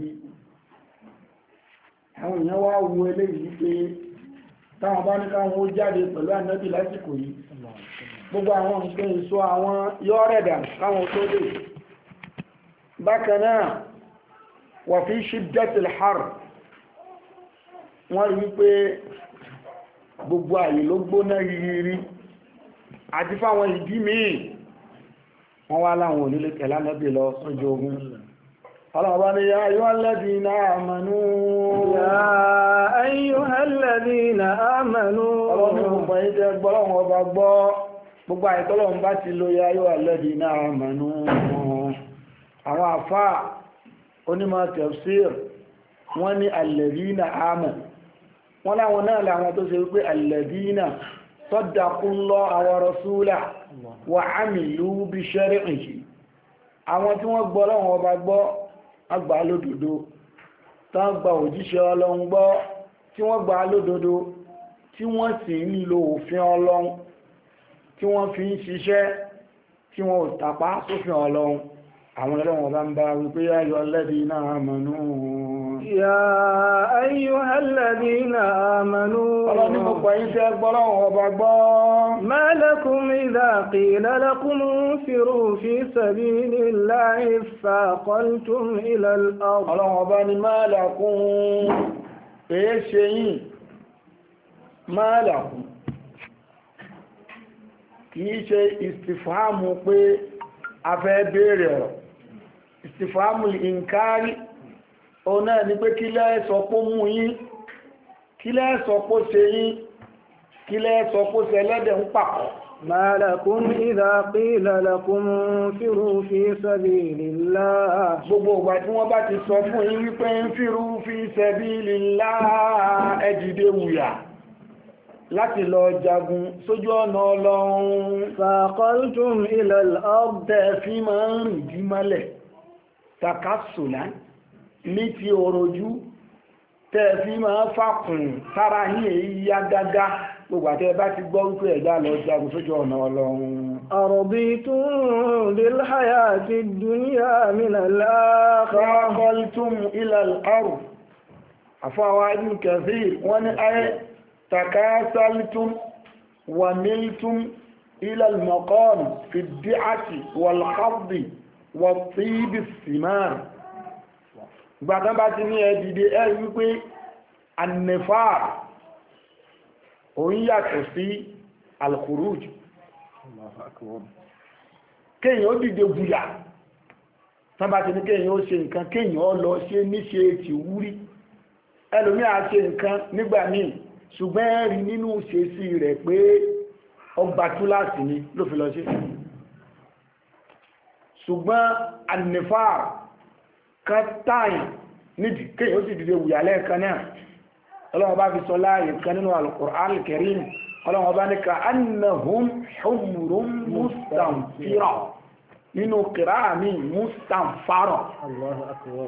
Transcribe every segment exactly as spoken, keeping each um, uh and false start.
àwọn èèyàn wá wo eléyìí pé táwọn bá ní káwọn ó jáde pẹ̀lú ànábì lásìkò yìí gbogbo àwọn nǹkan èso àwọn yọ́rẹ̀dà káwọn tó dé bákan náà wà fi shiddatil har wọ́n rí pé gbogbo àyè ló gbóná rírí àti fáwọn ìdí míì wọ́n wá láwọn onílé tẹ̀lá nẹ́bì lọ sójú ogun ọlọ́ọ̀bá ni ya ayyuhal ladhina amanu ya ayyuhal ladhina amanu ọlọ́ni gbogbo ẹ̀yin tẹ́ gbọ́ lọ́wọ́ ọba gbọ́ gbogbo àìtọ́lọ́wọ́n bá ti lo ya ayyuhal ladhina amanu àwọn àfá onímọ̀ tafsir wọ́n ní alladhina amanu wọ́n láwọn náà láwọn tó ṣe wípé alladhina saddaqullaha wa rasulahu wa amilu bi shar'ihi àwọn tí wọ́n gbọ́ lọ́wọ́ ọba gbọ́ agbà lódodo tán gba òjíṣẹ́ Ọlọ́run gbọ́ tí wọ́n gbà lódodo tí wọ́n sì ń lo òfin Ọlọ́run tí wọ́n fi ń ṣiṣẹ́ tí wọ́n ò tàpá sófin Ọlọ́run àwọn Ọlọ́run ọba ń bá wípé ya ayyuhal ladhina amanu ya ayyuhal ladhina amanu ọlọ́ni gbogbo yín tẹ́ gbọ́ lọ́wọ́ ọba gbọ́ ma lakum idha qila lakum infiru fi sabilillahi thaqaltum ila al-ard ọlọ́run ọba ni ma lakum èé ṣe yín ma lakum kìí ṣe istifhamu pé a fẹ́ béèrè ọ̀rọ̀ istifhamu inkari òun náà ni pé kí lẹ́ sọ pé mú yín kí lẹ́ sọ pé ṣe yín kí lẹ́ sọ pé ṣe ẹlẹ́dẹ̀ ń pàkọ́ ما لكم إذا قيل لكم انفروا في سبيل الله gbogbo ìgbà tí wọ́n bá ti sọ fún yín wípé انفروا في سبيل الله ẹ dìde wùyà láti lọ jagun sójú ọ̀nà Ọlọ́run ثاقلتم إلى الأرض tẹ́ fi máa ń rìn dí mọ́lẹ̀ takasùlá ní ti òròjú tẹ́ fi máa fàkùn sára yín èyí yá gágá gbogbo àti ẹbá ti gbọ́ wípé ẹ̀dá lọ jagun sójú ọ̀nà Ọlọ́run أرضيتم بالحياة الدنيا من الآخرة ثاقلتم إلى الأرض àfáwà Ibn Kathir wọ́n ní ayé تكاسلتم وملتم إلى المقام في الدعة والخفض والطيب الثمار gbàtán bá ti ní ẹ̀dìdì ẹ̀ wípé annifar òun yàtọ̀ sí al-khuruj kéèyàn ó dìde bùyà tán bá ti ní kéèyàn ó ṣe nǹkan kéèyàn ó lọ ṣe níṣe ti wúrí ẹlòmí à ṣe nǹkan nígbà míì ṣùgbọ́n ẹ̀rí nínú ṣesí rẹ̀ pé ọgbà túláàsì ni ló fi lọ sí ṣùgbọ́n annifar kan táyì nídìí kéyàn ó sì dìde wùyàlẹ́ kan náà ọlọ́wọ́ bá fi sọ láàyè kan nínú al-Qur'an al-Karim ọlọ́wọ́ bá ní ka annahum humurun mustanfira nínú kìráàmì mustanfara Allahu akbar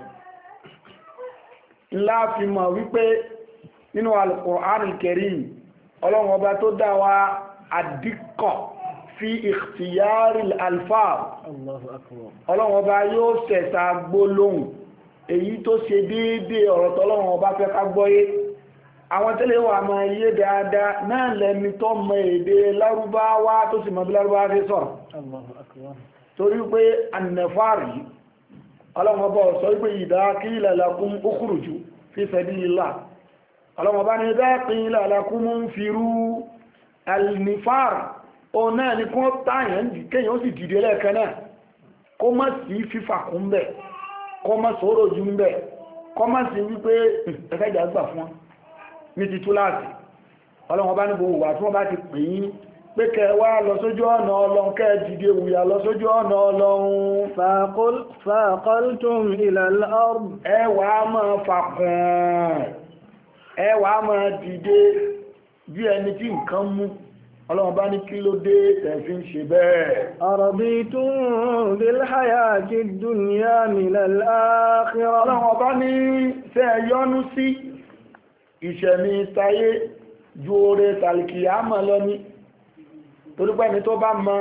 ńlá fi mọ̀ wípé nínú al-Qur'an al-Karim ọlọ́wọ́ bá tó dá wa àdíkọ̀ fi ikhtiyari al-alfaz Allahu akbar ọlọ́wọ́ bá yóò ṣẹ̀ṣà gbólóhùn èyí tó ṣe déédéé ọ̀rọ̀ tọ́lọ́wọ́ bá fẹ́ ká gbọ́yé àwọn tẹ́lẹ̀ wà máa yé dáadáa náà lẹ́ni tó mọ èdè lárúbáwá tó sì mọ̀ bí lárúbáwá fi sọ̀rọ̀ Allahu akbar torí pé annafari ọlọ́wọ́ bá sọ wípé idha qila lakum ukhruju fi sabilillah ọlọ́wọ́ bá ní idha qila lakum infiru al-nifar o náà ni kó táyàn kéyàn ó sì dìde lẹ́ẹ̀kan náà kó má sí fífà kún bẹ̀ kó má sọ̀rọ̀ ojú ń bẹ̀ kó má sí wípé ẹ̀fẹ́jà gbà fún wọn ní ti túláàsì ọlọ́wọ́n bá ní gbogbo wà tí wọ́n bá ti pè yín pé kẹwàá lọ sójú ọ̀nà Ọlọ́run kẹ́ dìde wùyà lọ sójú ọ̀nà Ọlọ́run faqaltum ila al-ard ẹ wá máa fàkùn ẹ wá máa dìde bí ẹni tí nǹkan mú ọlọ́run bá ní kí ló dé tẹ̀fí ń ṣe bẹ́ẹ̀. araditum bil hayati dunya min al-akhirah ọlọ́run bá ní tẹ́ yọ́nú sí ìṣẹ̀mí táyé ju oore tàlìkìyàmọ̀ lọ ní torípẹ́ ni tó bá mọ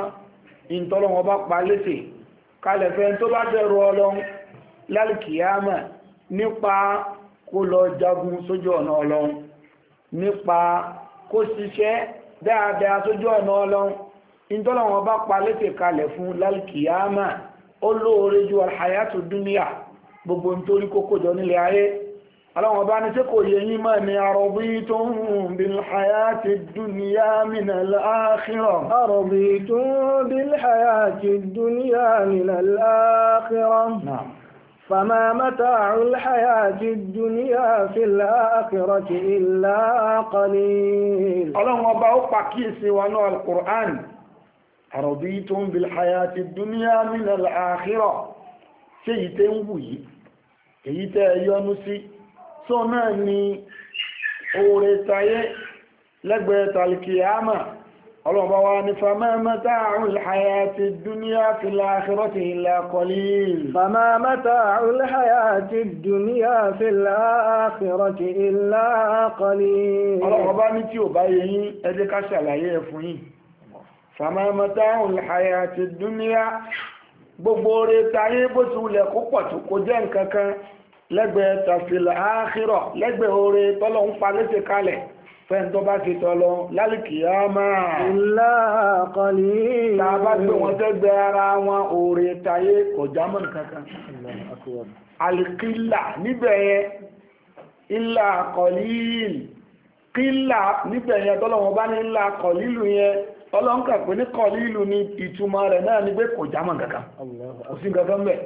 ìntọ́lọ́wọ́ bá pa létè kalẹ̀fẹ́ tó bá bẹ̀rù ọlọ́run lálìkìyàmọ̀ nípa kó lọ jagun sójú ọ̀nà Ọlọ́run, nípa kó ṣiṣẹ́ dáadáa sójú ọ̀nà Ọlọ́run. ìtọ́lọ̀wọ̀n bá pa létè kalẹ̀ fún lálkìyàmà ó lóore ju alhayatu dúníà gbogbo nítorí kókó jọ nílé ayé. Ọlọ́run bá ní tí kò yẹ yín mọ́ ni araditum bil hayati dunya min al-akhirah. araditum bil hayati dunya min al-akhirah. Naam. فما متاع الحياة الدنيا في الآخرة إلا قليل. Ọlọ́run ọba ó pàkíyèsí wa ní al-Qur'an araditum bil hayati dunya min al-akhirah. ṣé èyí tẹ́ ń wù yìí, èyí tẹ́ yọ́nú sí, sọ náà ni oore tayé lẹ́gbẹ̀ẹ́ tàlkìyàmà. Ọlọ́run bá wá ní fama mata'ul hayati dunya fil akhirati illa qalil. فما متاع الحياة الدنيا في الآخرة إلا قليل. Ọlọ́run bá ní tí ò bá yé yín ẹ jẹ́ ká ṣàlàyé ẹ̀ fún yín. fama mata'ul hayati dunya gbogbo rẹ̀ tayé bó ti wulẹ̀ kó pọ̀ tó kó jẹ́ nǹkan kan lẹ́gbẹ̀ẹ́ tafil akhirah lẹ́gbẹ̀ẹ́ oore tọ́lọ́ ń pa léṣe kalẹ̀ fẹ́n tó bá ti tọ́lọ lálìkìyàmá. illa qalil. tá a bá gbé wọn tẹ́gbẹ́ ara wọn oore tayé kò jámọ́ nǹkankan. alìkílà níbẹ̀ yẹn illa qalil kílà níbẹ̀ yẹn tọ́lọ wọn bá ní illa qalilu yẹn ọlọ́nkà pé ní qalilu ní ìtumọ̀ rẹ̀ náà ní pé kò jámọ́ nǹkankan kò sí nǹkankan bẹ̀.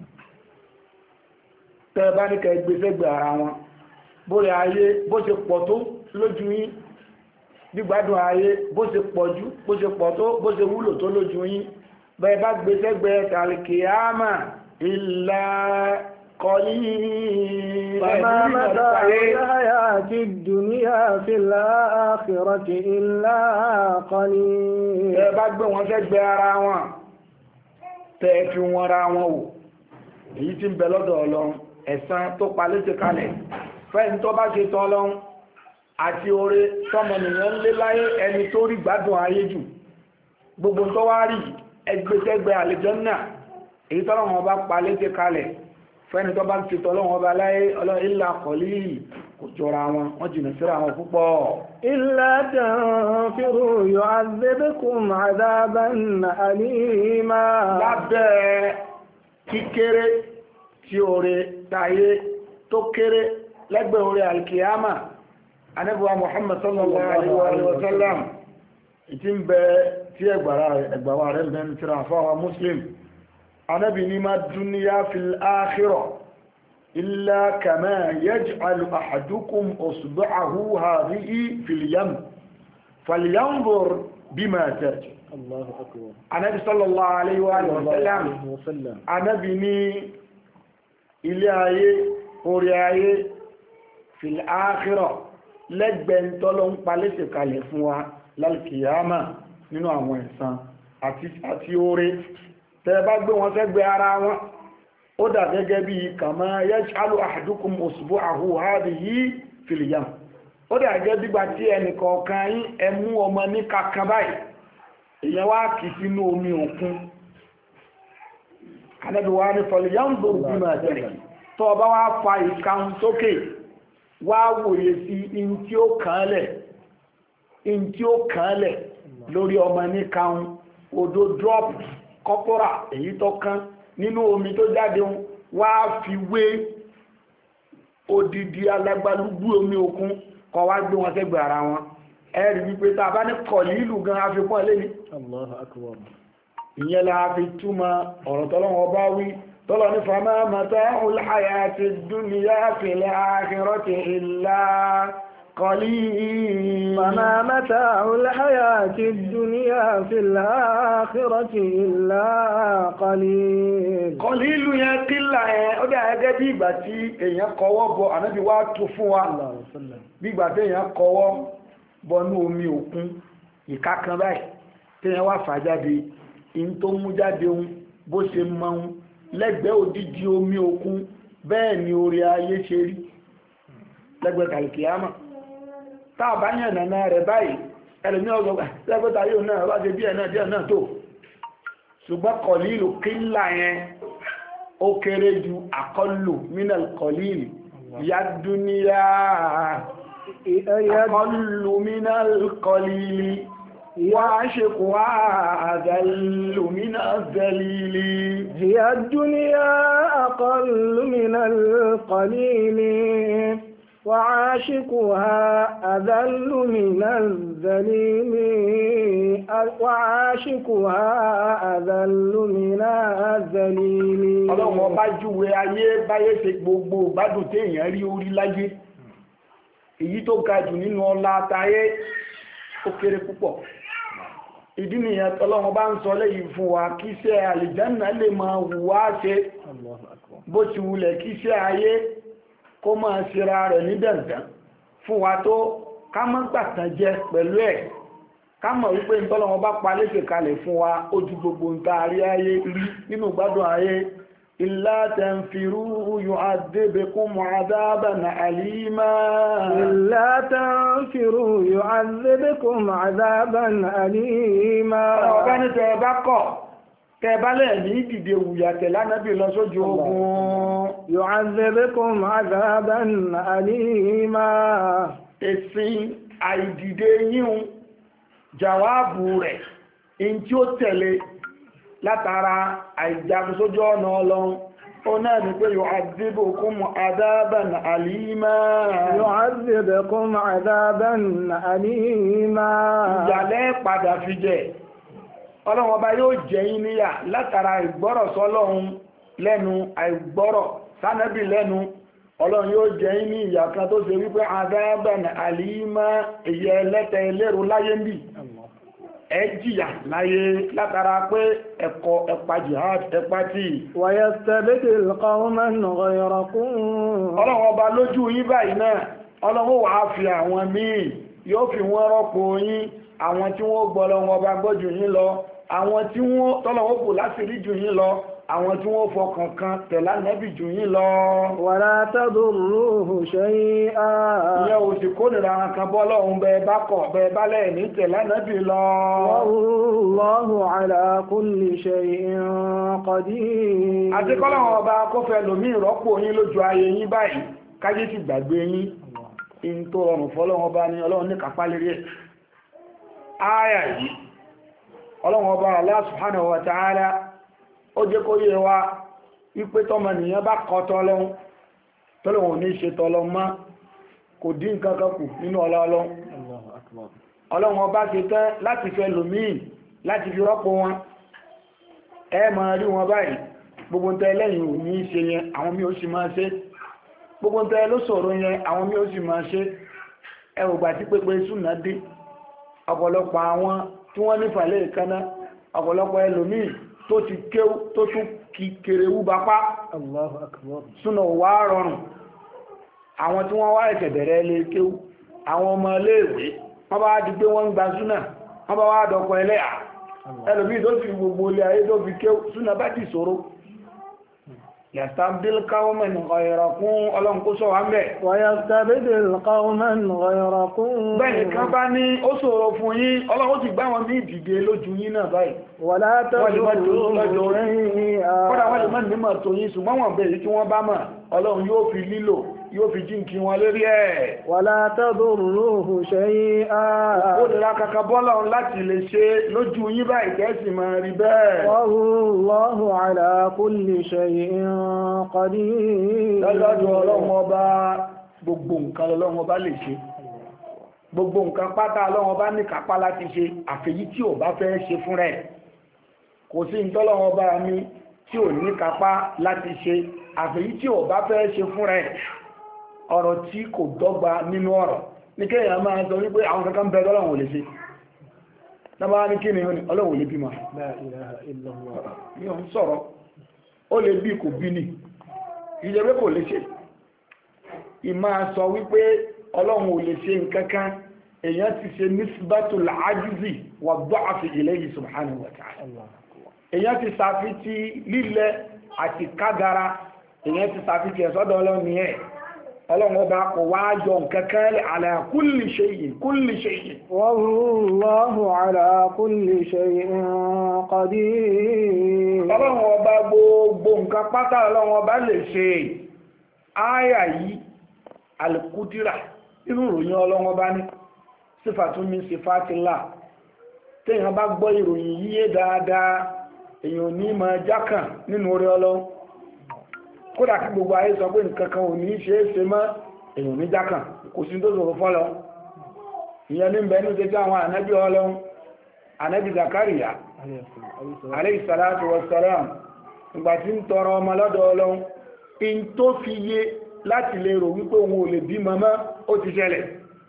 tẹ́ bá ní kẹ́ gbé sẹ́gbẹ̀ ara wọn bóre ayé bó ṣe pọ̀ tó lójú yín, gbígbádùn ayé bó ṣe pọ̀ jú bó ṣe pọ̀ tó bó ṣe wúlò tó lójú yín, bẹ́ẹ̀ bá gbé sẹ́gbẹ̀ tàlkìyàmà illa qalil. فما متاع الحياة الدنيا في الآخرة إلا قليل. bẹ́ẹ̀ bá gbé wọn sẹ́gbẹ̀ ara wọn tẹ́ fi wọn ra wọn wò èyí tí ń bẹ lọ́dọ̀ Ọlọ́run ẹ̀san tó pa létè kalẹ̀ fẹ́ni tó bá ṣe tọ́ Ọlọ́run àti oore tọ́mọnìyàn lé láyé ẹni tó rí gbádùn ayé jù gbogbo tó wá rí ẹgbẹ́sẹ́gbẹ́ àlùjánnà èyí tọ́lọ́wọ́n bá pa létè kalẹ̀ fẹ́ni tó bá ń ṣe tọ́lọ́wọ́n bá láyé illa qalil kò jọra wọn wọ́n jìnà síra wọn púpọ̀. illa tanfiru yu'adhibkum 'adhaban alima. lábẹ́ kíkéré tí oore táyé tó kéré lẹ́gbẹ̀ẹ́ oore alkiyama anabuwa Muhammad sallallahu alaihi wa sallam ìtí ń bẹ tí ẹgbàwà rẹ̀ bẹ̀rẹ̀ tí ra fáwà Muslim anabi ní ma dúníyà fil akhirah illa kama yaj'alu ahadukum usbu'ahu hadhihi fil yam falyanzur bima tarji. Allahu akbar. anabi sallallahu alaihi wa sallam anabi ní ilé ayé orí ayé fil akhirah lẹ́gbẹ̀ẹ́ tọ́lọ́ ń palẹ́sẹ̀ kalẹ̀ fún wa lálkìyàmà nínú àwọn ẹ̀san àti oore tẹ́ bá gbé wọn sẹ́gbẹ̀ ara wọn ó dà gẹ́gẹ́ bí kama yaj'alu ahadukum usbu'ahu hadhihi fil yam ó dà gẹ́gẹ́ bí gbà tí ẹnìkọ̀ọ̀kan yín ẹ mú ọmọ ní kankan báyìí èyàn wá kì sínú omi òkun Ànábì wa ní falyanzur bima tarji tó bá wá fa ìkàun sókè wá wòye sí in tí ó kàálẹ̀ in tí ó kàálẹ̀ lórí ọmọ ní kàún odò drop kọ́pọ́rà èyí tó kán nínú omi tó jáde wá fi wé odidi alágbálúgbú omi òkun kọ wá gbé wọn sẹ́gbẹ̀ ara wọn ẹ̀rì wípé tá a bá ní kọ̀lílù gan afikún ẹlẹ́ni. Allahu akbar. ìyẹn la fi túmọ̀ ọ̀rọ̀ tọ́lọ́wọ́ bá wí tọ́lọ́ ní fama mata'ul hayati dunya fil akhirati illa qalil. fama mata'ul hayati dunya fil akhirati illa qalil. kọ̀lílù yẹn kílà yẹn ó dà gẹ́gẹ́ bí ìgbà tí èèyàn kọwọ́ bọ ànábì wá tó fún wa bí ìgbà tí èèyàn kọwọ́ bọnú omi òkun ìka kan báyìí tí èèyàn wá fà jáde in tó mú jáde ohun bó ṣe mọ́ ohun lẹ́gbẹ̀ẹ́ òdíjí omi òkun bẹ́ẹ̀ ni orí ayé ṣe rí lẹ́gbẹ̀ẹ́ kàlùkìyàmà táà bá yàn nàná rẹ̀ báyìí ẹlòmí ọgbọ̀gbà lẹ́gbẹ̀ẹ́ta yóò náà wá ṣe díẹ̀ náà díẹ̀ náà tó ṣùgbọ́n kọ̀lílù kílà yẹn ó kéré ju aqallu minal qalil ya dunya aqallu minal qalil وعشقها أذل من الذليل هي الدنيا أقل من القليل وعاشقها أذل من الذليل وعاشقها أذل من الذليل. Ọlọ́run ọba júwe ayé báyé ṣe gbogbo gbádùn téèyàn rí orí láyé, èyí tó ga jù nínú ọlá àtayé ó kéré púpọ̀. Ìdí nìyẹn tọ́lọ́run bá ń sọ lẹ́yìn fún wa kí iṣẹ́ àlìjánà lè máa wùwá ṣe bó ti wulẹ̀ kí iṣẹ́ ayé kó máa ṣera rẹ̀ ní dandan fún wa tó ká má gbàtàn jẹ pẹ̀lú ẹ̀ ká mọ̀ wípé tọ́lọ́run bá pa léṣe kalẹ̀ fún wa ó ju gbogbo ń ta àrí ayé rí nínú gbádùn ayé. إلا تنفروا يعذبكم عذابا أليما إلا تنفروا يعذبكم عذابا أليما ọ̀gbẹ́ni tẹ́ bá kọ̀ tẹ́ bá lẹ̀ ní ìdìde wùyàtẹ̀ lánàbí lọ sójú ogun يعذبكم عذابا أليما ẹ̀sìn àìdìde yíhun jàwáàbù rẹ̀ in tí ó tẹ̀lé látara àìjagun sójú ọ̀nà Ọlọ́run ó náà ní pé yu'adhibukum adhaban alima yu'adhibukum adhaban alima ìyàlẹ́ padà fi jẹ Ọlọ́run ọba yóò jẹ yín níyà látara ìgbọ́rọ̀ sọ́lọ́run lẹ́nu àìgbọ́rọ̀ sánẹ́bì lẹ́nu Ọlọ́run yóò jẹ yín ní ìyà kan tó ṣe wípé adhaban alima èyẹ ẹlẹ́tẹ̀ ẹlẹ́rù láyé ń bì ẹjíyà láyé látara pé ẹ̀kọ́ ẹ̀pà jihad ẹ̀pà tí wa yastabdil qawman ghayrakum Ọlọ́run ọba lójú yín báyìí náà Ọlọ́run wà á fi àwọn míì yóò fi wọ́n rọ́pò yín àwọn tí wọ́n gbọ́ Ọlọ́run ọba gbọ́ jù yín lọ àwọn tí wọ́n tọ́lọ́wọ́ bò láti rí jù yín lọ àwọn tí wọ́n fọkàn kan tẹ̀lá nẹ́bì jù yín lọ wala tadurruhu shay'a ìyẹn ò sì kónìra kan bọ́ Ọlọ́run bẹ bá kọ̀ bẹ bá lẹ́ẹ̀ ní tẹ̀lá nẹ́bì lọ wallahu ala kulli shay'in qadir àti kọ́lọ́run ọba kó fẹ́ lòmí ìrọ́pò yín lójú ayé yín báyìí káyé ti gbàgbé yín in tó rọrùn fọ́lọ́run ọba ni Ọlọ́run ní kápá lérí ẹ̀ ááyà yìí Ọlọ́run ọba Allah subhanahu wa ta'ala ó jẹ́ kó yé wa wípé tọ́mọnìyàn bá kọ́ tọ́lọ́hun tọ́lọ́hun ní ṣe tọ́lọ́hun mọ́ kò dín nǹkan kan kù nínú ọlọ́ọ̀lọ́hun Ọlọ́run ọba ṣe tán láti fẹ́ lòmíì láti fi rọ́pò wọn ẹ máa rí wọn báyìí gbogbo tẹ́ lẹ́yìn ò ní ṣe yẹn àwọn mí ó sì máa ṣe gbogbo tẹ́ ló sọ̀rọ̀ yẹn àwọn mí ó sì máa ṣe ẹ ò gbà tí pépé súnà dé ọ̀pọ̀lọpọ̀ àwọn tí wọ́n nífàlẹ́ ìkaná ọ̀pọ̀lọpọ̀ ẹlòmíì tó ti kéwú tó tún kí kèrè wú bá pá Allahu akbar súnà wà rọrùn àwọn tí wọ́n wá ẹ̀kẹ̀ bẹ̀rẹ̀ lè kéwú àwọn ọmọ iléèwé wọ́n bá di pé wọ́n ń gba súnà wọ́n bá wá dọ̀kọ̀ ẹlẹ́yà ẹlòmíì tó fi gbogbo ilé ayé tó fi kéwú súnà bá ti ṣòro yastabdil qawman ghayrakum Ọlọ́run kó sọ wá ń bẹ̀. wa yastabdil qawman ghayrakum. bẹ́ẹ̀ni kan bá ní ó ṣòro fún yín Ọlọ́run ti gbá wọn ní ìdìde lójú yín náà báyìí. wala tadurruhu kọ́dà wọ́n lè má nímọ̀ tó yín ṣùgbọ́n wọn bẹ̀rẹ̀ tí wọ́n bá mọ̀ Ọlọ́run yóò fi lílò yóò fi jíǹkí wọn lórí ẹ̀. wala tadurruhu shay'a. ó nira kaka bọ́lọ̀ láti lè ṣe lójú yín báyìí kẹ́sì máa rí bẹ́ẹ̀. wallahu ala kulli shay'in qadir. lọ́dọ̀ Ọlọ́run ọba gbogbo nǹkan Ọlọ́run ọba lè ṣe gbogbo nǹkan pátá Ọlọ́run ọba ní kápá láti ṣe àfẹ́yí tí ò bá fẹ́ ṣe fún rẹ̀ kò sí ìtọ́lọ́run ọba mi tí ò ní kápá láti ṣe àfẹ́yí tí ò bá fẹ́ ṣe fún rẹ̀ ọ̀rọ̀ tí kò dọ́gba nínú ọ̀rọ̀ ní kéèyàn máa sọ wípé àwọn kankan bẹ̀rẹ̀ Ọlọ́run ò lè ṣe náà ní kí ni Ọlọ́run ò lè bímọ la ilaha illallah ní òun sọ̀rọ̀ ó lè bí kò bí ní ìjẹ́wé kò lè ṣe ìmá sọ wípé Ọlọ́run ò lè ṣe nǹkankan èyàn ti ṣe nisbatul ajizi wà da'fi ilayhi subhanahu wa ta'ala èyàn ti sàfi ti lílẹ̀ àti kágara èyàn ti sàfi ti ẹ̀sọ́dọ̀ Ọlọ́run ẹ̀ ọlọ́run ọba kò wá yọ nǹkankan ala kulli shay'in kulli shay'in. wallahu ala kulli shay'in qadir. ọlọ́run ọba gbogbo nǹkan pátá ọlọ́run ọba lè ṣe. áyà yìí al-qudra inú ìròyìn ọlọ́run ọba ní sífàtún min sifatillah. téèyàn bá gbọ́ ìròyìn yíyé dáadáa èèyàn ní máa jákàn nínú orí ọlọ́run. kódà kí gbogbo ayé sọ pé nǹkan kan ò ní ṣe é ṣe mọ́ èèyàn ní jákàn kò sí tó sọ̀rọ̀ fọ́lọ́. ìyẹn ní bẹ̀ẹ́nu ṣe tí àwọn ànábì ọlọ́run ànábì Zakariya alayhi salatu wassalam ìgbà tí ń tọrọ ọmọ lọ́dọ̀ ọlọ́run in tó fi yé láti lè rò wípé òun ò lè bí mọ́mọ́ ó ti ṣẹlẹ̀.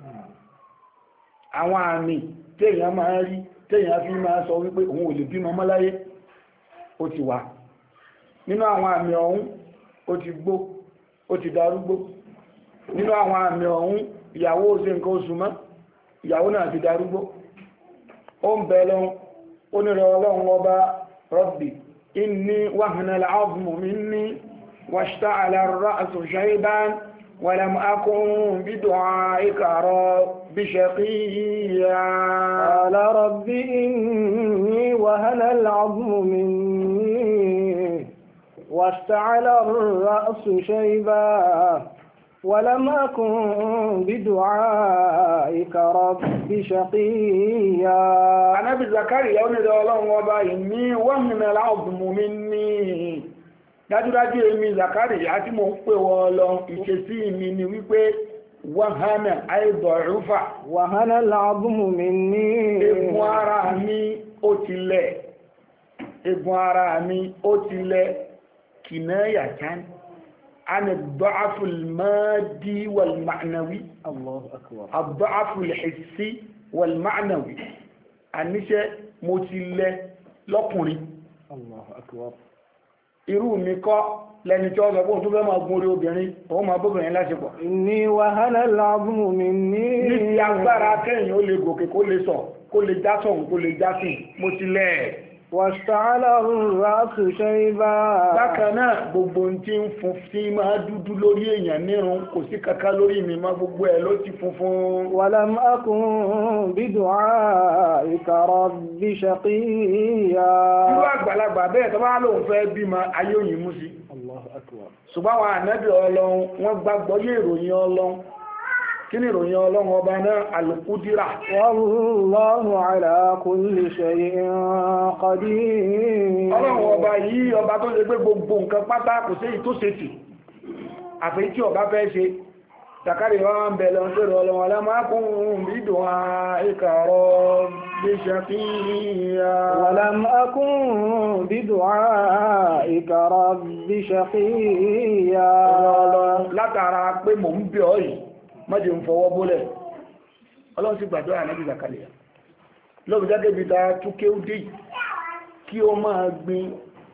àwọn àmì téèyàn máa rí téèyàn fi máa sọ wípé òun ò lè bí mọ́mọ́ láyé ó ti wà. nínú àwọn àmì ọ̀hún ó ti gbó ó ti darúgbó. nínú àwọn àmì ọ̀hún ìyàwó ó ṣe nǹkan oṣù mọ́ ìyàwó náà ti darúgbó. ó ń bẹ lọ́hún ó ní rẹ̀ ọlọ́run ọba Rabbi inni wahana al-'azmu minni washta'ala ar-ra'su shayban wa lam akun bidu'a'ika rabbi shaqiyya. qala rabbi inni wahana al-'azmu minni واشتعل الرأس شيبا ولم أكن بدعائك رب شقيا. Ànábì Zakariya ó ní Ọlọ́run ọba inni wahana al-'azmu minni. dájúdájú èmi Zakariya tí mo ń pè wọ́ Ọlọ́run ìṣesí mi ni wípé wahana ay da'ufa. wahana al-'azmu minni. egun ara mi ó ti lẹ̀ egun ara mi ó ti lẹ̀. كناية عن الضعف المادي والمعنوي. الله أكبر. الضعف الحسي والمعنوي. àníṣe mo ti lẹ̀ lọ́kùnrin. الله أكبر. irú mi kọ́ lẹ́ni tí ó sọ pé òun tó fẹ́ máa gun orí obìnrin òun máa bóbìnrin láṣepọ̀. inni wahana al-'azmu minni. níbi agbára kẹ́yìn ó lè gòkè kó lè sọ kó lè já sọ̀hún kó lè já sí mo ti lẹ̀. wàṣtàálà rásù ṣẹ́ibá. bákan náà gbogbo tí ń fún tí máa dúdú lórí èèyàn nírun kò sí kankan lórí mi má gbogbo ẹ̀ ló ti funfun. wàlám akùn bídùá ìkàrọ̀ bí ṣàkíyà. irú àgbàlagbà bẹ́ẹ̀ tó bá lóun fẹ́ bímọ ayé òyìn mú sí. Allahu akbar. ṣùgbọ́n àwọn ànábì ọlọ́run wọ́n gbàgbọ́ yé ìròyìn ọlọ́run kí ni ìròyìn ọlọ́run ọba náà al-Qudra. Wallahu ala kulli shay'in qadir. ọlọ́run ọba yìí ọba tó ṣe pé gbogbo nǹkan pátá kò sí èyí tó ṣe tì àfi tí ọba fẹ́ ṣe takari wa ń bẹ̀ lọ sí ọlọ́run alámákùn bídùn àìkàrọ̀ bí ṣàkíyà. walam akun bidu'aika rabbi shaqiyya. látara pé mò ń bẹ̀ ọ́ yìí mọ́jẹ̀ ń fọwọ́ bólẹ̀ ọlọ́run sì gbàdúrà Ànábì Zakariya lọ́bí jáde bí ta túnkẹ́ ó dé kí ó máa gbin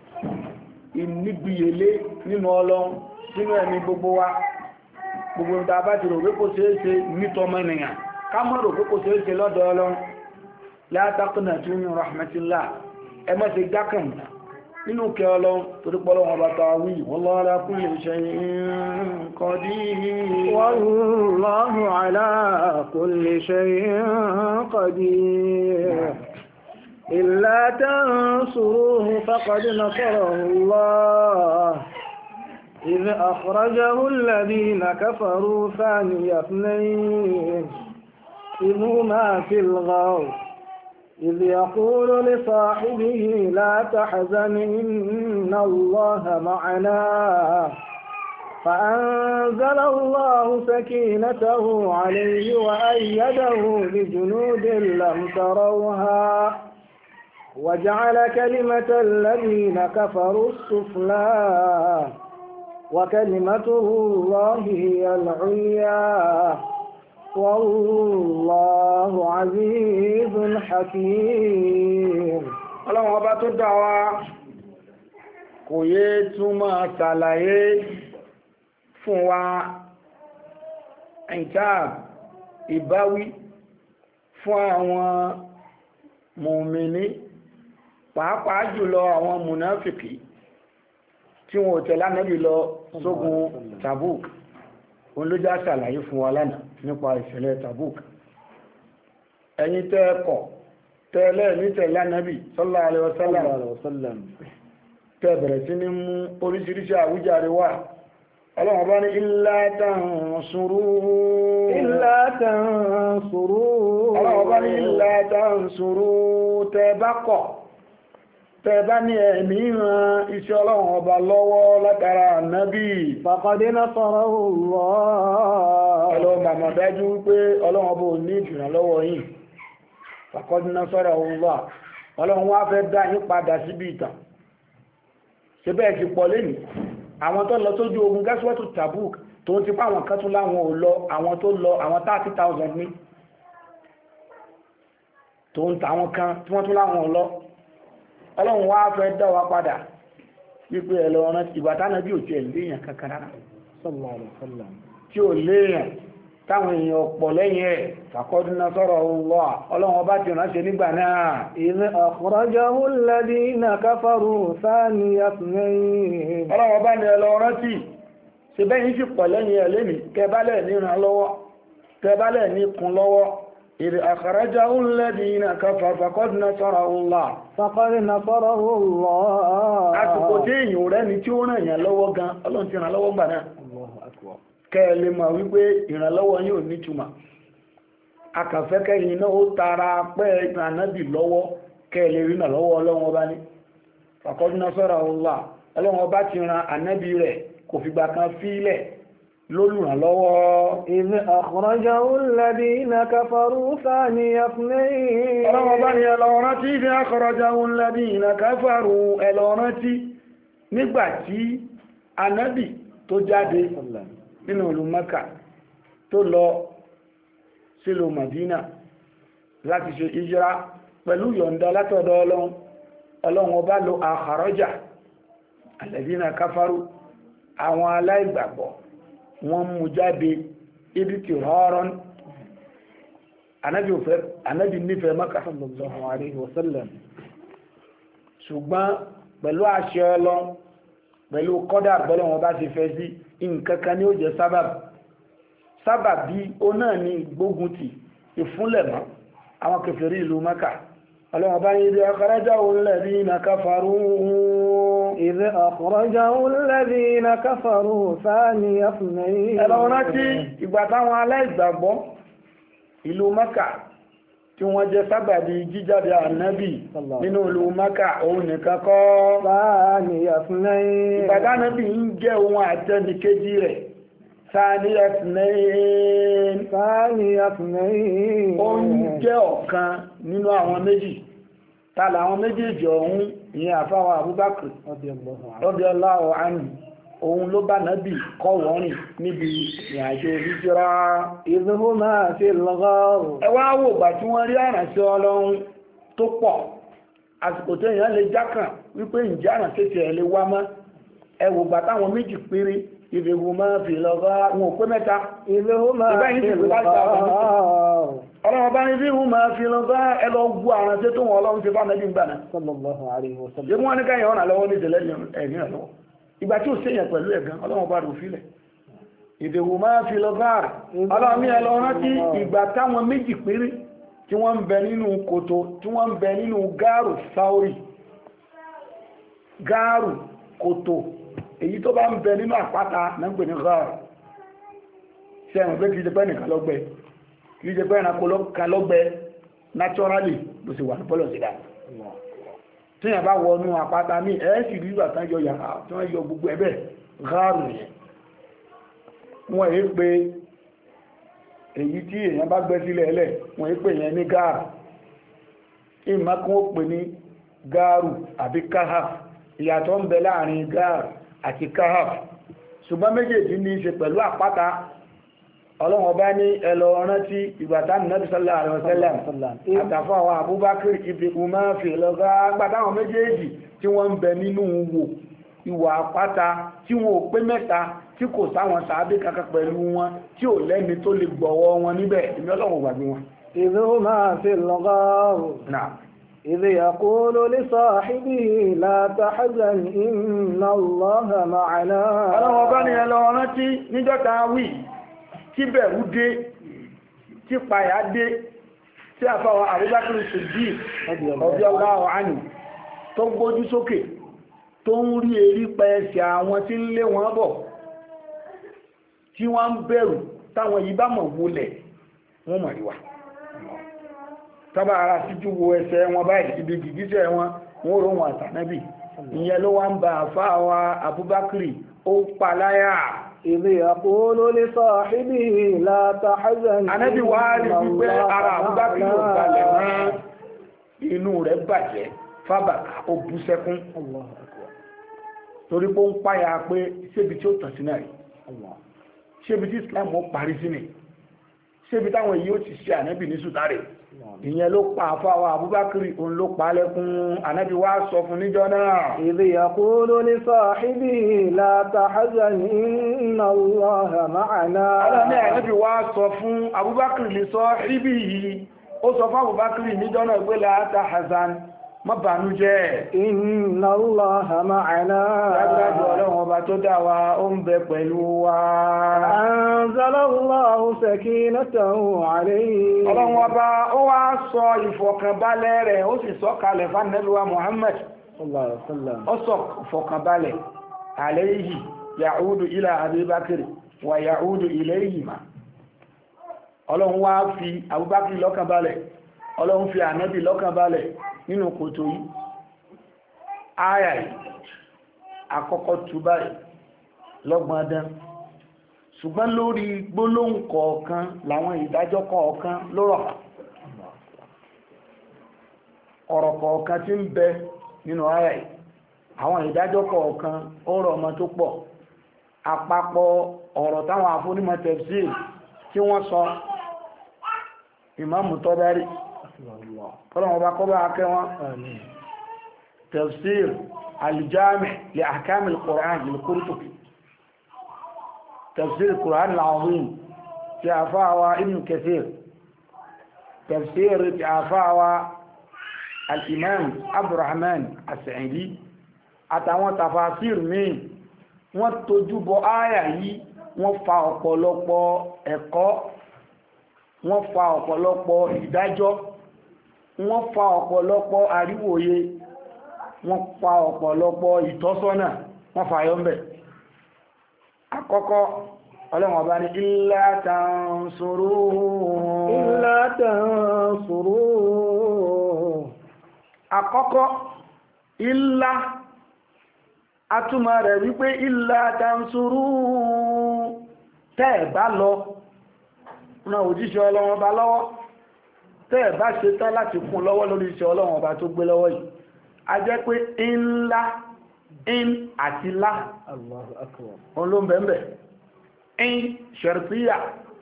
ìnígbìyèlé nínú ọlọ́run sínú ẹ̀mí gbogbo wa gbogbo ìta bá ti rò pé kò ṣeé ṣe nítọmọ ènìyàn ká mọ́ rò pé kò ṣeé ṣe lọ́dọ̀ ọlọ́run la taqnatu min rahmatillah ẹ má ṣe jákàn nínú kẹ ọlọ́run torí pọ́lọ́ wọn bá ta wí wallahu ala kulli shay'in qadir. wallahu ala kulli shay'in qadir. illa tansuruhu faqad nasarahu Allah idh akhrajahu alladhina kafaru thaniya ithnayn idh huma fil ghar إذ يقول لصاحبه لا تحزن إن الله معنا فأنزل الله سكينته عليه وأيده بجنود لم تروها وجعل كلمة الذين كفروا السفلى وكلمة الله هي العليا والله عزيز حكيم. ọlọ́run ọba tó dá wa kò yé túmọ̀ ṣàlàyé fún wa ìjáàb ìbáwí fún àwọn mùmìnì pàápàá jùlọ àwọn mùnáfìkì tí wọn ò tẹ̀lé Ànábì lọ sógun Tabuk òun ló já ṣàlàyé fún wa lánàá nípa ìṣẹ̀lẹ̀ Tabuk. ẹ̀yin tẹ́ ẹ̀kọ́ tẹ́lẹ̀ ní tẹ̀lé Ànábì sallallahu alaihi wasallam tẹ́ bẹ̀rẹ̀ sí ní mú oríṣiríṣi àwíjàre wá. ọlọ́run bá ní illa tansuru illa tansuru ọlọ́run bá ní illa tansuru tẹ́ bá kọ̀ tẹ́ bá ní ẹ̀mí ran iṣẹ́ ọlọ́run ọba lọ́wọ́ látara Ànábì faqad nasarahu Allah. ọlọ́run bàmọ̀ dájú pé ọlọ́run ọba ò ní ìrànlọ́wọ́ yìí faqad nasarahu Allah. ọlọ́run wá fẹ́ dá yín padà síbi ìtàn ṣe bẹ́ẹ̀ ti pọ̀ lẹ́nìí àwọn tó lọ sójú ogun gẹ́sùwẹ́tù Tabuk tó ti pa àwọn kan tún láwọn ò lọ àwọn tó lọ àwọn thirty thousand ní tó ń ta àwọn kan tí wọ́n tún láwọn ò lọ. ọlọ́run wá fẹ́ dá wa padà wípé ẹ̀ lọ ọ̀rán ìgbà tánà bí ò tiẹ̀ léèyàn kankan rárá sallallahu alaihi wasallam tí ò léèyàn táwọn èèyàn pọ̀ lẹ́yìn ẹ̀ faqad nasarahu Allah. ọlọ́run ọba ti ránṣẹ́ nígbà náà. idh akhrajahu alladhina kafaru thaniya ithnayn. ọlọ́run ọba ni ẹ lọ rántí ṣe bẹ́yìn sì pọ̀ lẹ́yìn ẹ̀ lẹ́nìí kẹbálẹ̀ ní ràn lọ́wọ́ kẹbálẹ̀ ní kún lọ́wọ́. idh akhrajahu alladhina kafaru faqad nasarahu Allah. faqad nasarahu Allah. àsìkò tí èèyàn rẹ̀ ni tí ó ràn yàn lọ́wọ́ gan ọlọ́run ti ràn lọ́wọ́ gbà náà. Allahu akbar. kẹ́ẹ̀lẹ́ mọ̀ wípé ìrànlọ́wọ́ yóò nítumọ̀. akàfẹ́kẹ́ yìí náà ó tara pẹ́ Ànábì lọ́wọ́ kẹ́ẹ̀lẹ́ rí náà lọ́wọ́ ọlọ́run ọba ní. faqad nasarahu Allah. ọlọ́run ọba ti ran Ànábì rẹ̀ kò fìgbà kan fílẹ̀ lólùrànlọ́wọ́. idh akhrajahu alladhina kafaru thaniya ithnayn. ọlọ́run ọba ni ẹ lọ rántí idh akhrajahu alladhina kafaru ẹ lọ rántí nígbà tí Ànábì tó jáde nínú ìlú Mẹ́kà tó lọ sílùú Madina láti ṣe ìjírá pẹ̀lú yọ̀ǹda látọ̀dọ̀ ọlọ́run. ọlọ́run ọba lo àkàrọ́jà alladhina kafaru àwọn aláìgbàgbọ́ wọ́n mú jáde ibi tí rọrùn. Ànábì nífẹ̀ẹ́ Mẹ́kà sallallahu alaihi wasallam ṣùgbọ́n pẹ̀lú àṣẹ ọlọ́run pẹ̀lú kọ́dà bọ́lọ́ wọn bá ti fẹ́ sí nǹkankan ní ó jẹ́ sábàbí sábàbí ó náà ní gbógunti ìfúnlẹ̀mọ́ àwọn kèfèrí ìlú Mẹ́kà. ọlọ́wọ́n bá ní idh akhrajahu alladhina kafaru idh akhrajahu alladhina kafaru thaniya ithnayn. ẹ̀rọ rántí ìgbà táwọn aláìgbàgbọ́ ìlú Mẹ́kà tí wọ́n jẹ́ sábàbí jíjáde Ànábì nínú ìlú Mẹ́kà òun nìkan kọ́. thaniya ithnayn. ìbàdá Ànábì ń jẹ́ ohun àtẹnìkejì rẹ̀ thaniya ithnayn. thaniya ithnayn. ó ń jẹ́ ọ̀kan nínú àwọn méjì tààlà àwọn méjèèjì ọ̀hún ìyẹn àfáwà Abubakar radiyallahu anhu òun ló bá Nábì kọ́ wọ́rìn níbi ìrìnàjò hijira. idh huma fil ghar. ẹ wá wò gbà tí wọ́n rí àrànṣẹ́ ọlọ́run tó pọ̀ àsìkò tó èèyàn lè jákàn wípé ǹjẹ́ àrànṣẹ́ tiẹ̀ lè wá mọ́. ẹ wò gbà táwọn méjì péré idh huma fil ghar wọn ò pé mẹ́ta. idh huma fil ghar. ọlọ́run bá ní bí wọ́n máa fi lọ bá ẹ lọ gbọ́ àrànṣẹ́ tó wọn ọlọ́run ti bá Nábì gbà náà. sallallahu alaihi wasallam. ṣé wọ́n ní káyọ̀ ọ̀nà lọ́wọ́ ní ìṣẹ̀lẹ̀ ẹ̀rí náà lọ́wọ́ ìgbà tí ó sèyàn pẹ̀lú ẹ̀gán ọlọ́run bá rò fílẹ̀. idh huma fil ghar. ọlọ́run ní ẹ lọ rántí ìgbà táwọn méjì péré tí wọ́n ń bẹ nínú kòtò tí wọ́n ń bẹ nínú gáàrù sáórì gáàrù kòtò èyí tó bá ń bẹ nínú àpáta náà ń pè ní gáàrù. ṣé ẹ̀rùn pé kì í ṣe pẹ́ nìkan lọ́gbẹ́ kì í ṣe pẹ́ ẹranko kan lọ́gbẹ́ naturally ló sì wà ní pọ́lọ̀ sí dáa. tí yàn bá wọnú àpáta ní ẹ̀ sì rí ìgbà tán yọ yàrá tí wọ́n yọ gbogbo ẹ̀bẹ̀ gáàrù yẹn. wọ́n èé pé èyí tí èyàn bá gbẹ́ sílẹ̀ ẹlẹ̀ wọ́n èé pé yẹn ní gáàrù. ìmọ̀ kí wọ́n pè ní gáàrù àbí káhàf ìyàtọ̀ ń bẹ láàrin gáàrù àti káhàf ṣùgbọ́n méjèèjì ní í ṣe pẹ̀lú àpáta. ọlọ́run ọba ní ẹlọ rántí ìgbàtà Nábì sallallahu alaihi wasallam àtàfà àwọn Abubakar ibi umar fi lọ́gá gbàtàwọn méjèèjì tí wọ́n ń bẹ nínú wò ìwà àpáta tí wọ́n ò pé mẹ́ta tí kò sáwọn sàábé kankan pẹ̀lú wọn tí ò lẹ́ni tó lè gbọ́wọ́ wọn níbẹ̀ ìmí ọlọ́run gbàgbé wọn. idh huma fil ghar. idh yaqulu li sahibihi la tahzan inna Allaha ma'ana. ọlọ́run ọba ní ẹlọ rántí níjọ́ta wí tí bẹ̀rù dé tí payà dé tí àfáwà Abubakar Siddiq radiyallahu anhu tó gbójú sókè tó ń rí erí pẹ̀ẹ́sẹ̀ àwọn tí ń lé wọn bọ̀ tí wọ́n ń bẹ̀rù táwọn yìí bá mọ̀ wọlẹ̀ wọ́n mọ̀ ríwá tábà ara síjú wo ẹsẹ̀ wọn báyìí ibi gìgísẹ̀ wọn wọ́n rò wọn àtànẹ́bì ìyẹn ló wá ń ba àfáwà Abubakar ó paláyà إذ يقول لصاحبه لا تحزن Ànábì wá rí wípé ara Abubakar ò balẹ̀ mọ́ inú rẹ̀ bàjẹ́ fábàkà ó bú sẹ́kún torí pé ó ń páyà pé ṣébi tí ó tàn sí náà rí ṣébi tí Islam ó parí sí ni ṣébi táwọn èyí ó ti ṣe Ànábì ní sùtárì ìyẹn ló pa àfáwà Abubakar òun ló pa lẹ́kún. Ànábì wá sọ fún níjọ́ náà إذ يقول لصاحبه لا تحزن إن الله معنا. ọlọ́ni Ànábì wá sọ fún Abubakar lè sọ ibi yìí ó sọ fún Abubakar níjọ́ náà pé la tahzan má bànújẹ́ إن الله معنا. lágbàjọ ọlọ́run ọba tó dá wa ó ń bẹ pẹ̀lú wa. أنزل الله سكينته عليه. ọlọ́run ọba ó wá sọ ìfọ̀kànbalẹ̀ rẹ̀ ó sì sọ kalẹ̀ fún Ànábì wa Muhammad صلى الله عليه وسلم. ó sọ ìfọ̀kànbalẹ̀ alayhi ya'udu ila Abi Bakr wa ya'udu ilayhima. ọlọ́run wá fi Abubakar lọ́kànbalẹ̀ ọlọ́run fi Ànábì lọ́kànbalẹ̀ nínú kòtò yìí áyà yìí àkọ́kọ́ tú báyìí lọ́gbọ̀n dán ṣùgbọ́n lórí gbólóhùn kọ̀ọ̀kan làwọn ìdájọ́ kọ̀ọ̀kan lórọ̀ ọ̀rọ̀ kọ̀ọ̀kan tí ń bẹ nínú áyà yìí àwọn ìdájọ́ kọ̀ọ̀kan ó rọ̀ ọmọ tó pọ̀ àpapọ̀ ọ̀rọ̀ táwọn àfúnímọ̀ tafsir tí wọ́n sọ Ìmáàmù Tabari kọ́lọ̀wọ̀n bá kọ́ bá akẹ́ wọn tafsir al-jami' li ahkam al-Qur'an al-Qurtubi tafsir al-Qur'an al-azim tí a fáwa Ibn Kathir tafsir tí a fáwa al-Imam Abdurrahman as-Sa'idi àtàwọn tafasir míì wọ́n tójú bọ áyà yìí wọ́n fa ọ̀pọ̀lọpọ̀ ẹ̀kọ́ wọ́n fa ọ̀pọ̀lọpọ̀ ìdájọ́ wọ́n fa ọ̀pọ̀lọpọ̀ àríwòye wọ́n fa ọ̀pọ̀lọpọ̀ ìtọ́sọ́nà wọ́n fa yọ́mbẹ̀ àkọ́kọ́ Ọlọ́run Ọba ní illa tansuruhu إلا تنصروه. àkọ́kọ́ illa atúmọ̀ rẹ̀ wípé illa tansuruhu tẹ́ẹ̀ bá lọ náà òjíṣẹ́ Ọlọ́run Ọba lọ́wọ́ tẹ́ẹ̀ bá ṣe tán láti kún lọ́wọ́ lórí iṣẹ́ Ọlọ́run Ọba tó gbé lọ́wọ́ yìí a jẹ́ pé ńlá in àti lá Allahu akbar. olóńbẹ̀mẹ̀ in ṣẹ̀rẹ̀fíyà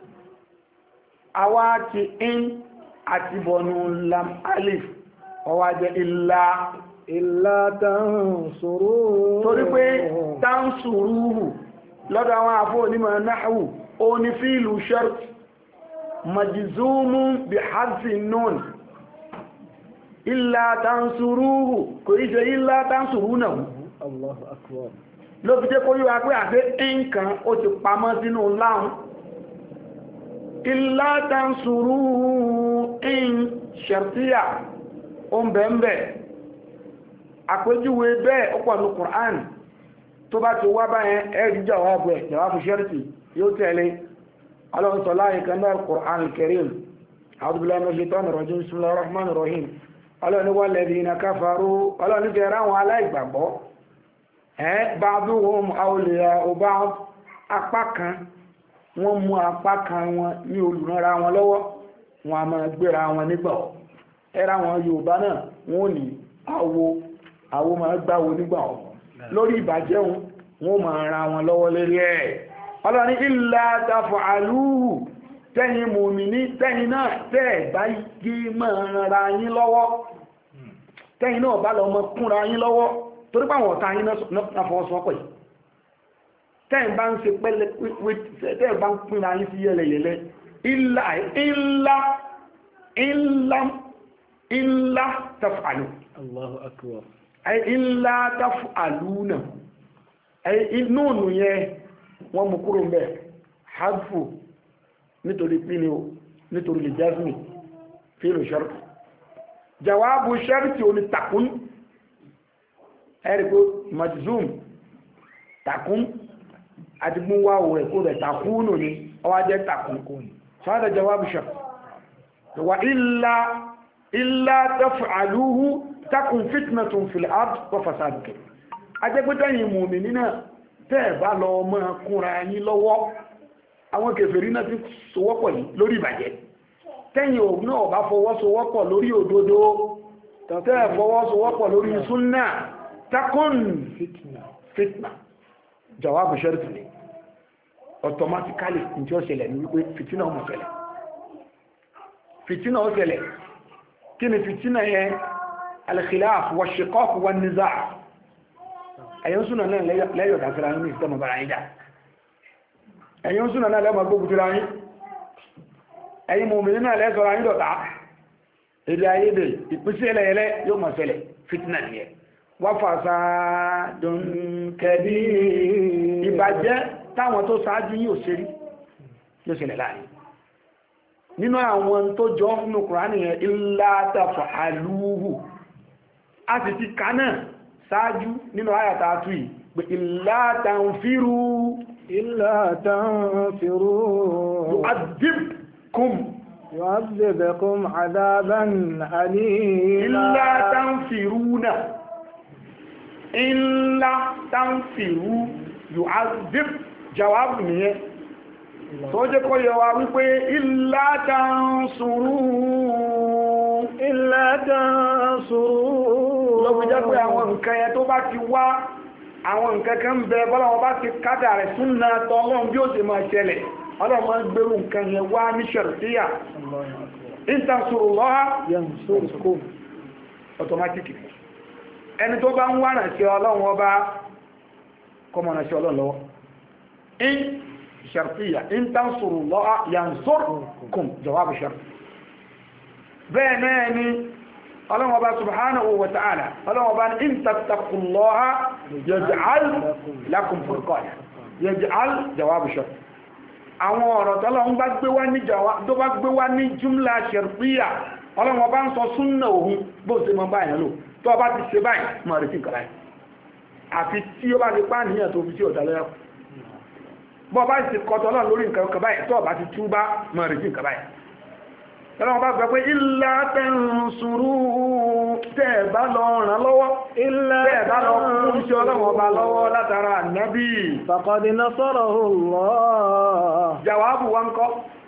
àwa ti in àti bọ̀nù lam alif ọwá jẹ́ ilá إلا تنصروه. torí pé tansuruhu lọ́dọ̀ àwọn àfọ́ onímọ̀ náhù ó ní fíìlù shart majzumun bí hadfi nun illa tansuruhu kò í ṣe illa tansurunahu. Allahu akbar. ló fi jẹ́ kó yíwa pé àti nǹkan ó ti pamọ́ sínú láhùn illa tansuruhu in shartiya ó ń bẹ̀m̀bẹ̀ àpéjúwe bẹ́ẹ̀ ó pọ̀ ní Qur'an tó bá ti wá báyẹn ẹ̀rí jawabu ẹ̀ jawabu sharti yóò tẹ̀lé Ọlọ́run sọ láyé kan náà Qur'an al-Karim a'udhu billahi minash shaitanir rajim bismillahir rahmanir rahim Ọlọ́run ní walladhina kafaru Ọlọ́run ní fẹ́ra àwọn aláìgbàgbọ́ ẹ́ ba'duhum awliya'u ba'd apá kan wọ́n mú apá kan wọn ní olùrànra wọn lọ́wọ́ wọn a máa gbéra wọn nígbà ẹra wọn Yorùbá náà wọ́n ní awo awo máa gbáwo nígbà wọn lórí ìbàjẹ́ wọn máa ra wọn lọ́wọ́ lérí ẹ̀ Ọlọ́run illa taf'aluhu tẹ́yìn mùmínì tẹ́yìn náà tẹ́ẹ̀ bá gí máa ra yín lọ́wọ́ tẹ́yìn náà bá lọ mọ́ kúnra yín lọ́wọ́ torí pàwọn ọ̀tá yín náà fọwọ́sọ́pọ̀ yìí tẹ́yìn bá ń ṣe pẹ́lẹ̀ tẹ́yìn bá ń pínra yín sí yẹlẹyẹlẹ illa illa illa illa taf'alu Allahu akbar. ay illa taf'aluna ay inúnù yẹn wọ́n mú kúrò mẹ́ hadfu nítorí píní o nítorí lè jásmì fíìlù ṣẹ́rìtì jawabu ṣẹ́rìtì o ní takún ẹ̀rìkó majzum takún àti gbún wá o rẹ̀ kó rẹ̀ takúnù ni ọwá jẹ́ takún sáàdà jawabu ṣẹ́rìtì wa illa illa taf'aluhu takun fitnatun fil ard wa fasadun kabir ajẹ́gbẹ́tẹ̀yìn mùmínì náà tẹ́ẹ̀ bá lọ mọ́ kúnra yín lọ́wọ́ àwọn kèfèrí náà ti sowọ́pọ̀ lórí ìbàjẹ́ tẹ́yìn òun náà bá fọwọ́sowọ́pọ̀ lórí òdodo tẹ́ẹ̀ fọwọ́sowọ́pọ̀ lórí súnnà takun fitna fitna jawabu sharti ni automatically ní tí ó ṣẹlẹ̀ ní wípé fitina ó máa ṣẹlẹ̀ fitina ó ṣẹlẹ̀ kí ni fitina yẹn al-khilaf wa shiqaq wa niza' ẹ̀yọ́n súnà náà lẹ́yọ̀ dàfẹ́ra ní ìsìtẹ́mọ̀ bára yídá ẹ̀yọ́n súnà náà lẹ́mọ̀ gbogbo tíra yín ẹ̀yìn mọ̀mìnì náà lẹ́sọ̀rọ̀ yín dọ̀tá èdè ayédè ìpínsí ẹlẹ́yẹlẹ́ yóò mọ̀ ṣẹlẹ̀ fitna nìyẹn wá fàṣà dùnkẹ́bí ìbàjẹ́ táwọn tó ṣáájú yóò ṣerí yóò ṣẹlẹ̀ láàrin nínú àwọn tó jọ nínú Kùránì yẹn illa taf'aluhu a sì ti ká náà sáájú nínú àyàtà àtúì pé illa tanfiru illa tanfiru yu'adhibkum yu'adhibkum 'adaban alima illa tanfiruna illa tanfiru yu'adhib jawab nìyẹn tó jẹ́ kó yẹ wa wípé illa tansuru illa tansuru lọ́pọ̀ jẹ́ pé àwọn nǹkan yẹn tó bá ti wá àwọn nǹkan kan bẹ bọ́lá wọn bá ti kádà rẹ̀ súnnà tọ́lọ́n bí ó ti máa ṣẹlẹ̀ ọlọ́mọ gbérù nǹkan yẹn wá ní ṣẹ̀rẹ̀síyà in tansurullaha yansurkum automatically ẹni tó bá ń wá ràn sí ọlọ́run ọba kọmọ ràn sí ọlọ́run lọ́wọ́ in ṣẹ̀rẹ̀síyà in tansurullaha yansurkum jawabu ṣẹ̀rẹ̀ bẹ́ẹ̀ náà ni ọlọ́run ọba subhanahu wa ta'ala ọlọ́run ọba ní in tattaqullaha yaj'al lakum furqana yaj'al jawabu shart àwọn ọ̀rọ̀ tọ́lọ́run bá gbé wá ní tó bá gbé wá ní jumla shartiyya ọlọ́run ọba ń sọ súnnà òun bó ṣe mọ́ báyìí lò tó ọba ti ṣe báyìí mọ̀ rí sí nǹkan láì àfi tí ó bá ti pa níyàn tó fi sí ọ̀dà lẹ́yà bọ́ bá ti kọ́ tọ́lọ́run lórí nǹkan báyìí tó ọba ti túbá mọ̀ rí sí nǹkan báyìí ọlọ́run bá gbà pé illa tansuru tẹ́ẹ̀bá lọ ràn lọ́wọ́ tẹ́ẹ̀bá lọ fún iṣẹ́ ọlọ́run ọba lọ́wọ́ látara ànábì faqad nasarahu Allah jawabu wa ń kọ́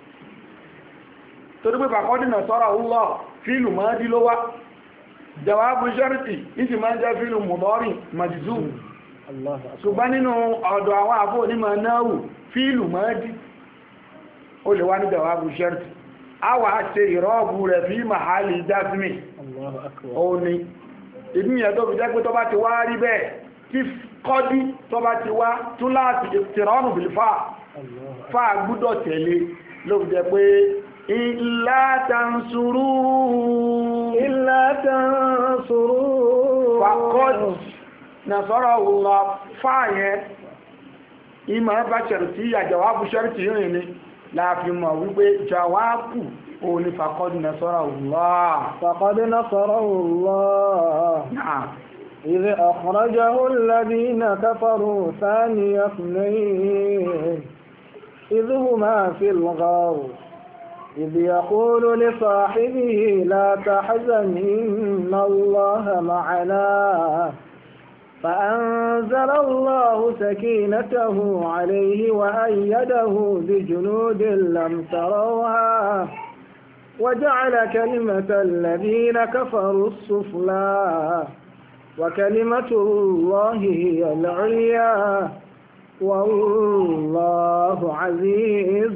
torí pé faqad nasarahu Allah fíìlù máa dí ló wá jawabu sharti ìsì máa ń jẹ́ fíìlù mudari majzum ṣùgbọ́n nínú ọ̀dọ̀ àwọn àbó onímọ̀ náà fíìlù máa dí ó lè wá ní jawabu sharti àwa ṣe ìrọ́ọ̀bù rẹ̀ fi mahali jásmì òní ìdí yẹn tó fi jẹ́ pé tó bá ti wá rí bẹ́ẹ̀ tí kọ́dí tó bá ti wá tún láti ìtìrọ́nù bí fà fà gbúdọ̀ tẹ̀lé ló fi jẹ́ pé illa tansuru illa tansuru faqad nasarahu Allah fà yẹn ìmọ̀ bá ṣẹ̀rìtì jawabu ṣẹ̀rìtì rìn ni láàfin mọ̀ wípé jawabu òní faqad nasarahu Allah faqad nasarahu Allah na'am idh akhrajahu alladhina kafaru thaniya ithnayn idh huma fil ghar idh yaqulu li sahibihi la tahzan inna Allaha ma'ana فأنزل الله سكينته عليه وأيده بجنود لم تروها وجعل كلمة الذين كفروا السفلى وكلمة الله هي العليا والله عزيز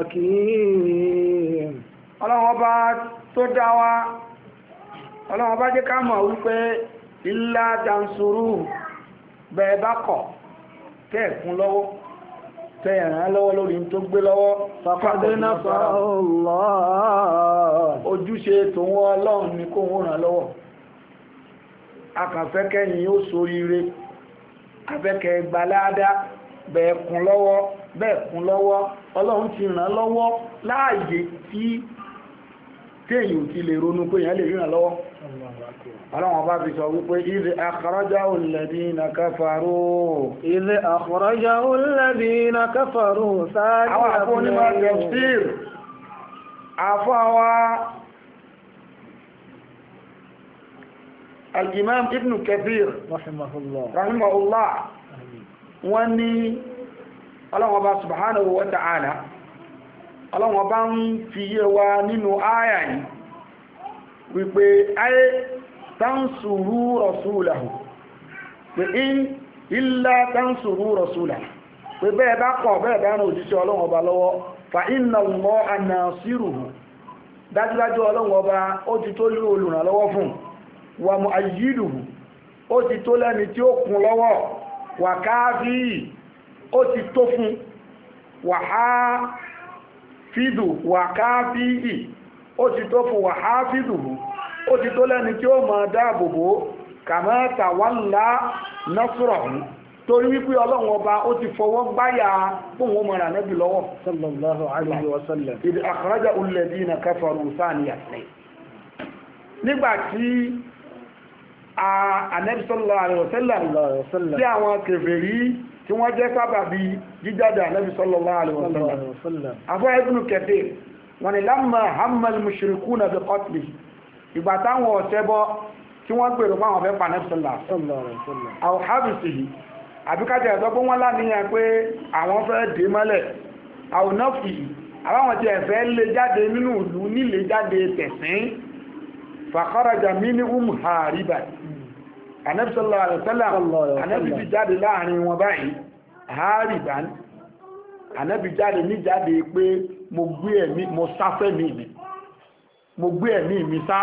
حكيم ọlọ́run ọba tó dá wa ọlọ́run ọba jẹ́ ká mọ̀ wípé illa tansuru bẹ́ẹ̀ bá kọ̀ tẹ́ẹ̀kún lọ́wọ́ tẹ́ẹ̀rán lọ́wọ́ lórí tó gbé lọ́wọ́ faqad nasarahu Allah ojúṣe tó wọ́n ọlọ́run ní kó wọ́n ràn lọ́wọ́ akànfẹ́kẹ́yìn ó soríire afẹ́kẹ́ gbaládá bẹ́ẹ̀kún lọ́wọ́ bẹ́ẹ̀ kún lọ́wọ́ ọlọ́run ti ràn lọ́wọ́ láàyè tí téèyàn ti lè ronú pé èèyàn lè ràn lọ́wọ́ ọlọ́run bá fi sọ wípé idh akhrajahu alladhina kafaru idh akhrajahu alladhina kafaru sáájú àwọn àfọ́ onímọ̀ tafsir àfọ́ àwa al-imam ibn kathir rahimahullah rahimahullah wọ́n ní ọlọ́wọ́ bá subhanahu wa ta'ala ọlọ́wọ́ bá ń fi yé wa nínú àyà yìí wípé ayé tansuru rasulahu pé in illa tansuru rasulahu pé bẹ́ẹ̀ bá kọ̀ bẹ́ẹ̀ bá rán òjíṣẹ́ ọlọ́wọ́ bá lọ́wọ́ fa inna Allaha nasiruhu dájúdájú ọlọ́wọ́ bá ó ti tó lé olùrànlọ́wọ́ fún wa mu'ayyiduhu ó ti tó lẹ́ni tí ó kún lọ́wọ́ wà káàfí ó ti tó fún wà á fídù wà káàfí ó ti tó fún wà á fídù ó ti tó lẹ́ni tí ó máa dáàbòbò kàmẹ́ta wà ńlá násùrọ̀hún torí wípé ọlọ́run ọba ó ti fọwọ́ gbáyà fún wọn mọ̀rà nẹ́bì lọ́wọ́ sallallahu alayhi wa sallam idh akhrajahu alladhina kafaru thaniya ithnayn nígbàtí Ànábì sallallahu alaihi wasallam tí àwọn kèfèrí tí wọ́n jẹ́ sábàbí jíjáde Ànábì sallallahu alaihi wasallam afọ́ Ibn Kathir wọ́n ní lamma hamma al-mushrikuna bi qatlihi ìgbà táwọn ọ̀sẹ́bọ́ tí wọ́n gbèrò fáwọn fẹ́ pa Ànábì sallallahu alaihi wasallam aw habsihi àbíkájẹ́ ẹ̀sọ́ pé wọ́n láníyàn pé àwọn fẹ́ dé mọ́lẹ̀ aw nafyihi àwọn tí ẹ̀fẹ́ lè jáde nínú ìlú nílé jáde tẹ̀sìn fa kharaja minhum hariban Ànábì sallallahu alaihi wasallam Ànábì ti jáde láàrin wọn báyìí hariban Ànábì jáde ní jáde pé mo gbé ẹ̀mí mo sáfẹ́ mi mi mo gbé ẹ̀mí mi sá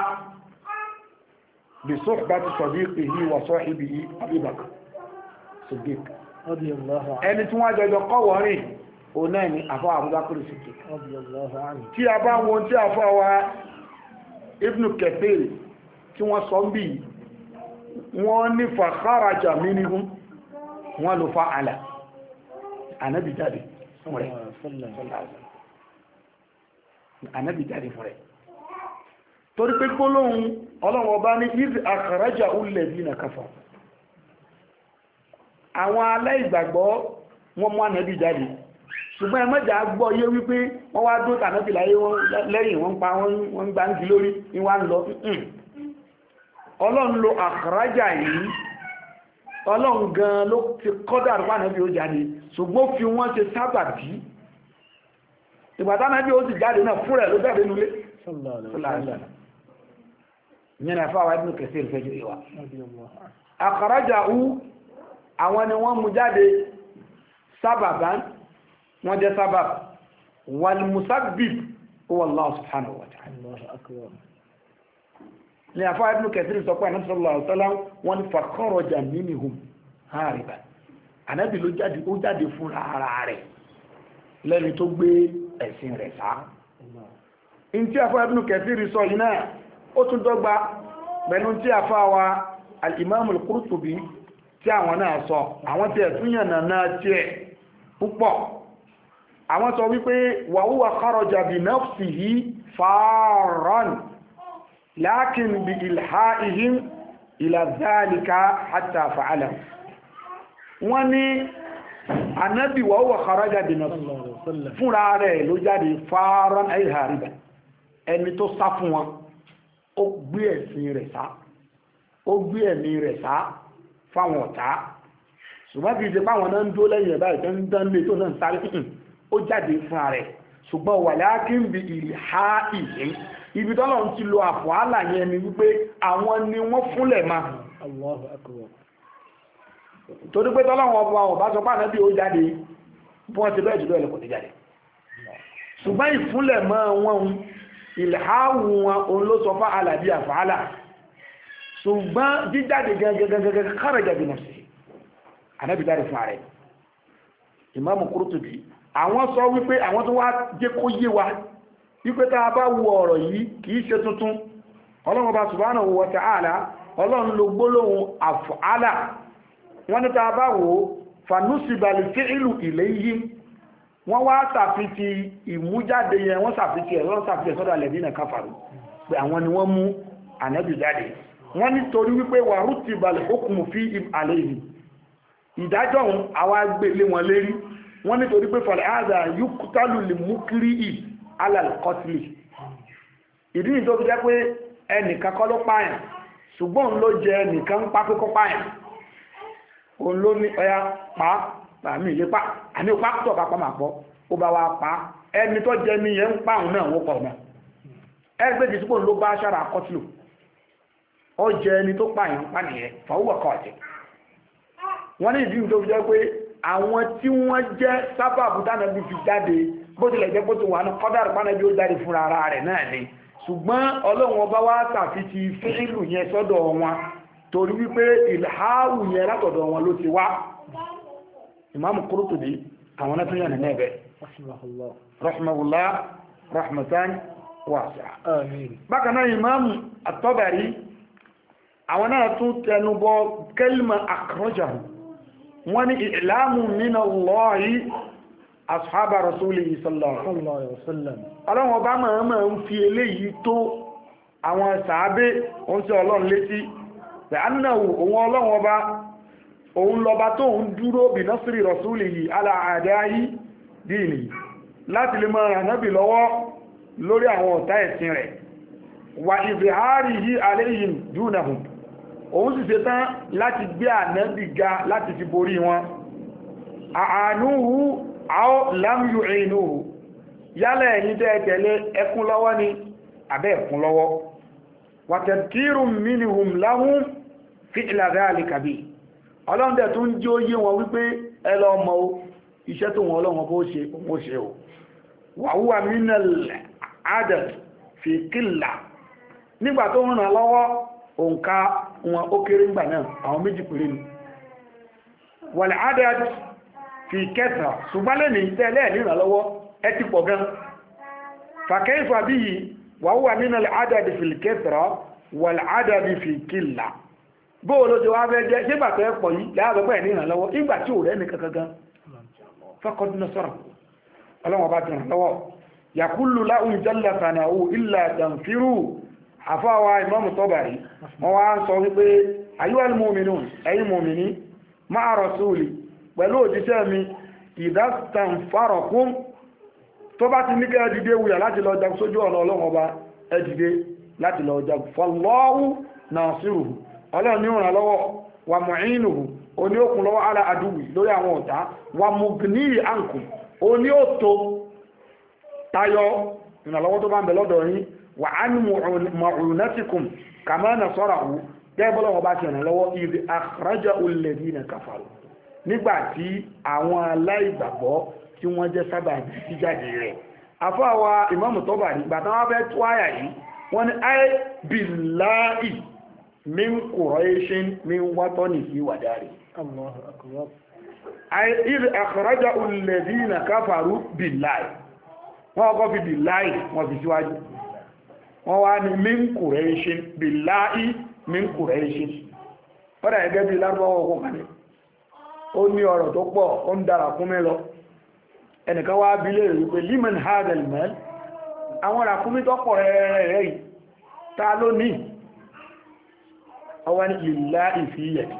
bí suhbati sadiqihi wa sahibihi Abi Bakr Siddiq ẹni tí wọ́n jọjọ kọ́wọ́ rìn o náà ni àfọ́ Abu Bakr Siddiq tí a bá wọn tí a fọ́ wa Ibn Kathir tí wọ́n sọ ń bí wọ́n ní fa kharaja minhum wọ́n lò fa àlà Ànábì jáde fún rẹ̀ Ànábì jáde fún rẹ̀ torí pé gbólóhùn Ọlọ́run Ọba ní idh akhrajahu alladhina kafaru àwọn aláìgbàgbọ́ wọ́n mú Ànábì jáde ṣùgbọ́n ẹmọ́jà gbọ́ yé wípé wọ́n wá dó tànábì láyé lẹ́yìn wọ́n pa wọ́n gbá ń di lórí ní wá ń lọ Ọlọ́run lo àkàrájà yìí Ọlọ́run gan ló ti kọ́dà rúpa ànábì ó jáde ṣùgbọ́n fi wọ́n ṣe sábàbí ìgbàtà ànábì ó sì jáde náà fúnrẹ̀ ló jáde nulé ìyẹn àfáwà Ibn Kathir ìfẹ́jú ìwà àkàrájà ú àwọn ni wọ́n mú jáde sábàbá wọ́n jẹ́ sábàbá wal musabbib huwa Allah subhanahu wa ta'ala ni àfáà Ibn Kathir sọ pé Ànábì sallallahu alaihi wasallam wọ́n ní fa kharaja minhum hariban Ànábì ló jáde ó jáde fún ara rẹ̀ lẹ́ni tó gbé ẹ̀sìn rẹ̀ sá in tí àfáà Ibn Kathir sọ yìí náà ó tún dọ́gba pẹ̀lú tí àfáà wa al-Imam al-Qurtubi tí àwọn náà sọ àwọn tí ẹ̀túnyàn náà tí ẹ̀ púpọ̀ àwọn sọ wípé wa huwa kharaja bi nafsihi farran lakin bi ilhaihim ila dhalika hatta fa'ala wọ́n ní Ànábì wa huwa kharaja bi nafsihi fúnra rẹ̀ ló jáde farran ay hariban ẹni tó sá fún wọn ó gbé ẹ̀sìn rẹ̀ sá ó gbé ẹ̀mí rẹ̀ sá fáwọn ọ̀tá ṣùgbọ́n kìí ṣe páwọn náà ń dó lẹ́yìn ẹ̀bá ìtẹ́ ń dán lé tó náà ń sáré fún ó jáde fún ààrẹ ṣùgbọ́n wà láàkín bí ìhá ìyẹ́ ibi tọ́lọ̀ ń ti lo àfọ́ àlà yẹn ni wípé àwọn ni wọ́n fúnlẹ̀ máa Allahu akbar torí pé tọ́lọ̀ wọn bá ọba sọ pàdé bí ó jáde bí wọ́n ti bẹ́ẹ̀ jùlọ ẹ̀lẹ́kọ̀ ti jáde ṣùgbọ́n ìfúnlẹ̀ mọ́ wọn ìlháwù wọn òun ló sọ fún àlà bí àfọ́ àlà ṣùgbọ́n jíjáde gẹ́gẹ́gẹ́gẹ́ kharaja bi nafsihi Ànábì jáde fún ààrẹ Imam Qurtubi àwọn sọ wípé àwọn tó wá jẹ́ kó yé wa wípé tá a bá wo ọ̀rọ̀ yìí kìí ṣe tuntun Ọlọ́run Ọba subhanahu wa ta'ala Ọlọ́run ló gbólóhùn af'ala wọ́n ní tá a bá wo fanusiba al-fi'lu ilayhim wọ́n wá ṣàfitì ìmújáde yẹn wọ́n ṣàfitì ẹ̀ wọ́n ṣàfitì sọ́dọ̀ alladhina kafaru pé àwọn ni wọ́n mú ànábì jáde wọ́n nítorí wípé wà rutiba al-hukmu fi alayhi ìdájọ́ òun àwa gbélé wọn lérí wọ́n nítorí pé fọlẹ̀ àádà yuqtalu li-mukrihi ala al-qatli ìdí ní tó fi jẹ́ pé ẹnìkan kọ́ ló pààyàn ṣùgbọ́n ló jẹ ẹnìkan ń pa pé kó pààyàn òun ló ní ọya pa àmì ilé pa àmì òpá tó ọ̀pá pàmà pọ̀ ó bá wa pa ẹni tó jẹ ní yẹn ń pa òun náà wọ́n pọ̀ náà ẹgbẹ́ jù sípò ló bá ṣára kọ́tìlù ó jẹ ẹni tó pààyàn pa nìyẹn fàwọ́ kọ́ ọ̀jẹ̀ wọ́n ní ìdí tó fi jẹ́ pé àwọn tí wọ́n jẹ́ sábàbù tánàbí fi jáde bó tilẹ̀ jẹ́ pé tó wà ní kọ́dàrú pánàbí ó jáde fúnra ara rẹ̀ náà ni ṣùgbọ́n ọlọ́run ọba wá ṣàfitì fíìlù yẹn sọ́dọ̀ wọn torí wípé ìlháàwù yẹn látọ̀dọ̀ wọn ló ti wá ìmáàmù Qurtubi àwọn náà tún yàn nínú ẹ̀bẹ̀ rahimahullah rahmatan wasi'a bákan náà ìmáàmù at-Tabari àwọn náà tún tẹnubọ kẹlìmà akhrajahu wọ́n ní i'lamu minallahi ashaba rasulihi sallallahu alaihi wasallam ọlọ́run ọba máa máa ń fi eléyìí tó àwọn sàábé òun sí ọlọ́run létí pẹ̀ annáwò òun ọlọ́run ọba òun lọba tó ń dúró bí nasri rasulihi ala a'da'i dini láti lè máa ràn nábì lọ́wọ́ lórí àwọn ọ̀tá ẹ̀sìn rẹ̀ wà izharihi alayhim dunahum òun sì ṣe tán láti gbé ànábì ga láti fi borí wọn àánúhù aw lam yu'inuhu yálẹ̀ ẹ̀yìn tẹ́ tẹ̀lé ẹkún lọ́wọ́ ni àbẹ́ ẹkún lọ́wọ́ wa tadhkirun minhum lahum fi'la dhalika bi ọlọ́ndẹ̀ tó ń jí ó yé wọn wípé ẹlọ ọmọ iṣẹ́ tó wọn ọlọ́wọ́ bó ṣe ó ṣe o wa huwa minal adad fi qilla nígbà tó ń ràn lọ́wọ́ òǹkà wọn ó kéré ńgbà náà àwọn méjì péré ni wal adad fi kẹsàn ṣùgbọ́n lè ní tẹ́lẹ̀ nínú lọ́wọ́ ẹ ti pọ̀ gan fàkẹ́fà bí i wà wà nínú àdàdì fi kẹsàn wà àdàdì fi kìlà bóòlò tí wá fẹ́ jẹ́ ṣígbà tẹ́ pọ̀ yìí láàbẹ̀pẹ̀ nínú lọ́wọ́ ìgbà tí ò rẹ̀ ní kankan fàkọ́dúnà sọ́rọ̀ ọlọ́wọ́ bá ti ràn lọ́wọ́ yàkúlù láhùn jalla sànàwó ìlà dànfírù àfáwà Imamu Tabari wọ́n wá ń sọ wípé ayyuhal mu'minun ẹ̀yin mùmìní ma'a rasuli pẹ̀lú òjíṣẹ́ mi ìdástan fárọ̀kún tó bá ti ní kẹ́ ẹdìdé wùyà láti lọ jagun sójú ọ̀nà ọlọ́run ọba ẹdìdé láti lọ jagun fallahu nasiruhu ọlọ́run ní òràn lọ́wọ́ wà mu'inuhu oní òkun lọ́wọ́ ala aduwi lórí àwọn ọ̀tá wà mugni ankum oní òtò tayọ ìrànlọ́wọ́ tó bá ń bẹ lọ́dọ̀ yín wà á ní ma'unatikum kama nasarahu gẹ́gbọ́lọ́wọ́ bá ti ràn lọ́wọ́ idh akhrajahu alladhina kafaru nígbàtí àwọn aláìgbàgbọ́ tí wọ́n jẹ́ sábà jíjáde rẹ̀ afọ́wà Imamu Tabari gbàtán wọ́n fẹ́ tó àyà yìí wọ́n ní ay billahi min Qurayshin min watanihi wa dari Allahu akbar ay idh akhrajahu alladhina kafaru billahi wọ́n kọ́ fi billahi wọ́n fi síwájú wọ́n wá ní min Qurayshin billahi min Qurayshin wọ́n dà gẹ́gẹ́ bí lárúbáwọ́ ọkọ̀ kan ní ó ní ọ̀rọ̀ tó pọ̀ ó ń dára kún mẹ́lọ ẹnìkan wá bí lè rí pé liman hadal mal àwọn ràkúnmí tó pọ̀ rẹ̀ yìí ta ló ní ọwá ní lillahi fi yẹ̀tì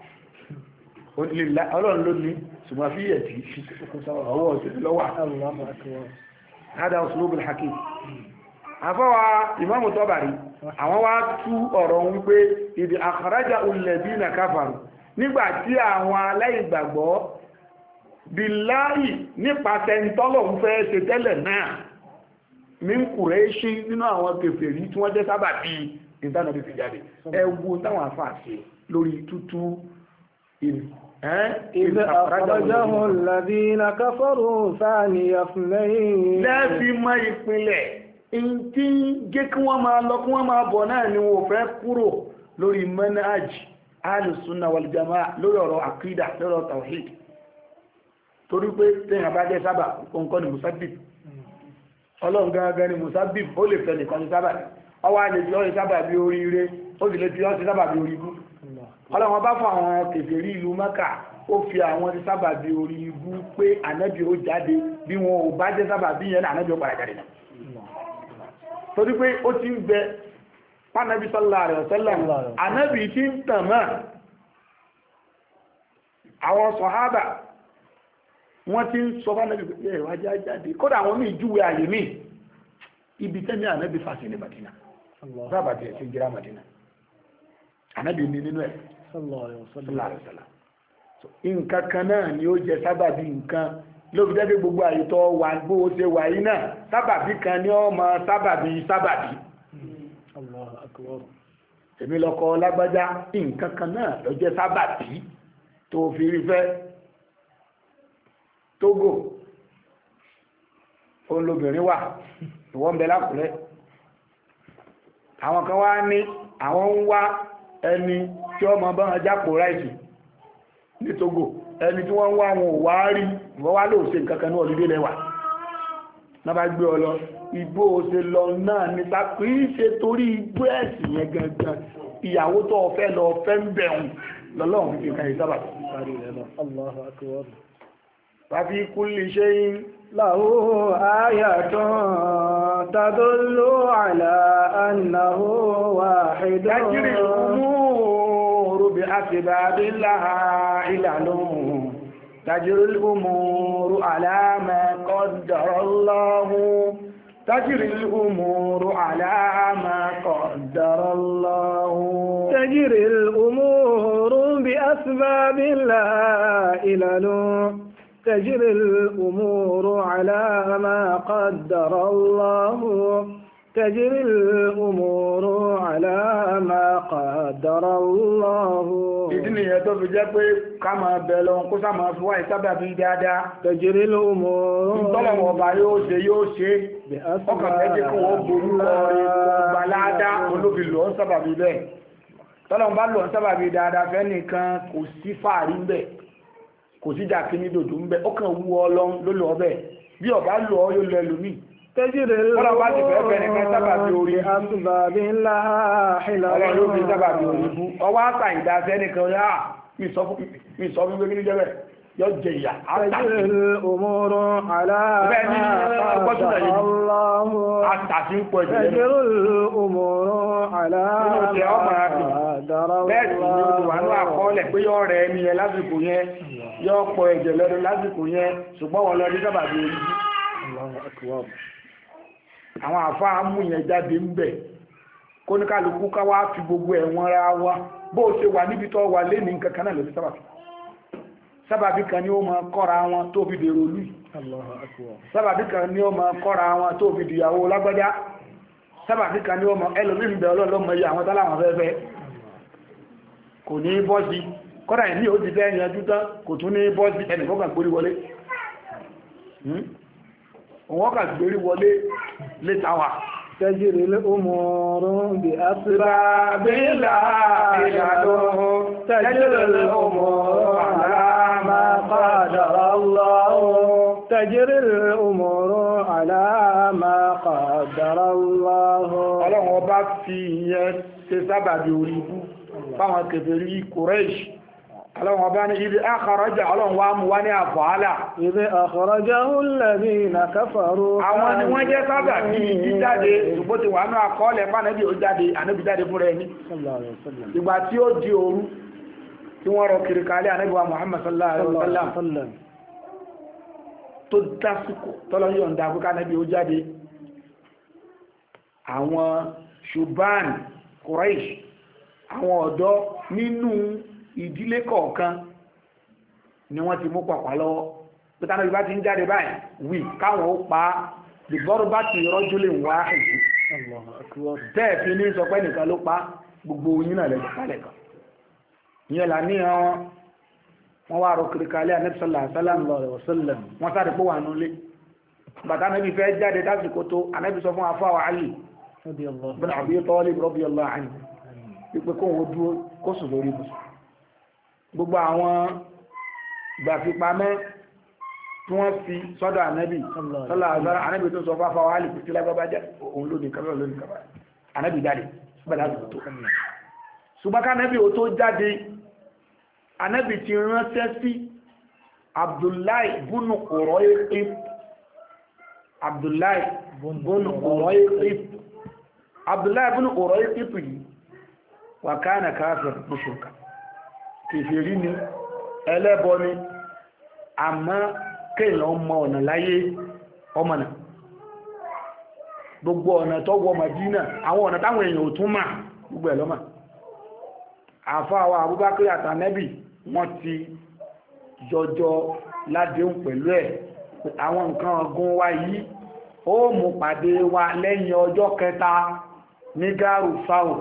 ọlọ́run ló ní ṣùgbọ́n fi yẹ̀tì ọwọ́ òṣèlú lọ́wọ́ hada uslubul hakim àfọwà Imamu Tabari àwọn wá tú ọ̀rọ̀ wípé ìdí akhraja alladhina kafaru nígbàtí àwọn aláìgbàgbọ́ billahi nípasẹ̀ ìtọ́lọ̀ ń fẹ́ ṣe tẹ́lẹ̀ náà min Qurayshi nínú àwọn kèfèrí tí wọ́n jẹ́ sábà bí ìtànàbí fi jáde ẹwú táwọn àfáà ṣe lórí tútú إذ أخرجه الذين كفروا ثاني اثنين lẹ́ẹ̀fí mọ́ ìpínlẹ̀ tí jẹ́ kí wọ́n máa lọ kí wọ́n máa bọ̀ náà ni wọ́n fẹ́ kúrò lórí manhaj alùsùnà wàlìjàmá lórí ọ̀rọ̀ àkídà lórí ọ̀rọ̀ tawhid torí pé tẹ́yìn bá jẹ́ sábà nǹkan ni musabib ọlọ́run gangan ni musabib ó lè fẹ́ nìkan ní sábà ọwọ́ a lè fi ọ́ sábà bí oríire ó sì lè fi ọ́ sí sábà bí orí ibú ọlọ́run bá fún àwọn kèfèrí ìlú Mẹ́kà ó fi àwọn ti sábàbí orí ibú pé ànábì ó jáde bí wọn ò bá jẹ́ sábàbí yẹn ànábì ó padà jáde náà torí pé ó ti ń bẹ pánàbí sallallahu alaihi wasallam ànábì tí ń tàn mọ́ àwọn sọ̀hábà wọ́n ti ń sọ fánàbí pé ẹ̀rọ ajá jáde kódà àwọn míì júwe àyè míì ibi tẹ́mi ànábì fàṣẹ ní Madina sábàbí ẹ̀ sí jíra Madina ànábì ní nínú ẹ̀ sallallahu alaihi wasallam nǹkan kan náà ni ó jẹ sábàbí nǹkan ló fi jẹ́ pé gbogbo àyètọ́ wà bó o ṣe wà yìí náà sábàbí kan ní ọmọ sábàbí sábàbí Allahu akbar èmi lọ́kọ lágbájá nǹkan kan náà ló jẹ́ sábàbí tó fi rí fẹ́ Tógò olóbìnrin wà ìwọ́n ń bẹ lákùrẹ́ àwọn kan wá ní àwọn ń wá ẹni tí ọmọ bá wọn jápò ráìsì ní Tógò ẹni tí wọ́n wá wọn ò wá rí wọ́n wá lóò ṣe nǹkan kan ní ọdún lẹ́wà náà bá gbé ọ lọ igbó ṣe lọ náà níta kì í ṣe torí igbó ẹ̀sìn yẹn gangan ìyàwó tó ọ̀fẹ́ lọ fẹ́ ń bẹ̀rùn lọ́lọ́run fi kan ìsábà Allahu akbar tàbí kulli shay'in lahu ayatun tadullu ala annahu wahidun tajri al-umuru bi asbabillaha ilalun tajri al-umuru ala ma qaddara Allahu تجري الأمور على ما قدر الله تجري الأمور بأسباب لا إلل تجري الأمور على ما قدر الله تجري الأمور على ما قدر الله ìdí nìyẹn tó fi jẹ́ pé ká máa bẹ̀ lọ kó sá máa fi wá ìsábàbí dáadáa تجري الأمور ìtọ́lọ̀wọ̀ ọba yóò ṣe yóò ṣe ọkàn mẹ́jẹ́ kí wọ́n ború ọrin gbalada olóbìlò ọ́n sábàbí bẹ́ẹ̀ tọ́lọ̀wọ̀ bá lọ sábàbí dáadáa fẹ́ nìkan kò sí fàárí ń bẹ̀ kò sí jàkí ní dòdò ń bẹ̀ ó kàn wú ọlọ́run ló lọ bẹ́ẹ̀ bí ọba lọ yóò lọ ẹlòmíì تجري الأمور بأسباب لا حلال ọlọ́run ló fi sábàbí orí bú ọwọ́ àtà ìdáfẹ́ nìkan yá mi sọ fún gbé ní jẹ́bẹ̀ yọ jẹ ìyà تجري الأمور على ما قدر الله àtàtí ń pọ̀ ìjẹ́ تجري الأمور على ما قدر bẹ́ẹ̀ sì ni ó wà ní àkọọ́lẹ̀ pé yọ rẹ̀ ẹni yẹn lásìkò yẹn yọ pọ̀ ẹ̀jẹ̀ lọ́dún lásìkò yẹn ṣùgbọ́n wọn lọ ní sábàbí orí bú àwọn àfáà mú yẹn jáde ń bẹ̀ kó ní kálukú ká wá fi gbogbo ẹ̀wọ̀n ra wa bó ṣe wà níbi tó wà lé ní nǹkan kan náà lórí sábàbí sábàbí kan ni ó máa kọ́ra wọn tó fi dèrò lù sábàbí kan ni ó máa kọ́ra wọn tó fi dìyàwó lágbájá sábàbí kan ni ó máa ẹlòmí ń bẹ ọlọ́lọ́mọ iye àwọn táláwọn fẹ́fẹ́ kò ní bọ́ sí kọ́dà ìní ó ti fẹ́ yanjú tán kò tún ní bọ́ sí ẹnì kọ́kàn gbórí wọlé wọ́n kà gbérí wọlé létawà تجري الأمور بأسباب لا إلل تجري الأمور على ما قدر الله تجري الأمور على ما قدر الله ọlọ́run ọba fi ìyẹn ṣe sábàbí orí ibú fáwọn kèfèrí Quraysh ọlọ́run ọba ní ibi akhraja ọlọ́run wá mú wá ní àfọ́álà ibi akhrajahu alladhina kafaru àwọn ni wọ́n jẹ́ sábà bí i jáde ṣùgbọ́n ti wà ní àkọọ́lẹ̀ pánẹ́bí ó jáde ànábì jáde fún rẹ̀ ní ìgbà tí ó di òru tí wọ́n rọ kiri kalẹ̀ ànábì wa Muhammad sallallahu alaihi wasallam tó dásìkò tọ́lọ́ yọ̀ǹda fún kánábì ó jáde àwọn ṣùgbọ́n Quraysh àwọn ọ̀dọ́ nínú ìdílé kọ̀ọ̀kan ni wọ́n ti mú pàpà lọ́wọ́ pẹ̀tàna ìbá ti ń jáde báyìí wí káwọn ó pa dìbọ́rù bá ti rọ́jú lè wá ẹ̀sìn tẹ́ẹ̀fì ní sọ pé nìkan ló pa gbogbo oyin náà lẹ́jọ́ kálẹ̀ kan ìyẹn là ní àwọn wọ́n wá rọ kiri kalẹ̀ Ànábì sallallahu alaihi wasallam wọ́n sáré pé wà nulẹ̀ bàtà Ànábì fẹ́ jáde lásìkò tó Ànábì sọ fún afáwà Ali bin Abi Talib radiyallahu anhu wípé kóhun dúró kó sùn lórí ibùsùn gbogbo àwọn gbàfipamẹ́ tí wọ́n fi sọ́dọ̀ ànábì sọ́lá àzára ànábì tó sọ fáfá wà lè pìtí lágbàbá jẹ́ òun lónìí kàbẹ̀ lónìí kàbẹ̀ ànábì jáde bẹ̀rẹ̀ tó ṣùgbọ́n kánábì ò tó jáde Ànábì ti ránṣẹ́ sí Abdullahi búnù Urayqit Abdullahi búnù Urayqit Abdullahi búnù Urayqit yìí wa kana kafir mushrika kèfèrí ni ẹlẹ́bọ ni àmọ́ kéèyàn ọmọ ọ̀nà láyé ọmọ náà gbogbo ọ̀nà tó wọ Madina àwọn ọ̀nà táwọn èèyàn ò tún mà gbogbo ẹ̀ lọ́mà àfáwà Abubakar àtànẹ́bì wọ́n ti jọjọ ládéhùn pẹ̀lú ẹ̀ àwọn nǹkan ọ̀gùn wa yìí ó mú pàdé wa lẹ́yìn ọjọ́ kẹta ní gáàrù fáwọ̀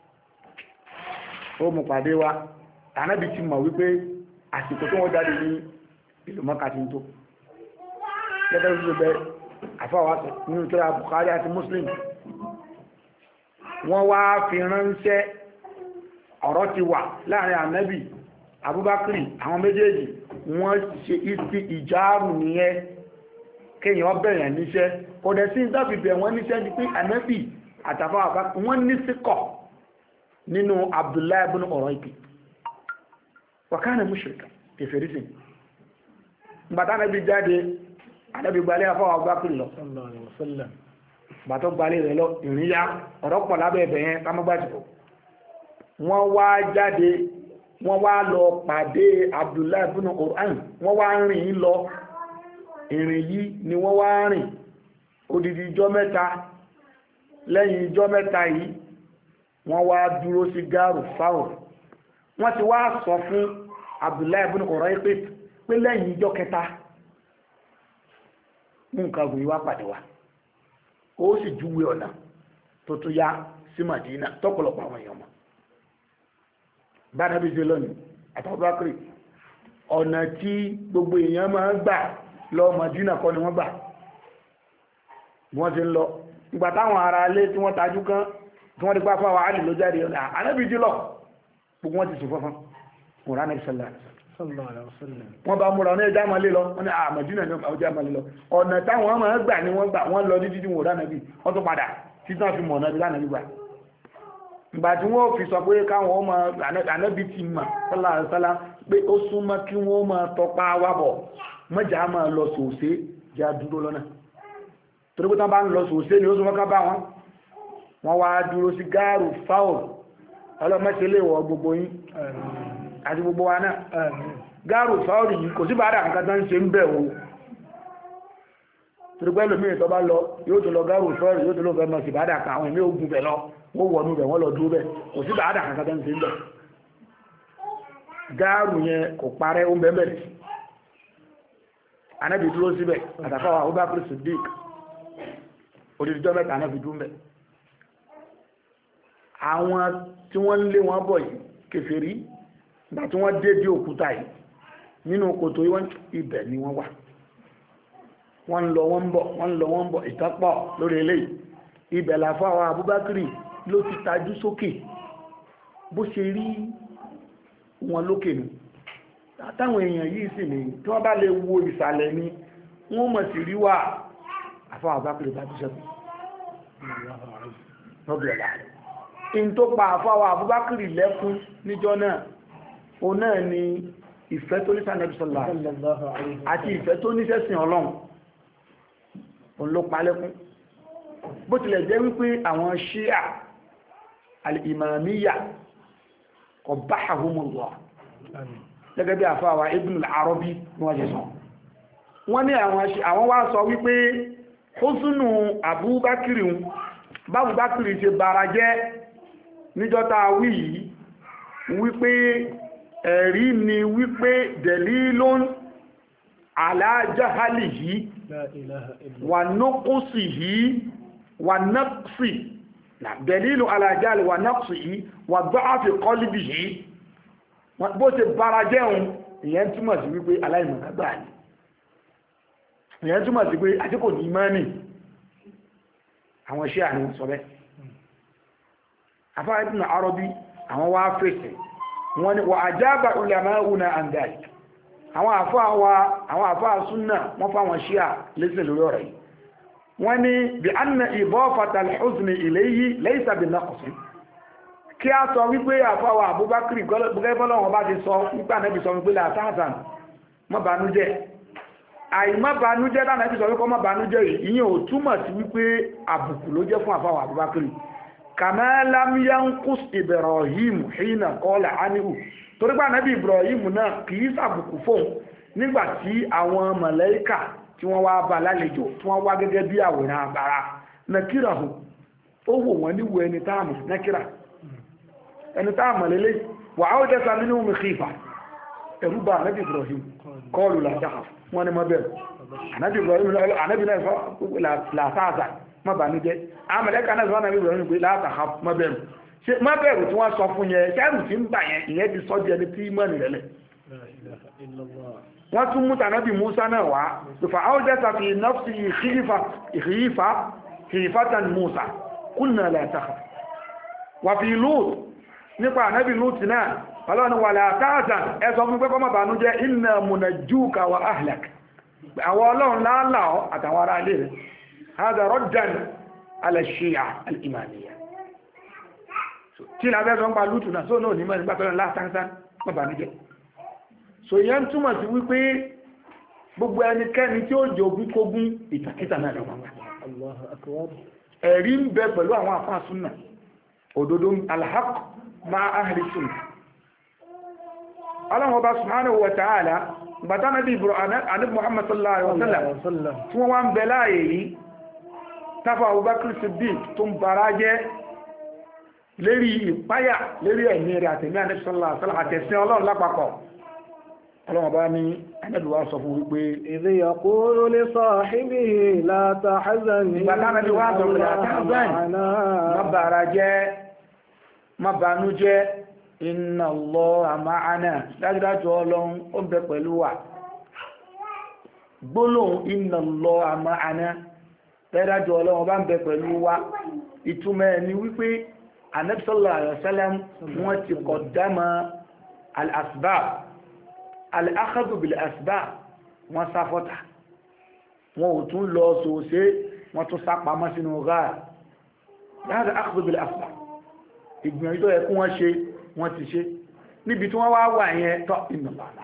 ó mú pàdé wa ànábì ti mọ̀ wípé àsìkò tó wọ́n jáde ní ìlú Mọ́kà tí ń tó gẹ́gẹ́ bí bẹ́ àfáwà nínú tó ra Bukhari àti Muslim wọ́n wá fi ránṣẹ́ ọ̀rọ̀ ti wà láàrin ànábì Abubakar àwọn méjèèjì wọ́n ṣe ìsì ìjáàrù nìyẹn kéèyàn bẹ̀rẹ̀ níṣẹ́ kò dẹ̀ sí ìdáfibẹ̀ wọ́n níṣẹ́ di pé ànábì àtàfáwà wọ́n ní síkọ̀ nínú Abdullahi ibn Urayqit wàkánà mushrika kèfèrísìn bàtà ànábì jáde ànábì gbalẹ̀ àfáwà Abubakar lọ bàtọ́ gbalẹ̀ rẹ̀ lọ ìrìnyà ọ̀rọ̀ pọ̀ lábẹ́ ẹ̀bẹ̀ yẹn kámọ́gbàjìkò wọ́n wá jáde wọ́n wá lọ pàdé Abdullahi ibn Urayqit wọ́n wá rìn lọ ìrìn yìí ni wọ́n wá rìn odidi ijọ́ mẹ́ta lẹ́yìn ijọ́ mẹ́ta yìí wọ́n wá dúró sí gáàrù fáwọ̀ wọ́n ti wá sọ fún Abdullahi ibn Urayqit pé lẹ́yìn ijọ́ kẹta mú nǹkan gùn wá pàdé wa ó sì júwe ọ̀nà tó tún yá sí Madina tọ́pọ̀lọpọ̀ àwọn èèyàn mọ̀ bá nàbí ṣe lónìí àtàbákìrì ọ̀nà tí gbogbo èèyàn máa ń gbà lọ Madina kọ́ ni wọ́n gbà wọ́n ti ń lọ ìgbà táwọn ará ilé tí wọ́n tajú kan tí wọ́n ti gbá fáwọn àlè ló jáde ọ̀nà ànábì jí lọ gbogbo wọn ti sùn fọ́fọ́n kùnrán nàbí sallallahu alaihi wasallam wọ́n bá múra ọ̀nà ẹja malé lọ wọ́n ní Madina ní ọjà malé lọ ọ̀nà táwọn máa ń gbà ni wọ́n gbà wọ́n lọ dídí wọn rá nàbí wọ́n tó padà títí wọ́n fi mọ̀ ọ̀nà bí lánàbí gbà ìgbà tí wọ́n fi sọ pé káwọn ọmọ ànábì ti mà sallallahu alaihi wasallam pé ó súnmọ́ kí wọ́n máa tọpa wábọ̀ mọ́jà máa lọ sòsé já dúró lọ́nà torí pé tán bá ń lọ sòsé ni ó súnmọ́ ká bá wọn wọ́n wá dúró sí gáàrù fáwọ̀ ọlọ́mọ́sílẹ̀ wọ gbogbo yín àti gbogbo wa náà gáàrù fáwọ̀ yìí kò sí bàádà kankan tán ṣe ń bẹ̀ o torí pé lómi ìtọ́ bá lọ yóò tó lọ gáàrù fáwọ̀ yóò tó lọ fẹ́ mọ̀ sí bàádà kan àwọn èmi ogun bẹ̀ lọ wọ́n wọnú bẹ̀ wọ́n lọ dúró bẹ̀ kò sí bàádà kankan tán ṣe ń bẹ̀ gáàrù yẹn kò parẹ́ ó ń bẹ̀ bẹ̀rẹ̀ anábì dúró síbẹ̀ àtàfáwà Abubakar Siddiq odidijọ́ mẹ́ta anábì dúró bẹ̀ àwọn tí wọ́n lé wọn bọ̀ yìí kèfèrí gbà tí wọ́n dé dé òkúta yìí nínú kòtò yìí ibẹ̀ ni wọ́n wà wọ́n lọ wọ́n bọ̀ wọ́n lọ wọ́n bọ̀ ìtọ́pọ̀ lórí eléyìí ibẹ̀ làfáwà Abubakar ló ti tajú sókè bó ṣe rí wọn lókè nù àtàwọn èèyàn yìí sì ní tí wọ́n bá lè wo ìsàlẹ̀ ni wọ́n mọ̀ sí rí wà àfáwà Abubakar bá tó sẹ́kù lọ́bìọ̀lá in tó pa àfáwà Abubakar lẹ́kún níjọ́ náà o náà ni ìfẹ́ tó ní sànẹ́bí sọ́lá àti ìfẹ́ tó ní sẹ́sìn Ọlọ́run òun ló pa lẹ́kún bó tilẹ̀ jẹ́ wípé àwọn Ṣíà al-Imamiyya qabbahahumullah gẹ́gẹ́ bí àfáwà Ibn al-Arabi ní wọ́n jẹ́ sọ wọ́n ní àwọn wá sọ wípé husnu Abubakar bábúbákir ṣe bara jẹ́ níjọ́ta wí yìí wípé ẹ̀rí ni wípé dalilun ala jahalihi wà nọ́kùsì yìí wà nọ́kùsì dalilu ala jahalihi wà nọ́kùsì yìí wà da'fi qalbihi bó ṣe bara jẹun ìyẹn túmọ̀ sí wípé aláìmọ̀kágbà ni ìyẹn túmọ̀ sí pé àti kò ní ìmánì àwọn iṣẹ́ àwọn sọ bẹ́ afá Ibn Arabi àwọn wá fèsì wọ́n ni wà ajaba ulama'una an dhalik àwọn àfá wa àwọn àfá súnnà wọ́n fáwọn ṣíà lẹ́sẹ̀ lórí ọ̀rọ̀ yìí wọ́n ni bí anna idafata al-huzni ilayhi laysa bi naqs kí a sọ wípé àfáwà Abubakar gẹ́gẹ́ bọ́lọ́wọ́n bá ti sọ nípa Ànábì sọ wípé látàzàn má bànújẹ́ àìmá bànújẹ́ dáná ẹbí sọ wípé má bànújẹ́ yìí ìyẹn ò túmọ̀ sí wípé àbùkù ló jẹ́ fún àfáwà Abubakar kama lam yanqus Ibrahim hina qala anhu torí pé Ànábì Ibrahim náà kìí sàbùkù fóun nígbà tí àwọn màláíkà tí wọ́n wá bá lálejò tí wọ́n wá gẹ́gẹ́ bí àwòrán àbára nàkírà hù ó wò wọ́n níwò ẹni táàmù nàkírà ẹni táàmù lélẹ́ wà á ó jẹ́sà nínú mi khifa ẹ̀rú bá Ànábì Ibrahim kọlù látàkà wọ́n ni mọ́ bẹ̀rù Ànábì Ibrahim Ànábì náà sọ látàzà má bà ní jẹ́ àmàlẹ́kà náà sọ Ànábì Ibrahim pé látàkà má bẹ̀rù ṣe má bẹ̀rù tí wọ́n sọ fún yẹn ṣẹ́rù tí ń bà yẹn ìyẹn ti sọ jẹ́ ní tí mọ́ nìrẹ̀lẹ̀ wọ́n tún mú tànábì Musa náà wá tufa awjasa fi nafsi khifa khifa khifatan Musa kulna la takhaf wa fi Lut nípa ànábì Lut náà ọlọ́ni wà la tahzan ẹ sọ fún pé kó má bànújẹ́ inna munajjuka wa ahlak àwọn ọlọ́run láàlá ọ àtàwọn ará ilé rẹ̀ hada raddan ala shia al-imamiyya tí lábẹ́ sọ ń pa Lut náà sóò náà ní mọ́ nígbà tọ́lọ́ látàǹsán má bànújẹ́ so yẹn túmọ̀ sí wípé gbogbo ẹnikẹ́ni tí ó jogún kógún ìtàkítà náà lọ́wọ́ ẹ̀rí ń bẹ pẹ̀lú àwọn àfáà súnà òdodo alhaq ma ahli súnà ọlọ́run ọba subhanahu wa ta'ala gbàtà nàbí Ànábì Muhammad sallallahu alaihi wasallam tí wọ́n wá ń bẹ láàyè yìí táfà Abubakar Siddiq tó ń bara jẹ́ lérí ìpáyà lérí ẹ̀mí rẹ̀ àtẹ̀mí Ànábì sallallahu alaihi wasallam àtẹ̀sìn ọlọ́run lápapọ̀ ọlọ́wọ́ bá ní ẹnẹ́bíwá sọ fún wípé idh yaqulu li sahibihi la tahzan ìgbàtánẹ́bíwá sọ pé látàzán má bàrà jẹ́ má bànú jẹ́ inna Allaha ma'ana dájúdájú ọlọ́run ó ń bẹ pẹ̀lú wa gbólóhùn inna Allaha ma'ana dájúdájú ọlọ́run bá ń bẹ pẹ̀lú wa ìtumọ̀ ẹ̀ ni wípé Ànábì sallallahu alaihi wasallam wọ́n ti qaddama al-asbab al-akhadhu bil-asbab wọ́n sáfọ́ta wọ́n ò tún lọ sòsé wọ́n tún sápamọ́ sínú gáà láàrín akhadhu bil-asbab ìgbìyànjú tó yẹ kí wọ́n ṣe wọ́n ti ṣe níbi tí wọ́n wá wà yẹn tọ́ inna Allaha.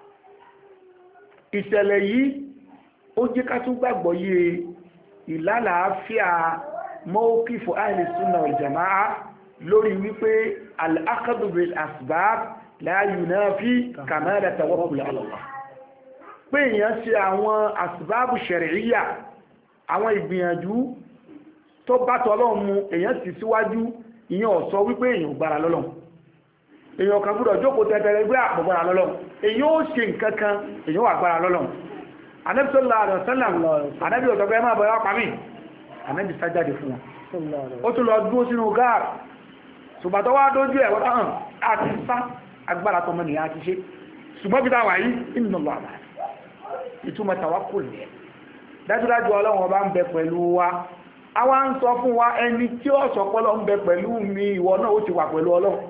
ìṣẹ̀lẹ̀ yìí ó jẹ́ ká tún gbàgbọ́ yé ìlàlàáfíà mawqifu ahli sunnah wal jamaa'ah lórí wípé al-akhadhu bil-asbab la yunafi kamala tawakkul ala Allah pé èèyàn ṣe àwọn asbábù ṣẹ̀ríyà àwọn ìgbìyànjú tó bá tọ́lọ́run mu èèyàn ti síwájú ìyẹn ò sọ wípé èèyàn gbára lọ́lọ́run èèyàn kan gbọ́dọ̀ jókòó tẹ́tẹ́rẹ́ gbé àpò gbára lọ́lọ́run èèyàn ó ṣe nǹkan kan èèyàn wà gbára lọ́lọ́run Ànábì sallallahu alaihi wasallam Ànábì ọ̀tọ̀ pé máa bọ̀ yọ́ pa mí Ànábì sájáde fún wọn ó tún lọ dúró sínú gáàrù ṣùgbọ́n tó wá dójú ẹ̀ wọ́n hàn àti sá agbára tọmọ nìyà àti ṣe ṣùgbọ́n bí táwà yìí inna Allaha ìtumọ̀ tawakkul ní ẹ̀ dájúdájú ọlọ́run ọba ń bẹ pẹ̀lú wa a wá ń sọ fún wa ẹni tí ó sọ pọ́lọ́ ń bẹ pẹ̀lú mi ìwọ náà ó ti wà pẹ̀lú ọlọ́run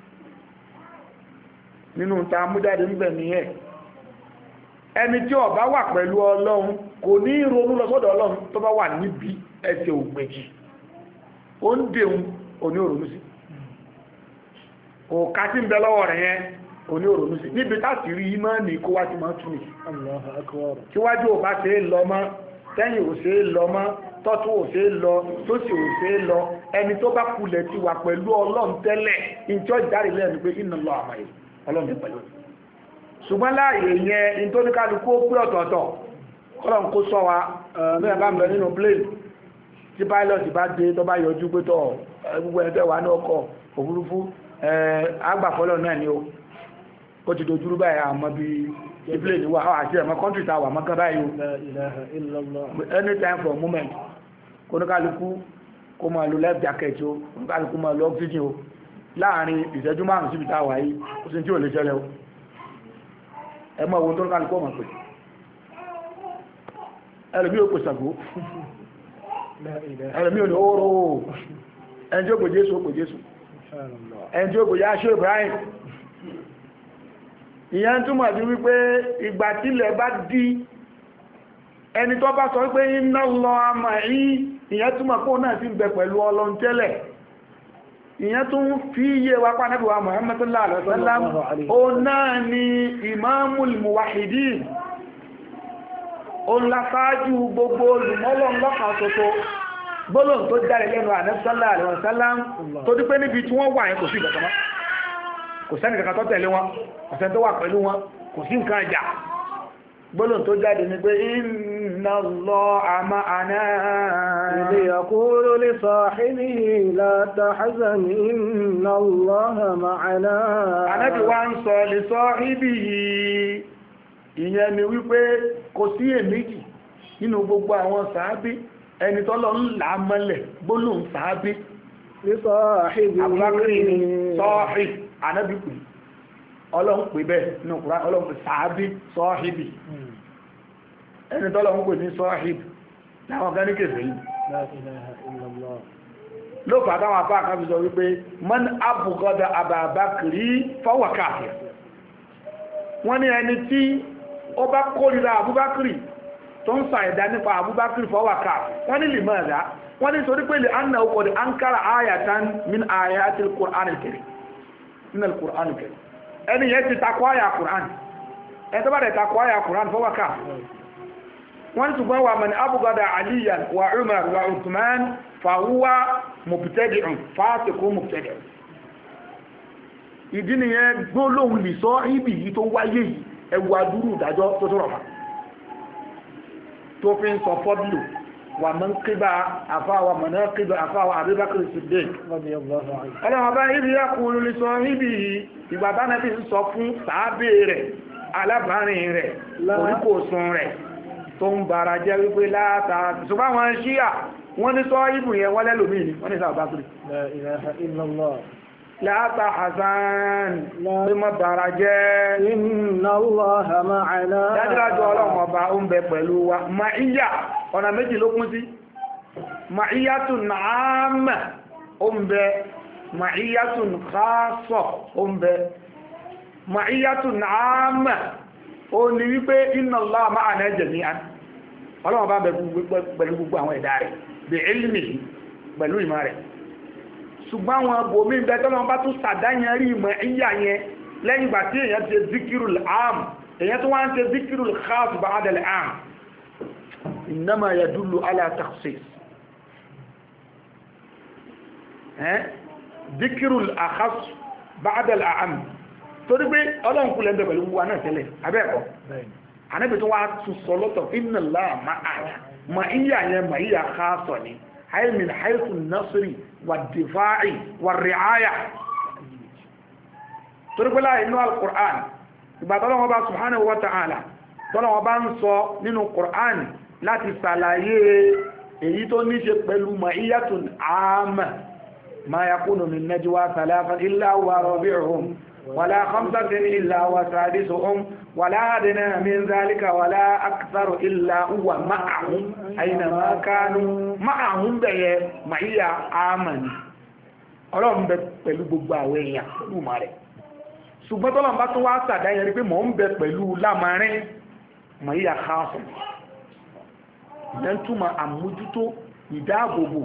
nínú ta mújáde níbẹ̀ nìyẹn ẹni tí ó bá wà pẹ̀lú ọlọ́run kò ní ronú lọ sọ́dọ̀ ọlọ́run tó bá wà níbi ẹsẹ̀ ògbèjì ó ń dèun òní òrònú sí òkà tí ń bẹ lọ́wọ́ rẹ̀ yẹn òní òrònú sí níbi láti rí ìmánì kó wá ti máa tún ní síwájú ò bá ṣe é lọ mọ́ tẹ́yìn ò ṣe é lọ mọ́ tọ́tù ò ṣe é lọ tó sì ò ṣe é lọ ẹni tó bá kulẹ̀ ti wà pẹ̀lú ọlọ́run tẹ́lẹ̀ ìjọ ìjáre lẹ́nu pé inna Allaha ma'i ọlọ́run pẹ̀lú ṣùgbọ́n láàyè yẹn nítorí kálukú ó pé ọ̀tọ̀ọ̀tọ̀ ọlọ́run kó sọ wa mẹ́rin bá ń bẹ nínú plane tí pilot bá dé tó bá yọjú pé tọ̀ gbogbo ẹgbẹ́ wa ní ọkọ̀ òfurufú agbàfọ́lọ̀ náà ni ó ó ti dojúrú báyìí àmọ́ bí ìplé ní wà àti ẹ̀mọ́ country tàwà mọ́kàn báyìí o anytime from moment kó ní kálukú kó máa lo life jacket o kó ní kálukú máa lo oxygen o láàrin ìṣẹ́jú márùn síbi tàwà yìí ó sì tí ò lè ṣẹlẹ̀ o ẹmọ́ owó tó ní kálukú ọmọ pè ẹlòmí ò pè Ṣàngó ẹlòmí ò ní oòrò ẹni tí ó pè Jésù ó pè Jésù ẹni tí ó kò yá ṣe Ibrahim ìyẹn túnmọ̀ sí wípé ìgbà tílẹ̀ bá dí ẹni tó bá sọ wípé inna Allaha ma'i ìyẹn túnmọ̀ kó náà ti ń bẹ pẹ̀lú Ọlọ́run tẹ́lẹ̀ ìyẹn tó ń fi yé wa pa Ànábì wa Muhammad sallallahu alaihi wasallam ó náà ni imamul muwahhidin ó ń lásáájú gbogbo olùmọ́lọ́n lọ́kàn ṣoṣo gbólóhùn tó jáde lẹ́nu Ànábì sallallahu alaihi wasallam tó dípé níbi tí wọ́n wà yẹn kò sí ìgbàkan kò sẹ́ni kankan tó tẹ̀lé wọn kò sẹ́ni tó wà pẹ̀lú wọn kò sí nǹkan ìjà gbólóhùn tó jáde ní pé inna Allaha ma'ana idh yaqulu li sahibihi la tahzan inna Allaha ma'ana. Ànábì wa ń sọ li sahibihi ìyẹn ni wípé kò sí èméjì nínú gbogbo àwọn sàábí ẹni tọ́lọ́ ń là á mọ́lẹ̀ gbólóhùn sàábí li sahibihi Abubakar ni sọ́ọ̀hì Ànábì pè ọlọ́run pè bẹ́ẹ̀ nínú Kùránì ọlọ́run pè sàábí sọ́ọ̀hìbì ẹni tọ́lọ̀ ń pè ní sọ́ọ̀hìb láwọn kan ní kèfèé yìí ló fà táwọn afá kan fi sọ wípé man abghada Ababakri fahuwa kafir wọ́n ní ẹni tí ó bá kórìíra Abubakri tó ń sa ẹ̀dá nípa Abubakri fahuwa kafir wọ́n ní limadha wọ́n ní sọ pé lè annahu qad ankara ayatan min ayatil Qur'anil karim min al-Qur'anil karim ẹni yẹn ti takọ àyà Qur'an ẹni tó bá dẹ̀ takọ àyà Qur'an fahuwa kafir wọ́n ní ṣùgbọ́n wà mani abúgádà aliyan wa umar wa uthman fàwúwá mubtadi'un fásikún mubtadi'un ìdí nìyẹn gbólóhùn lè sọ ibi yìí tó wáyé yìí ẹwà dúrú ìdájọ́ tó tó rọ̀mà tó fi ń sọ fọ́dúlù wà mọ́ ń kíbà àfáwà mọ̀ náà kíbà àfáwà Abubakar Siddiq ọlọ́wọ́ bá ibi yàkùnrin lè sọ ibi yìí ìgbà bá náà fi ń sọ fún sàábé rẹ̀ alábàárin rẹ̀ oríkòsùn rẹ̀ tó ń bára jẹ́ wípé láta ṣùgbọ́n wọn ṣíyà wọ́n ní sọ ibù yẹn wọ́n lẹ́lòmí ní wọ́n ní sàbákìrì la ilaha illallah láta Hasan pé mọ́ bára jẹ́ inna Allaha ma'ana dájúdájú ọlọ́run ọba ó ń bẹ pẹ̀lú wa ma'íyà ọ̀nà méjì ló kún sí ma'iyyatun 'amma ó ń bẹ ma'iyyatun khassa ó ń bẹ ma'iyyatun 'amma ó ní wípé inna Allaha ma'ana jami'an ọlọ́wọ́ bá bẹ̀ pẹ̀lú gbogbo àwọn ẹ̀dá rẹ̀ bí ilmihi pẹ̀lú ìmọ̀ rẹ̀ ṣùgbọ́n àwọn abòmí ń bẹ tọ́lọ́wọ́ bá tún sàdáyẹrí ìmọ̀ ìyà yẹn lẹ́yìn ìgbà tí èyàn ti zikirul am èyàn tó wá ń ṣe zikirul khas ba'da al-am innama yadullu ala takhsis zikirul akhas ba'da al-am torí pé ọlọ́run kúlẹ̀ ń bẹ pẹ̀lú wa náà tẹ́lẹ̀ abẹ́ẹ̀kọ́ anábì tó wá tún sọ lọ́tọ̀ inna Allaha ma'ana ma iya yẹn ma iya khassa ni ay min haythu an-nasri wad-difa'i war-ri'aya torí pé láì inú al-Qur'an ìgbà tọ́lọ́wọ́ bá subhanahu wa ta'ala tọ́lọ́wọ́ bá ń sọ nínú Qur'an láti sàlàyé èyí tó ní ṣe pẹ̀lú ma iyatun 'amma ma yakunu min najwa thalathan illa huwa rabi'uhum ولا خمسة إلا وسادسهم ولا أدنى من ذلك ولا أكثر إلا هو معهم أينما كانوا معهم بيه معي آمن ọlọ́run bẹ pẹ̀lú gbogbo àwọn èèyàn pẹ̀lú ma rẹ̀ ṣùgbọ́n tọ́lọ́run bá tún wá sàdáyẹ rí pé mọ̀ ń bẹ pẹ̀lú lámarin mọ̀ yíya káàsùn ìyẹn túnmọ̀ àmójútó ìdáàbòbò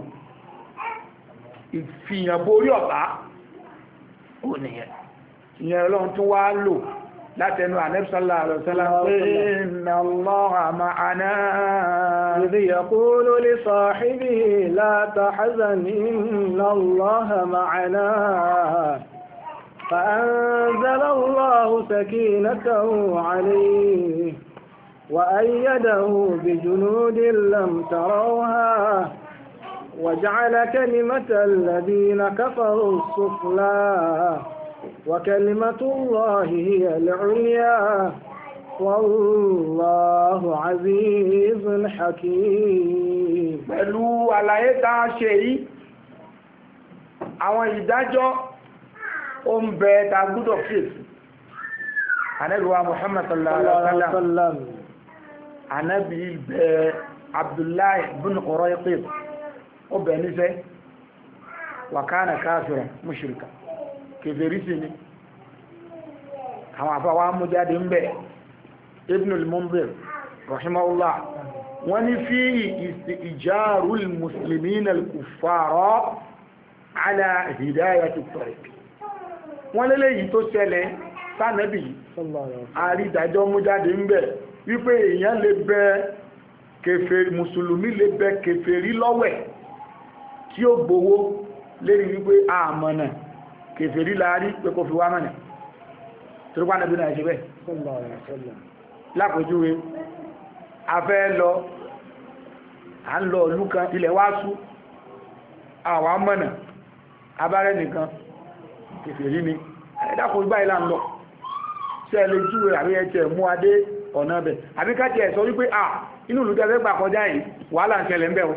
ìfìyànbó orí ọ̀tá ò nìyẹn ìyẹn ọlọ́run tún wá lò látẹnu Ànábì sallallahu alaihi wasallam pé inna Allaha ma'ana idh yaqulu li sahibihi la tahzan inna Allaha ma'ana fa'anzala Allahu sakinatahu alayhi wa ayyadahu bi junudin lam tarawha وجعل كلمة الذين كفروا السفلى وكلمة الله هي العليا والله عزيز حكيم pẹ̀lú àlàyé tá a ṣe yìí àwọn ìdájọ́ ó ń bẹ tá gbọ́dọ̀ fèsì Ànábì wa Muhammad sallallahu alaihi wasallam Ànábì bẹ Abdullahi ibn Qurayqib ó bẹ̀ níṣẹ́ wa kana kafiran mushrika kèfèrí sí ni àwọn àfáwà mú jáde ń bẹ̀ Ibn al-Munzir rahimahullah wọ́n ní fi istijarul muslimina al-kuffara ala hidayati tariq wọ́n lélẹ̀ yìí tó ṣẹlẹ̀ sánẹ́bì àrídájọ́ mú jáde ń bẹ̀ wípé èèyàn lè bẹ kèfèrí mùsùlùmí lè bẹ kèfèrí lọ́wẹ̀ tí ó gbowó lérí wípé àmọ̀nà kèfèrí láàrí pé kò fi wá mọ̀nà torípa nàbí náà ṣe bẹ́ẹ̀ lápòjúwe afẹ́ lọ à ń lọ ìlú kan ilẹ̀ wá sú àwọn mọ̀nà abárẹ́ nìkan kèfèrí ni ẹ̀dàkùn ìgbà ìlà ń lọ ṣe lè júwe àrí ẹ̀ṣẹ̀ mú adé ọ̀nà bẹ̀ àbí káàkiri ẹ̀ sọ wípé à inú ìlú tẹ́fẹ́ gbà kọjá yìí wàhálà ń ṣẹlẹ̀ ń bẹ̀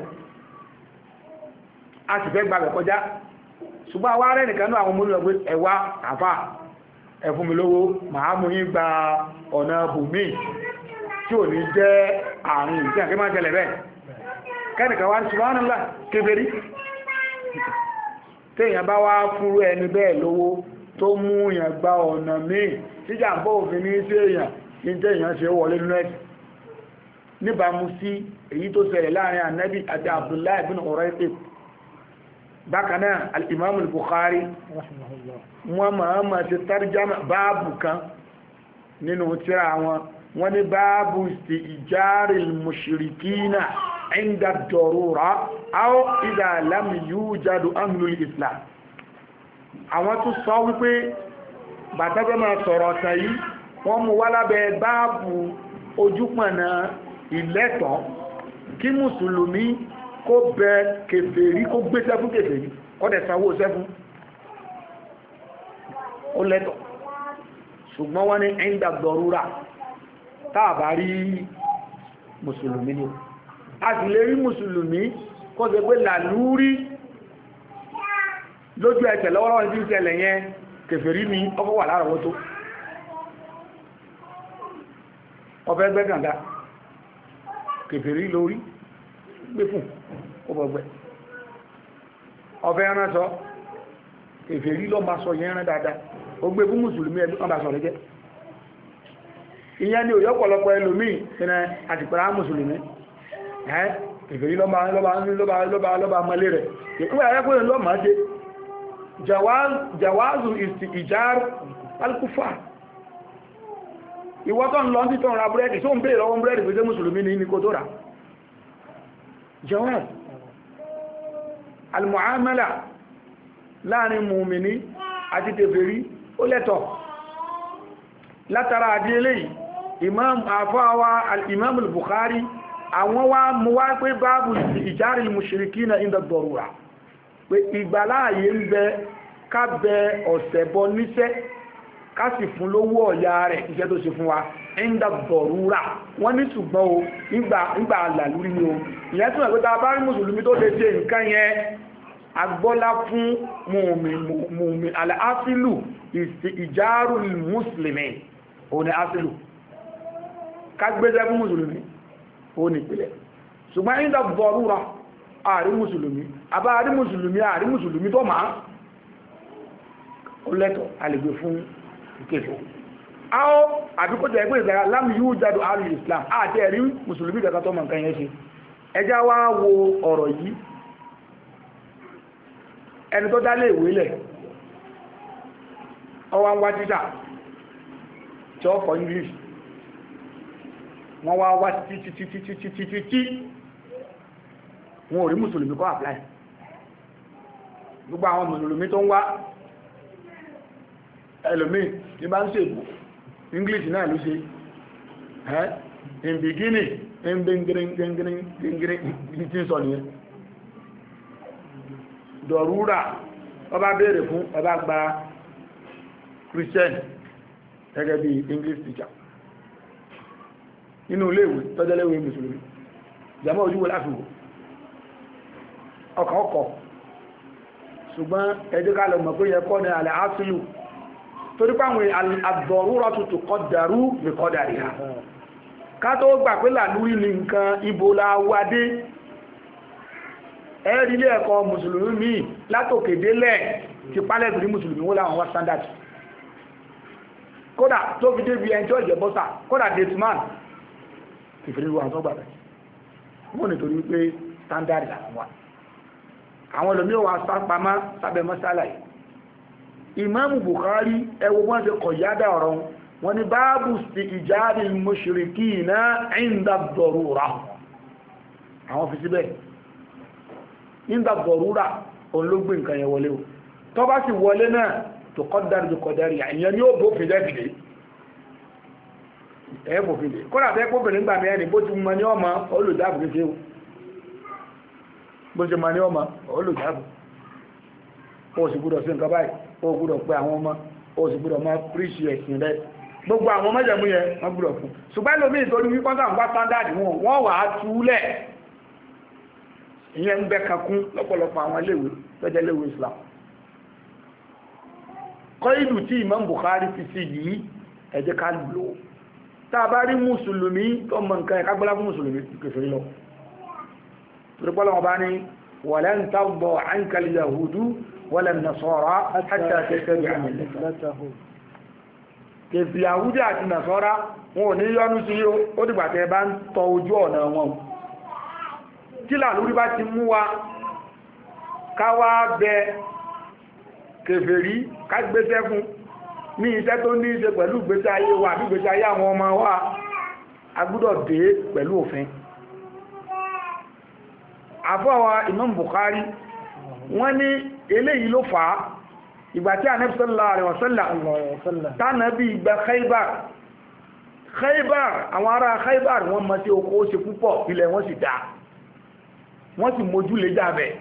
a sì fẹ́ gbàgbẹ̀ kọjá ṣùgbọ́n àwa rẹ̀ nìkan náà àwọn ọmọ olùgbé ẹ̀wà àfà ẹ fún mi lówó màá mú yín gba ọ̀nà bùnmí tí ò ní jẹ́ àrùn ìsí àkẹ́ máa ṣẹlẹ̀ bẹ́ẹ̀ kẹ́nìkan wá subhanallah kèfèrí téèyàn bá wá fúrú ẹni bẹ́ẹ̀ lówó tó mú yàn gba ọ̀nà míì tí jàǹbá òfin ní sí èèyàn ní téèyàn ṣe wọlé nínú ẹ̀sìn níbàámu sí èyí tó ṣẹlẹ̀ láàrin ànábì àti Abdullahi bin Urayqit bákanáà al-Imam al-Bukhari wọ́n máa ma ti tarjama báàbù kan nínú tírà wọn wọ́n ní báàbù isti'jari al-mushrikina inda ad-darura aw idha lam yujadu ahlul islam àwọn tó sọ wípé bàtàbẹ́ máa sọ̀rọ̀ ọ̀tàn yìí wọ́n mú wá lábẹ́ báàbù ojúpọ̀nà ìlẹ́tọ̀ kí mùsùlùmí kó bẹ kèfèrí kó gbé sẹ́fún kèfèrí kọ́dẹ̀ sanwó sẹ́fún ó lẹ́tọ̀ ṣùgbọ́n wọ́n ní ẹ̀ńdà dọ̀rúra táàbà rí mùsùlùmí ni a sì lè rí mùsùlùmí kó ṣe pé làlúrí lójú ẹsẹ̀ lọ́wọ́lọ́wọ́ ní ìṣẹ̀lẹ̀ yẹn kèfèrí ni ọkọ̀ wà lárọ̀wọ́tó ọfẹ́ gbẹ́gàndá kèfèrí lórí gbé fún ọgbọ̀gbẹ̀ ọfẹ́ ẹran sọ kèfèrí lọ ma sọ yẹn rán dáadáa ó gbé fún mùsùlùmí ẹbí kan bá sọ rẹ̀ jẹ́ ìyẹn ni òyọ́ pọ̀lọpọ̀ ẹlòmíì sínú àtìpẹ̀rẹ̀ mùsùlùmí ẹ́ kèfèrí lọ́ba mọ́lé rẹ̀ ìpínlẹ̀ ayẹ́kùnrin lọ́ máa ṣe jawazu istijar alkufa ìwọ́tọ̀ ń lọ sí tọ́rọ búrẹ́dì tó ń bèèrè lọ́wọ́ búrẹ́dì pé jẹ́ mùsùlùmí ní kò tó rà jawaz almuamala láàrin mùmìní àti tèfèrí ó lẹ́tọ̀ látara àdílé imam àfáwà al-imam al-Bukhari àwọn wá mú wá pé báàbù ìjárí mushrikina inda darura pé ìgbàláàyè ń bẹ ká bẹ ọ̀sẹ̀ bọ níṣẹ́ ká sì fún lówó ọ̀yà rẹ̀ iṣẹ́ tó ṣe fún wa inda darura wọ́n ní ṣùgbọ́n o nígbà àlàlúrí ni o ìyẹn tún ẹ̀pẹ́ ta bá rí mùsùlùmí tó lè ṣe nǹkan yẹn agbọ́lá fún mùmí al-asilu ìjárù mùsùlùmí òun ni asilu ká gbéṣẹ́ fún mùsùlùmí ó ní ìpìlẹ̀ ṣùgbọ́n inda darura àrí mùsùlùmí àbá àrí mùsùlùmí àrí mùsùlùmí tó máa ó lẹ́tọ̀ alẹ́gbẹ̀ fún ìkéfò áó àbíkó jẹ́ ẹgbẹ́ ìzára lámì yíò jádù àrí islam àti ẹ̀rí mùsùlùmí kẹta tó mọ̀ nǹkan yẹn ṣe ẹjá wá wo ọ̀rọ̀ yìí ẹni tó dálé ìwé lẹ̀ ọwá ń wá títà tí ó kọ English wọ́n wá wá títítítítítítí wọn ò rí mùsùlùmí kọ́ apply gbogbo àwọn mùsùlùmí tó ń wá ẹlòmí ní bá ń ṣe ìbò English náà ló ṣe ẹ́ in beginning in gbẹ̀ngbẹ̀ngbẹ̀ngbẹ̀ngbẹ̀ngbẹ̀ tí ń sọ nìyẹn dọ̀rúrà ọba béèrè fún ọba gba Christian gẹ́gẹ́ bí English teacher nínú iléèwé tọ́jọ́léwé mùsùlùmí jàmọ́ ojúwé láfiwò ọkọ̀ ọkọ̀ ṣùgbọ́n ẹjọ́ ká lọ mọ̀ pé yẹ kọ́ ní alẹ́ asìlù torí pàwọn àdọ̀rúrọ̀ tutù kọdàrú lè kọdàrí ha ká tó gbà pé làlúrí ní nǹkan ibo láwádé ẹ̀rí ilé ẹ̀kọ́ mùsùlùmí mi látòkèdélẹ̀ ti pálẹ̀ torí mùsùlùmí wó láwọn wá standard kódà tó fi débi ẹjọ́ ìjẹ̀bọ́sà kódà dateman ìfìlú àwọn tó gbàgbẹ̀ wọ́n ni torí pé standard àwọn wà àwọn ẹlòmí wà sápamá sábẹ́ mọ́sálà yìí. Imam Bukhari ẹwọ wọ́n ti kọ̀ yádà ọ̀rọ̀ wọn ni báàbù sí ìjáàrí mushrikina inda darura àwọn fi síbẹ̀ inda darura olóògbé nǹkan yẹ wọlé o tó bá sì wọlé náà tó kọ́dárì tó kọ́dárì àyàn ni ó bófin lẹ́fìdé ẹ̀ bófin lẹ́ kọ́nà fẹ́ kóbìnrin gbà mẹ́rin bó ti mọ ní ọmọ olùdáàbò kéṣe o bó ti mọ ní ọmọ olùdáàbò ó sì gbúdọ̀ sí nǹkan báyìí ó gbúdọ̀ pé àwọn ọmọ ó sì gbúdọ̀ máa píríṣì ẹ̀sìn rẹ̀ gbogbo àwọn mẹ́jẹ̀mú yẹn wọ́n gbúdọ̀ fún ṣùgbọ́n lómi ìtorí wípọ́n tàbí wá sándàdì wọn wọ́n wà á túlẹ̀ ìyẹn ń bẹ kankún lọ́pọ̀lọpọ̀ àwọn iléèwé lọ́jọ́ iléèwé Islam kọ́ ìlú tí Imam Bukhari fi sí yìí ẹ jẹ́ ká lò tá a bá rí mùsùlùmí tó mọ nǹkan ẹ̀ ká gbọ́lá fún mùsùlùmí kèfèrí lọ torípọ́lọ́wọ́ bá ní walan tarda anka al-yahudu wala an-nasara hatta tattabi'a millatahum kèfì Yahudi àti Nasara wọn ò ní yọ́nú sí yíó ó dìgbà tẹ́ bá ń tọ ojú ọ̀nà wọn kí làlúrí bá ti mú wa káwá bẹ kèfèrí ká gbéṣẹ́ fún ní iṣẹ́ tó ní ṣe pẹ̀lú ìgbésí ayé wa àbí ìgbésí ayé àwọn ọmọ wa a gbọ́dọ̀ dé pẹ̀lú òfin àfọwà Imam Bukhari wọ́n ní eléyìí ló fà á ìgbà tí Ànábì sallallahu alaihi wasallam tánàbí ìgbà Khaybar Khaybar àwọn ará Khaybar wọ́n mọ́ sí oko ó ṣe púpọ̀ ilẹ̀ wọ́n sì dá wọ́n sì mójú lé jábẹ̀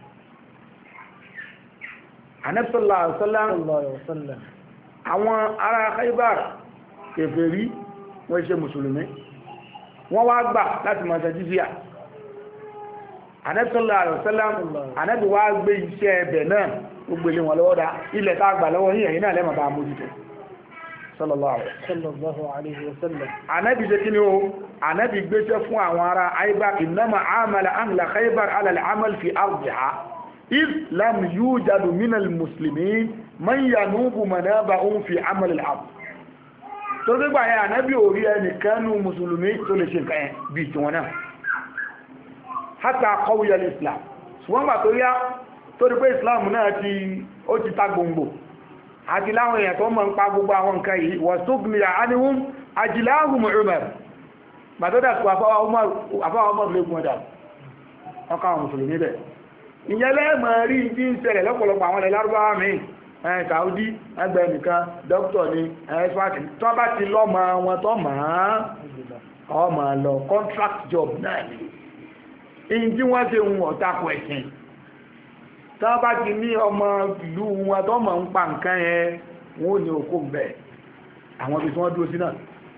Ànábì sallallahu alaihi wasallam àwọn ará Khaybar kèfèrí wọ́n ṣe mùsùlùmí wọ́n wá gbà láti máa ṣe jíjíyà Ànábì sallallahu alaihi wasallam Ànábì wá gbé iṣẹ́ ẹbẹ̀ náà gbogbo ilé wọn lọ́wọ́ dá ilẹ̀ tá gbà lọ́wọ́ yìí ẹ̀yìn náà lẹ́mọ̀ bá mójútó sallallahu alaihi wasallam Ànábì ṣe kí ni ó Ànábì gbéṣẹ́ fún àwọn ará Khaybar innama amala ahla Khaybar ala al-amal fi ardiha if lam yujadu min al-muslimin man yanubu manabahum fi amal al-ard tó gbígbà yẹn Ànábì orí ẹnìkan nú mùsùlùmí tó lè ṣe nǹkan bí tí wọn náà hatta qawiya al-islam ṣùgbọ́n gbà tó yá tó rí pé islam náà ti ó ti ta gbòǹgbò àti láwọn èèyàn tó mọ̀ ń pa gbogbo àwọn nǹkan yìí wọ́n tó gbìyà ánìwọ̀n ajíláhùn Umar bàtọ́dà tó àfáwà ọmọ ìlẹ́gùn ọ̀dà ọkà àwọn mùsùlùmí bẹ̀ ìyẹn lẹ́mọ̀ rí tí ń ṣẹlẹ̀ lọ́pọ̀lọpọ̀ àwọn ilẹ̀ lárúbáwá mi ẹ̀ Saudi ẹgbẹ́ nìkan dókítà ni ẹ́sfàtì tó bá ti lọ́mọ wọn tó mọ̀ ọmọ lọ contract job náà ni ìyí tí wọ́n ṣe ń ọ̀tàkù ẹ̀sìn tó bá ti ní ọmọ ìlú wọn tó mọ̀ ń pa nǹkan yẹn wọ́n ní òkú bẹ̀ àwọn ibi tí wọ́n dúró sí náà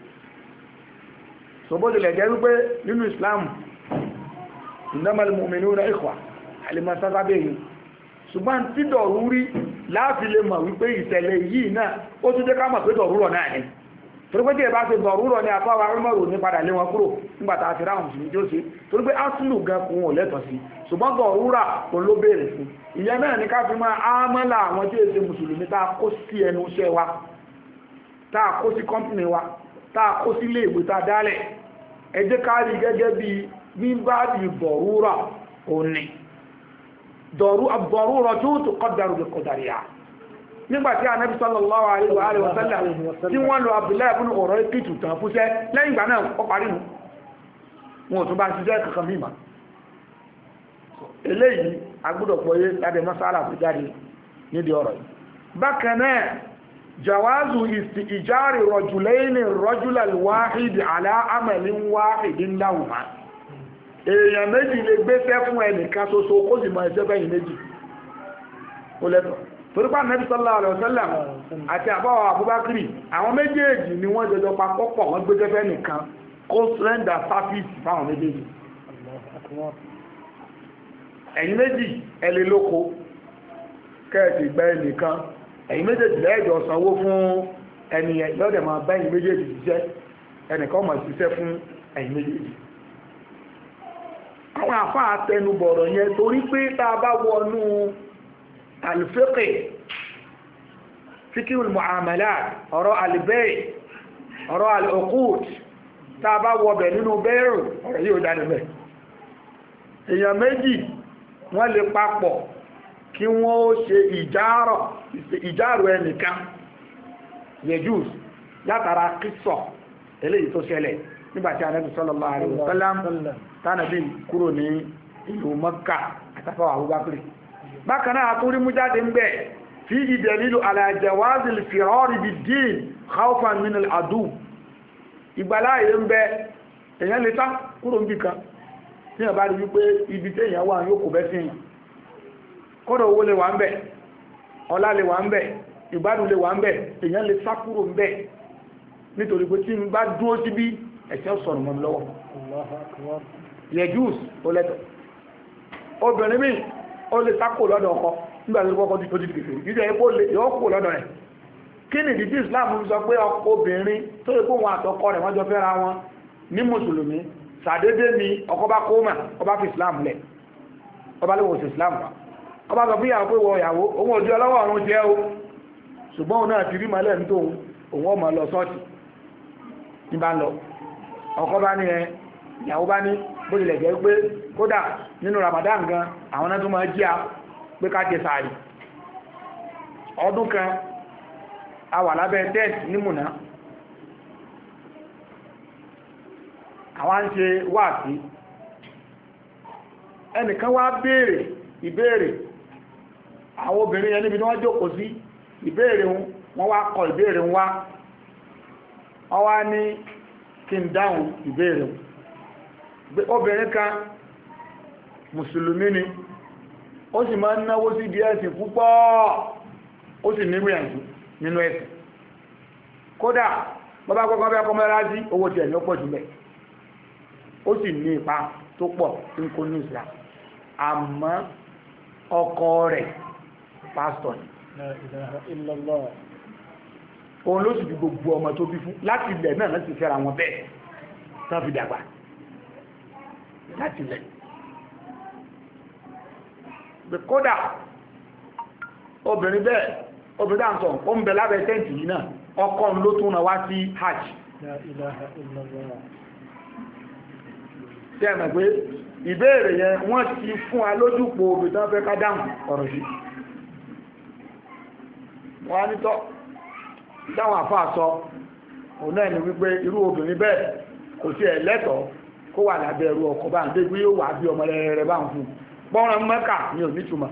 ṣòbódìlẹ̀ jẹ́ wípé nínú Islam innamal mu'minuna ikhwa alìmọ̀ sásábẹ̀ yìí ṣùgbọ́n tí dọ̀rú rí láàfi lè mọ̀ wípé ìṣẹ̀lẹ̀ yìí náà ó tún jẹ́ ká mọ̀ pé dọ̀rúrọ̀ náà ni torí pé tí ẹ bá ṣe dọ̀rúrọ̀ ní àfáwà Umaru ní padà lé wọn kúrò nígbàtà àti ráhùn sí ní jóse torí pé asùlù gan kún ò lẹ́tọ̀ sí ṣùgbọ́n dọ̀rúrà tó ló bèèrè fún ìyẹn náà ní ká fi máa ámọ́lá àwọn tí èsè mùsùlùmí tá a kó sí ẹnu iṣẹ́ wa tá a kó sí kọ́mpìnì wa tá a kó sí ilé ìwé tá a dálẹ̀ ẹ jẹ́ ká rí gẹ́gẹ́ bí mímbàdì dọ̀rúrà òní dọ̀rúrà tó tó kọ́dàrú bí kọ́dàríyà nígbàtí Ànábì sallallahu alaihi wa sallam tí wọ́n lọ Abdullahi ibn Urayqit tàn fúnṣẹ́ lẹ́yìn ìgbà náà ó parí nù wọn ò tún bá ṣiṣẹ́ kankan mímọ̀ eléyìí agbọ́dọ̀ pọ̀yé lábẹ́ masala tó jáde nídìí ọ̀rọ̀ yìí bákan náà jawazu istijari rajulaini rajula al-wahid ala amalin wahidin lahuma èèyàn méjì lè gbéṣẹ́ fún ẹnìkan ṣoṣo kó sì mọ iṣẹ́ fẹ́yìn méjì ó lẹ́tọ̀ọ́ torípa Nabi sallallahu alaihi wasallam àti àbáwọ̀ Abubakri àwọn méjèèjì ni wọ́n jọjọ papọ̀ pọ̀ wọ́n gbé jẹ́fẹ́ nìkan kó rẹ́ndà sáfíìsì fáwọn méjèèjì ẹ̀yin méjì ẹlẹ́ lóko kẹ́ẹ̀sì gbẹ́ nìkan ẹ̀yin méjèèjì lẹ́ẹ̀jọ sanwó fún ẹniyàn lọ́dẹ̀ máa bá ẹ̀yin méjèèjì ṣiṣẹ́ ẹnìkan máa ṣiṣẹ́ fún ẹ̀yin méjèèjì àwọn àfáà tẹnubọ̀rọ̀ yẹn torí pé tá a bá wọnú alfiqi fíkíhùl mu'amalat ọ̀rọ̀ albay ọ̀rọ̀ al'uqud tàbá wọbẹ̀ nínú bẹ́ẹ̀rù ọ̀rọ̀ yíò dáadé mẹ́ èèyàn méjì wọ́n lè papọ̀ kí wọ́n ó ṣe ìjárọ̀ ìjárọ̀ ẹnìkan yejus látara kíṣọ̀ eléyìí tó ṣẹlẹ̀ nígbàtí Ànábì sallallahu alaihi wasallam tánàbí kúrò ní ìlú Mẹ́kà àtàfà Abubakar bákan náà àtúrí mú jáde ń bẹ̀ fi dalilu ala jawazil firari bid-din khawfan min al-adu ìgbàláyé ń bẹ èyàn lè tá kúrò ń bí kan tí èyàn bá rí wípé ibi tí èyàn wà yóò kò bẹ́ sí èyàn kọ́dọ̀ owó lè wà ń bẹ̀ ọlá lè wà ń bẹ̀ ìgbádùn lè wà ń bẹ̀ èyàn lè sá kúrò ń bẹ̀ nítorí pé tí ń bá dúró sí bí ẹ̀ṣẹ̀ sọ̀rọ̀ mọ́ lọ́wọ́ yejus ó lẹ́tọ̀ obìnrin mi ó lè sá kúrò lọ́dọ̀ ọkọ nígbà tó kọ́kọ́ tó dìde kèfèrí jíjẹ́ epo lè yọ́ kúrò lọ́dọ̀ rẹ̀ kí ni ìdí Islam sọ pé obìnrin tó lè kó wọn àtọkọ rẹ̀ wọ́n jọ fẹ́ra wọn ní mùsùlùmí sàdédé ni ọkọ bá kó mà ọba fi Islam lẹ̀ ọba lè wò sí Islam wa ọba sọ fún ìyàwó pé wọ ìyàwó òun òjò ọlọ́wọ́ ọ̀run jẹ́ o ṣùgbọ́n òun náà ti rí mọ́lẹ̀ ní tóun òun ọmọ lọ sọ́ọ̀tì ní bá ń lọ ọkọ bá ní ẹ ìyàwó bá ní bó tilẹ̀ jẹ́ pé kódà nínú Ramadan gan àwọn náà tó máa jí a pé ká jẹ sàárì ọdún kan a wà lábẹ́ tẹ́ẹ̀tì ní Mùná àwọn ń ṣe wáàsí ẹnìkan wá béèrè ìbéèrè àwọn obìnrin yẹn níbi tí wọ́n jókòó sí ìbéèrè wọn wá kọ ìbéèrè wá wọ́n wá ní kí n dáhùn ìbéèrè obìnrin kan mùsùlùmí ni ó sì máa ń náwó sí di ẹ̀sìn púpọ̀ ó sì ní ìrìnàjò nínú ẹ̀sìn kódà bọ́bá kọ́kọ́ bí ọkọ̀ mẹ́ra sí owó tí ẹ̀yìn ó pọ̀ jùlẹ̀ ó sì ní ipa tó pọ̀ tí ń kó ní Islam àmọ́ ọkọ rẹ̀ pásítọ̀ ni òun ló sì di gbogbo ọmọ tó bí fún láti ilẹ̀ náà láti fẹ́ra wọn bẹ́ẹ̀ tán fi dàgbà láti ilẹ̀ kódà obìnrin bẹ́ẹ̀ obìnrin dáa sọ ó ń bẹ lábẹ́ tẹ́ǹtì yìí náà ọkọ ló tún náà wá sí hajj tí ẹ̀mẹ̀ pé ìbéèrè yẹn wọ́n ti fún alójúpò obìnrin fẹ́ ká dáhùn ọ̀rọ̀ yìí wọ́n á nítọ́ dáhùn àfáà sọ òun náà ni wípé irú obìnrin bẹ́ẹ̀ kò sí ẹ̀ lẹ́tọ̀ọ́ kó wà lábẹ́ ẹrú ọkọ bá ń dé bí yóò wà bí ọmọ rẹ̀ bá ń fún gbọ́nrán Mẹ́kà ní onítùmọ̀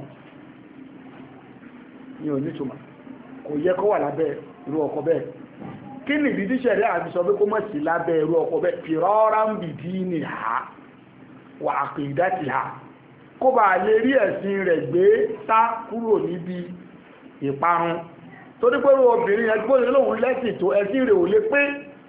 ní onítùmọ̀ kò yẹ kó wà lábẹ́ irú ọkọ bẹ́ẹ̀ kí ni ìdí tíṣẹ̀rí àti sọ pé kó mọ̀ sí lábẹ́ irú ọkọ bẹ́ẹ̀ fìrọ́rá ń bìdí ní ha wà àkìdá ti ha kó bá lè rí ẹ̀sìn rẹ̀ gbé sá kúrò níbi ìparun tó ní pé obìnrin yẹn gbóyè lóhun lẹ́sìn tó ẹ̀sìn rẹ̀ ò lè pé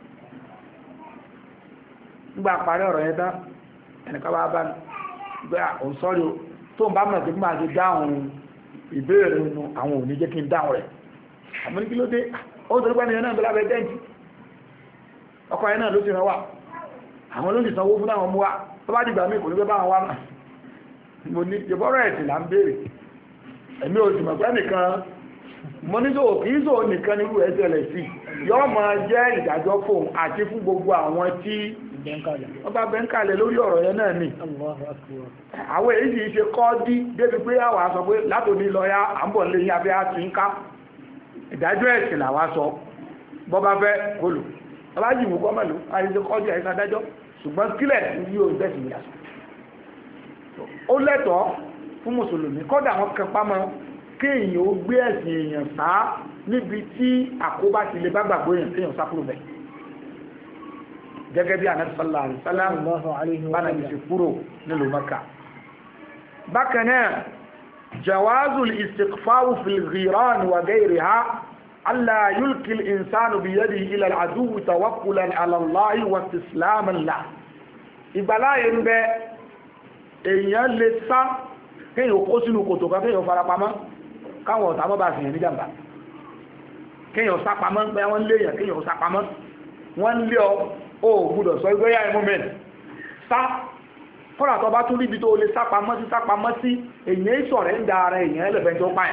nígbà parí ọ̀rọ̀ yẹn tán ẹnìkan bá bá gbé àwọn sọ́rí tó ń bá mọ̀ sí máa ṣe dáhùn ìbéèrè nínú àwọn òní jẹ́ kí n dáhùn rẹ̀ àmọ́ ní kí ló dé ó ń torípẹ́ nìyẹn náà bí lábẹ́ tẹ́ǹtì ọkọ̀ yẹn náà ló ti rán wà àwọn ló ti sanwó fún àwọn mú wa tó bá dìgbà mí kò ní pẹ́ bá wọn wá mo ní ìbọ́rọ̀ ẹ̀sìn là ń béèrè ẹ̀mí ò sì mọ̀ pé nìkan mo ní sọ kì í sọ nìkan nírú ẹsẹ̀ rẹ̀ sí yọ́ máa jẹ́ ìdájọ́ fóun àti fún gbogbo àwọn tí ọba bẹ́ńkàlẹ̀ lórí ọ̀rọ̀ yẹn náà ni àwọn èyí sì ṣe kọ́ dí débi pé àwọn aṣọ pé látòní lọ́yá àmbọ̀ lè yí abẹ́ àti ń ká ìdájọ́ ẹ̀sìn làwọn sọ bọ́bá fẹ́ kólù alájì mú gọ́mẹ̀lú àìsí kọ́ dí àìsí adájọ́ ṣùgbọ́n kílẹ̀ yóò bẹ́sìn ìyàsọ ó lẹ́tọ̀ọ́ fún mùsùlùmí kọ́dà wọn kan pámọ́ kéèyàn ó gbé ẹ̀sìn èèyàn sá níbi tí àkóbá ti lè bá gbàgbọ́ èèyàn kéèyàn sá kúrò bẹ́ẹ̀ gẹ́gẹ́ bí Ànábì sallallahu alaihi wasallam bá nàbí sí kúrò nílùú Mẹ́kà bákan náà jawazul istighfaru fil ghiran wa ghayriha alla yulki al insanu bi yadihi ila al aduwwi tawakkulan ala Allah wa istislaman lahu ìgbàláyé ń bẹ èèyàn lè sá kéèyàn kó sínú kòtò kan kéèyàn farapamọ́ káwọn ọ̀tá mọ́ bá fìyàn níjàmbá kéèyàn sápamọ́ pé wọ́n léèyàn kéèyàn sápamọ́ wọ́n lé ọ ó gbúdọ̀ sọ ìgbé yá ẹmú mẹ́rin sá fọ́nà tó bá tún níbi tó lè sápamọ́ sí sápamọ́ sí èyàn ìṣọ̀rẹ́ ń da ara èyàn ẹlẹ́fẹ́ tó páyà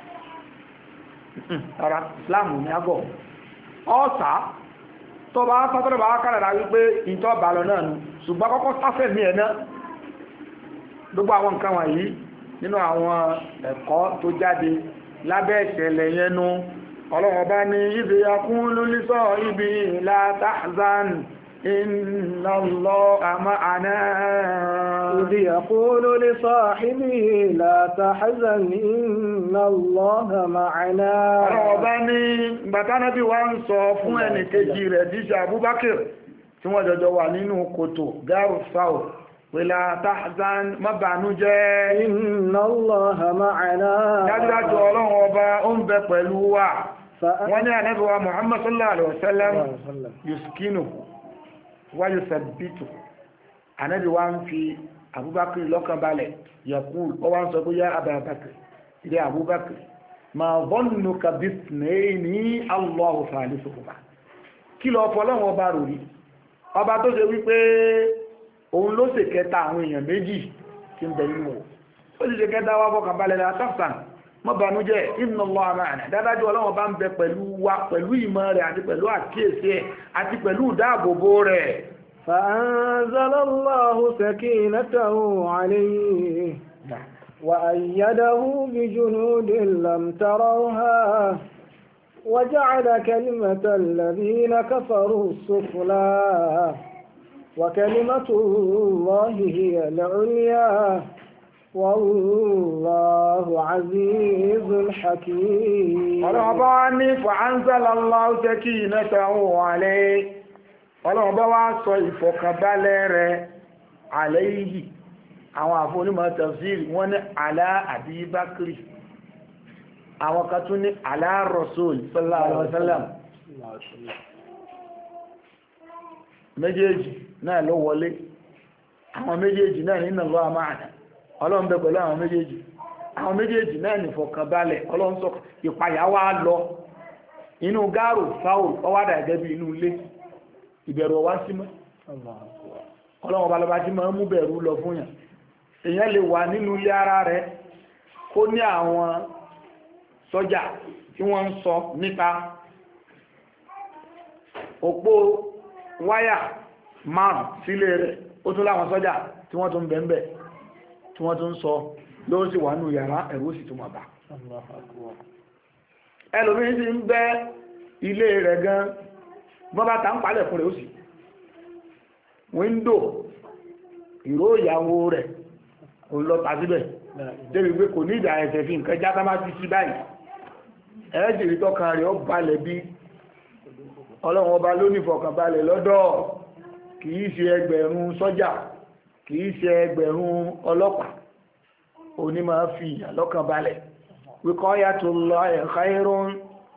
ara Islam ní agọ́ ọ́sà tó bá sátọ́rọ̀ bá kárẹ̀rà wípé ìtọ́ bá lọ náà nù ṣùgbọ́n kọ́kọ́ sáfẹ́ mi ẹ̀ náà gbogbo àwọn nǹkan wọ̀nyí nínú àwọn ẹ̀kọ́ tó jáde lábẹ́ ìṣẹ̀lẹ̀ yẹn nu ọlọ́run bá ní idh yaqulu li sahibihi la tahzan inna Allaha ma'ana idh yaqulu li sahibihi la tahzan inna Allaha ma'ana ọlọ́run bá ní gbàtánàbí wa ń sọ fún ẹnì kejì rẹ̀ díṣẹ́ Abubakar tí wọ́n jọjọ wà nínú kòtò gáàrù sáwọ̀ wala tahzan má bànújẹ́ inna Allaha ma'ana dájúdájú ọlọ́run ọba ó ń bẹ pẹ̀lú wa wọ́n ní ànábì wa Muhammad sallallahu alaihi wasallam yuskinu wa yusabbitu ànábì wa ń fi Abubakar lọ́kàn balẹ̀ yakul ó wá ń sọ pé yá Abubakar ilé Abubakar ma dhannuka bithnayni Allahu thalithuhuma kí lọ fọlọ́run ọba rò rí ọba tó ṣe wípé òun ló ṣe kẹta àwọn èèyàn méjì tí ń bẹ nínú wọn ó sì ṣe kẹta wá fọkàn balẹ̀ la tafsan mọ́ banújẹ́ inna Allaha ma'ana dádájú ọlọ́wọ́n bá ń bẹ pẹ̀lú wa pẹ̀lú ìmọ̀ rẹ̀ àti pẹ̀lú àkíyèsí ẹ̀ àti pẹ̀lú ìdáàbòbò rẹ̀. فأنزل الله سكينته عليه وأيده بجنود لم تروها وجعل كلمة الذين كفروا السفلى وكلمة الله هي العليا والله عزيز حكيم رباني فأنزل الله سكينته عليه ọlọ́run bá wá sọ ìfọ̀kànbalẹ̀ rẹ̀ alayhi àwọn àfọ́nímọ̀ tafsir wọ́n ní alá Abi Bakri àwọn kan tún ní alá Rasul sallallahu alaihi wasallam méjèèjì náà ló wọlé àwọn méjèèjì náà nínú Allaha ma'ana ọlọ́run bẹ pẹ̀lú àwọn méjèèjì àwọn méjèèjì náà ní ìfọ̀kànbalẹ̀ ọlọ́run sọ ìpayà wá lọ inú gáàrò fáwọ̀ ọwádà ẹ̀gẹ́ bí inú ilé ìbẹ̀rù ọwá sí mọ́ ọlọ́run ọba lọba tí máa ń mú bẹ̀rù lọ fún yàn èèyàn lè wà nínú ilé ara rẹ̀ kó ní àwọn sọ́jà tí wọ́n ń sọ níta òpó wáyà márùn sílé rẹ̀ ó tún láwọn sọ́jà tí wọ́n tún bẹ̀m̀bẹ̀ tí wọ́n tún sọ ló sì wà nínú yàrá ẹ̀rù sì tún máa bà ẹlòmíín sì ń bẹ ilé rẹ̀ gan bọ́n bá ta ń palẹ̀ fún rẹ̀ ó sì wíńdò ìró ìyàwó rẹ̀ òun lọ ta síbẹ̀ débi pé kò ní ìdá ẹ̀sẹ̀ fi nǹkan já sábà ti sí báyìí ẹ̀ẹ́dìrí tọ́kan rẹ̀ ó balẹ̀ bí ọlọ́run ọba ló ní ìfọ̀kànbalẹ̀ lọ́dọ̀ kìí ṣe ẹgbẹ̀rún sọ́jà kìí ṣe ẹgbẹ̀rún ọlọ́pàá òní máa fi ìyà lọ́kàn balẹ̀ wiqayatullahi khairun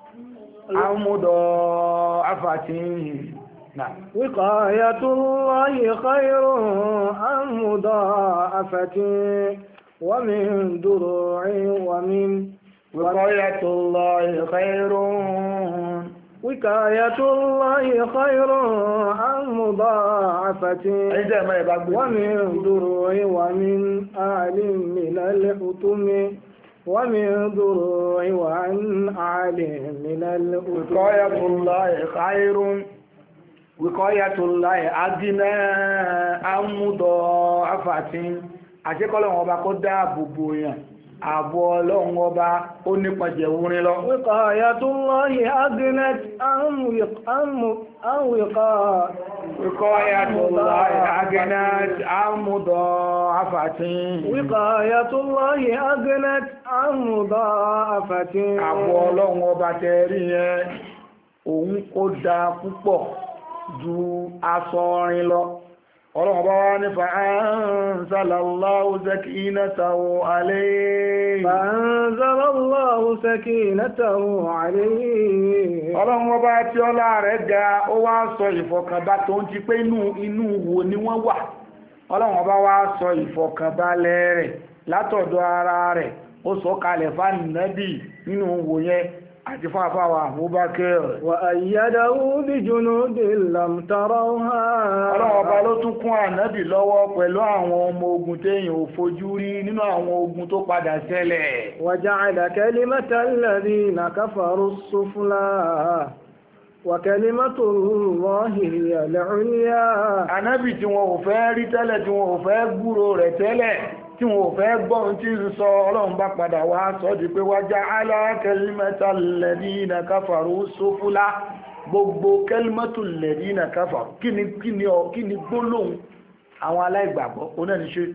amúdọ̀ afàtíhìn náà wiqayatullahi khairun amúdọ̀ afàtíhìn wa min duru'in wa min wiqayatullahi khairun وقاية الله خير عن مضاعفة ومن دروع ومن آل من الحتم ومن دروع وعن آل من الحتم وقاية الله خير وقاية الله أدنى عن مضاعفة àṣekọ́lọ̀ wọn bá kó dáàbò bò yàn àbọ̀ ọlọ́run ọba ó nípa jẹ̀wúrin lọ. Wiqayatullahi aghnat an wiqa. Wiqayatullahi aghnat an mudha'afatin. Wiqayatullahi aghnat an mudha'afatin. àbọ̀ ọlọ́run ọba tẹ̀rí yẹn òun kó dáa púpọ̀ ju aṣọ ọrin lọ. ọlọ́run bá wá ní fa'anzalallahu sakinatahu alayhi fa'anzalallahu sakinatahu alayhi ọlọ́run bá tí ọlá rẹ̀ ga ó wá sọ ìfọ̀kànbá tó ń ti pé inú inú wo ni wọ́n wà ọlọ́run bá wá sọ ìfọ̀kànbalẹ̀ rẹ̀ látọ̀dọ̀ ara rẹ̀ ó sọ kalẹ̀ fánàbí nínú wo yẹn àti fún àfáwà Abubakar wa ayyadahu bi junudin lam tarawha ọlọ́run ọba ló tún kún ànábì lọ́wọ́ pẹ̀lú àwọn ọmọ ogun téèyàn ò fojú rí nínú àwọn ogun tó padà ṣẹlẹ̀ wa ja'ala kalimatal ladhina kafaru as-sufla wa kalimatullahi hiya al-ulya ànábì tí wọn ò fẹ́ rí tẹ́lẹ̀ tí wọn ò fẹ́ gbúrò rẹ̀ tẹ́lẹ̀ tí wọn ò fẹ́ gbọ́n tí ń sọ ọlọ́run bá padà wá sọ di pé waja'ala kalimatal ladina kafaru sufula gbogbo kalimatul ladina kafaru kí ni kí ni ọ kí ni gbólóhùn àwọn aláìgbàgbọ́ oná ní ṣe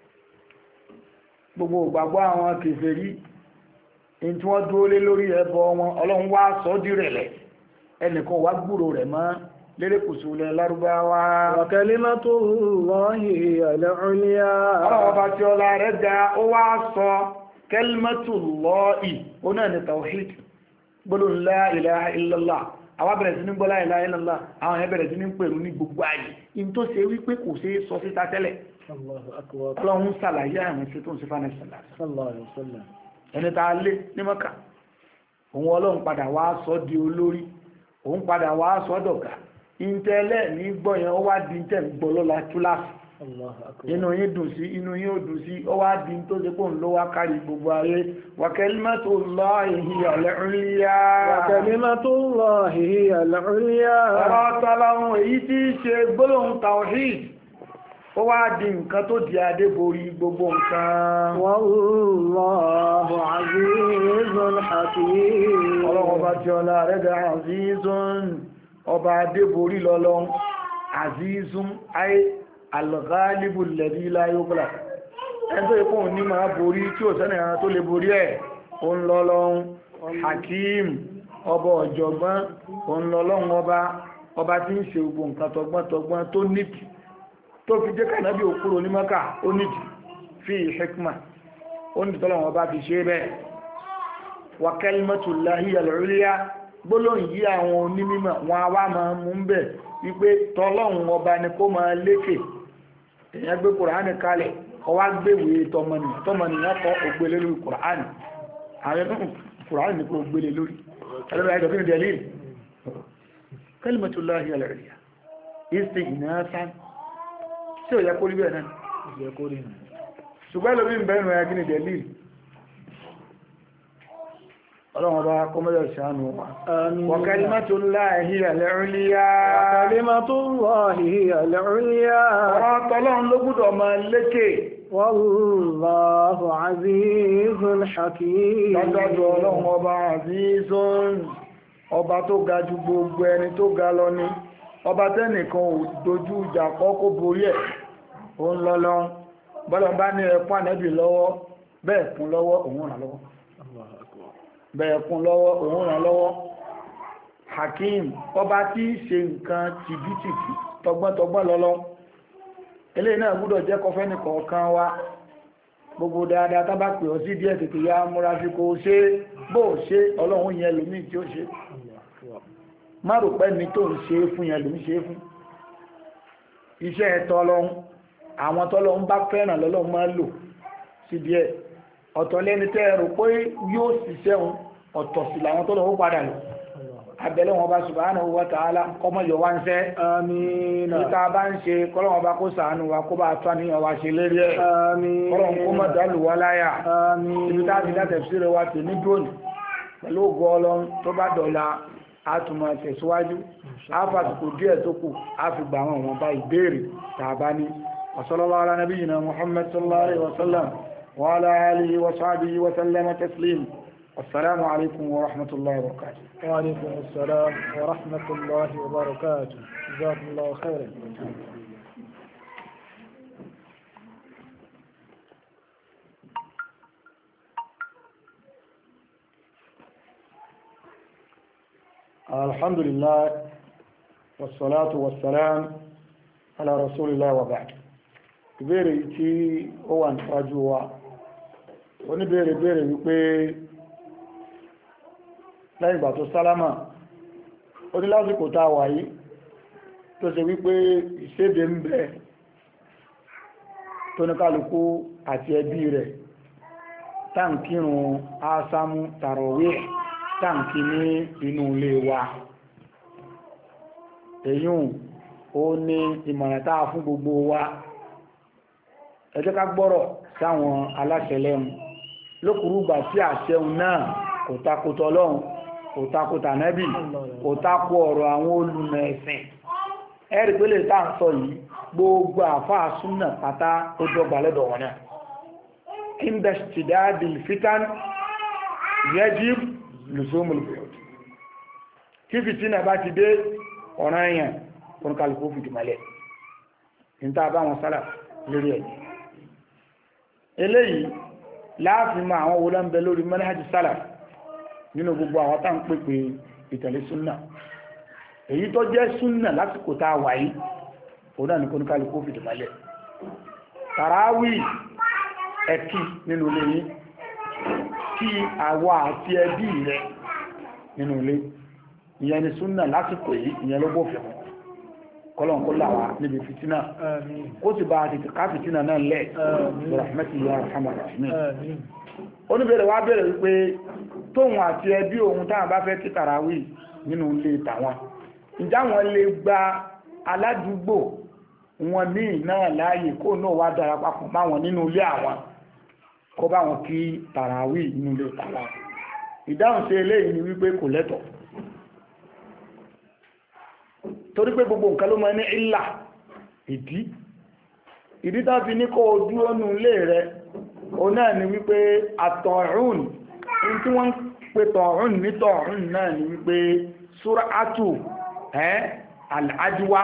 gbogbo ìgbàgbọ́ àwọn kèfèrí in tí wọ́n dúró lé lórí ẹbọ wọn ọlọ́run wá sọ di rẹ̀lẹ̀ ẹnìkan wá gbúrò rẹ̀ mọ́ lérékùsù lẹ lárúbáwá. wa kalimatullahi al-ulya. ọlọ́wọ́ bá tí ọlá rẹ̀ ga ó wá sọ kalimatullahi ó náà ní tawhid gbólóhùn la ilaha illallah àwọn bẹ̀rẹ̀ sí ní gbọ́ la ilaha illallah àwọn yẹn bẹ̀rẹ̀ sí ní pèrú ní gbogbo ayé in tó ṣe wípé kò ṣe sọ síta tẹ́lẹ̀. Allahu akbar. ọlọ́run ṣàlàyé àwọn ṣe tó ń ṣe fánà sallallahu alaihi wasallam. ẹni tá a lé ní Mọ́kà òun ọlọ́run padà wá sọ di olórí òun padà wá sọ dọ̀gá ìntẹ́lẹ̀ ní gbọ́yàn ó wá di ìntẹ́ gbọ́ lọ́la túláàsì inú yín dùn sí inú yín ò dùn sí ó wá di tó ṣe pò ń ló wá kárí gbogbo ayé wa kalimatullahi hiya al-ulya wa kalimatullahi hiya al-ulya. ọ̀rọ̀ tọ́lọ́run èyí tí í ṣe gbólóhùn tawhid ó wá di nǹkan tó di adé borí gbogbo nǹkan. wallahu azizun hakim. ọlọ́wọ́ bá tí ọlá rẹ̀ dá azizun ọba adébórí lọ́lọ́n azizun ayé alghalibu alladhi la yughlab ẹni tó ikú ní máa borí tí ò sẹ́nì ẹran tó lè borí ẹ̀ o ń lọ́lọ́n hakim ọba ọ̀jọ̀gbọ́n o ń lọ́lọ́n ọba ọba tí ń ṣe gbogbo nǹkan tọgbọ́n tó nídìí tó fi jẹ́ kànábí òkúrò ní Mákà ó nídìí fi hikma ó nídìí tọ́lọ́wọ́n ọba fi ṣe bẹ́ẹ̀ wa kalimatullahi al-ulya gbólóhùn yí àwọn onímọ̀ wọn a wá máa mú ń bẹ̀ wípé tọ́lọ́hun ọba ni kó máa lékè èyàn gbé Kùránì kalẹ̀ ọwá gbéwé tọmọnìyàn tọmọnìyàn kọ ògbélé lórí Kùránì àwọn ẹgbẹ́ Kùránì ní kó ògbélé lórí ẹlẹ́rọ ẹjọ́ kí ni dẹ̀lí kalimatullahi al-ulya istighnathan tí ò yẹ kó rí bẹ́ẹ̀ náà ṣùgbọ́n lómi ń bẹ́ẹ̀ nù ẹ kí ni dẹ̀lí ọlọ́run bá kọmọ́lẹ̀ ṣàánú wa kalimatullahi al-ulya wa kalimatullahi al-ulya. ọ̀rọ̀ tọ́lọ́run ló gbọ́dọ̀ máa lékè wallahu azizun hakim. lọ́jọ́jọ́ ọlọ́run ọba azizun ọba tó ga jù gbogbo ẹni tó ga lọ ní ọba tẹ́nìkan ò dojú ìjà kọ́ kó borí ẹ̀ ó ń lọ́lọ́ bọ́lọ̀ bá ní ẹkún ànẹ́bì lọ́wọ́ bẹ́ẹ̀ kún lọ́wọ́ òun ràn lọ́wọ́ bẹ̀ẹ̀kún lọ́wọ́ òun ràn lọ́wọ́ hakim ọba tí í ṣe nǹkan tìbítìbí tọgbọ́ntọgbọ́n lọ́lọ́ eléyìí náà gbọ́dọ̀ jẹ́ kọfẹ́ nìkọ̀ọ̀kan wa gbogbo dáadáa tá bá pè ọ́ sí díẹ̀ tètè ya múra sí kò ṣe bó ṣe ọlọ́run yẹn lómi tí ó ṣe má rò pé ní tó ń ṣe fún yẹn lómi ṣe fún iṣẹ́ ẹ̀tọ́ ọlọ́run àwọn tọ́lọ́run bá fẹ́ràn lọ́lọ́run máa lò sí díẹ̀ ọ̀tọ̀ lẹ́ni tẹ́ rò pé yóò ṣiṣẹ́ òun ọ̀tọ̀ sí làwọn tó lọ́wọ́ padà lọ abẹ́lẹ́ wọn bá subhanahu wa ta'ala kọmọ yọ wá ń sẹ́ àmín níta bá ń ṣe kọ́lọ́wọ́n bá kó ṣàánú wa kó bá tọ́ ní ọwá ṣe lérí ẹ̀ àmín kọ́lọ́wọ́n kó mọ̀ dálù wá láyà àmín ibi tá a fi dáṣẹ̀ sí rẹ̀ wá tè ní dróònì pẹ̀lú ògo Ọlọ́run tó bá dọ̀la a tún máa tẹ̀síwájú a fàtìkù díẹ̀ tó kù a fi gbà àwọn ọ̀wọ́n bá ìbéèrè tàbá ní wa sallallahu ala nabiyyina Muhammad sallallahu alaihi wa sallam وعلى آله وصحبه وسلم تسليم السلام عليكم ورحمة الله وبركاته وعليكم السلام ورحمة الله وبركاته جزاكم الله خيرا الحمد لله والصلاة والسلام على رسول الله وبعد ìbéèrè tí ó wà níwájú wa oníbéèrè béèrè wípé lẹ́yìn ìgbà tó sálámà ó ní lásìkò tá a wà yìí tó ṣe wípé ìṣéde ń bẹ tó ní kálukú àti ẹbí rẹ̀ táǹkìrún ásámú tàrọ̀wé táǹkì ní inú ilé wa èyún ó ní ìmọ̀ràn tá a fún gbogbo wa ẹ jẹ́ ká gbọ́rọ̀ sáwọn aláṣẹ lẹ́nu lókùrúgbà tí àṣẹun náà kò takòtò Ọlọ́run kò takòtò Ànábì kò takò ọ̀rọ̀ àwọn olùmọ̀ ẹ̀sìn ẹ̀rì pé lè tá à ń sọ yìí gbogbo àfáà súnà pátá ó dọ́gba lọ́dọ̀ wọn náà inda ishtidadil fitan yajib luzumul buyut tí fìtínà bá ti dé ọ̀ràn èèyàn fún kálukú fìdí malẹ̀ níta bá wọn sálà lórí ẹ̀ eléyìí láàfin ma àwọn wọlé ń bẹ lórí manhaj sálà nínú gbogbo àwọn tá ń pèpè ìtẹ̀lé súnnà èyí tó jẹ́ súnnà lásìkò tá a wà yìí òun náà ní kó ní kálukú fìdí malẹ̀ tàràwì ẹ̀kí nínú ilé yìí kí àwa àti ẹbí rẹ̀ nínú ilé ìyẹn ni súnnà lásìkò yìí ìyẹn ló bófin mu kọlọ̀n kó láwá níbi fìtínà kó sì bá àti ká fìtínà náà lẹ̀ rahmatu ya rahman rahman oníbẹ̀rẹ̀ wá bẹ̀rẹ̀ wípé tóhun àti ẹbí ohun táwọn bá fẹ́ kí tàràwì nínú ilé tàwọn ǹjẹ́ wọn lè gba aládùúgbò wọn ní náà láàyè kó náà wá dára papọ̀ máwọn nínú ilé àwọn kó bá wọn kí tàràwì nínú ilé tàwọn ìdáhùn sí eléyìí ni wípé kò lẹ́tọ̀ọ́ torí pé gbogbo nǹkan ló máa ní ìlà ìdí ìdí tó fi ní kó o dúró nù ilé rẹ o náà ni wípé àtọ̀rún ní tí wọ́n ń pe tọ̀rún ní tọ̀rún náà ni wípé súrátù ẹ́ al-adwa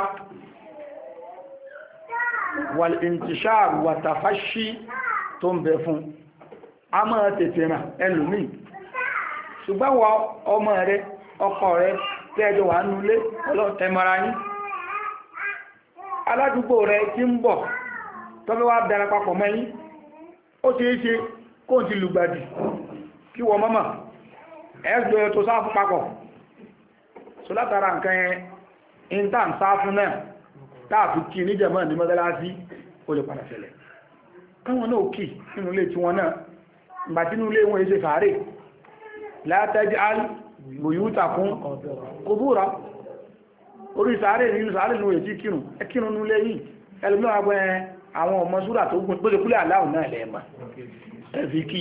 wal-intishar wa tafashi tó ń bẹ fún a máa tètè ràn ẹlòmíì ṣùgbọ́n wọ ọmọ rẹ ọkọ rẹ tẹ́ẹ̀jọ wà nulé ẹmọ́ra yín aládùúgbò rẹ̀ tí ń bọ̀ tọ́bẹ́ wá dára papọ̀ mẹ́yìn ó ti ṣe kó ti lùgbàdì kí wọ mọ́mọ̀ ẹgbẹ́ tó sáfún papọ̀ so látara nǹkan yẹn intan sáfún náà táàfi kí níjẹ̀mọ́ ní mọ́gálásí ó lè padà ṣẹlẹ̀ káwọn náà kí nínú ilé tí wọn náà ìgbà tí nínú ilé wọn èsè fàárè látẹ́jì bùyúta fún kòbúra orí sàárè nínú sàárè nínú èjì kírùn ẹkírùn ní ilé yìí ẹlùmí àgbẹ̀ àwọn ọmọ súrà tó gùn gbóṣe kúlẹ̀ aláhùn náà lẹ́ẹ̀mà ẹ̀fì kí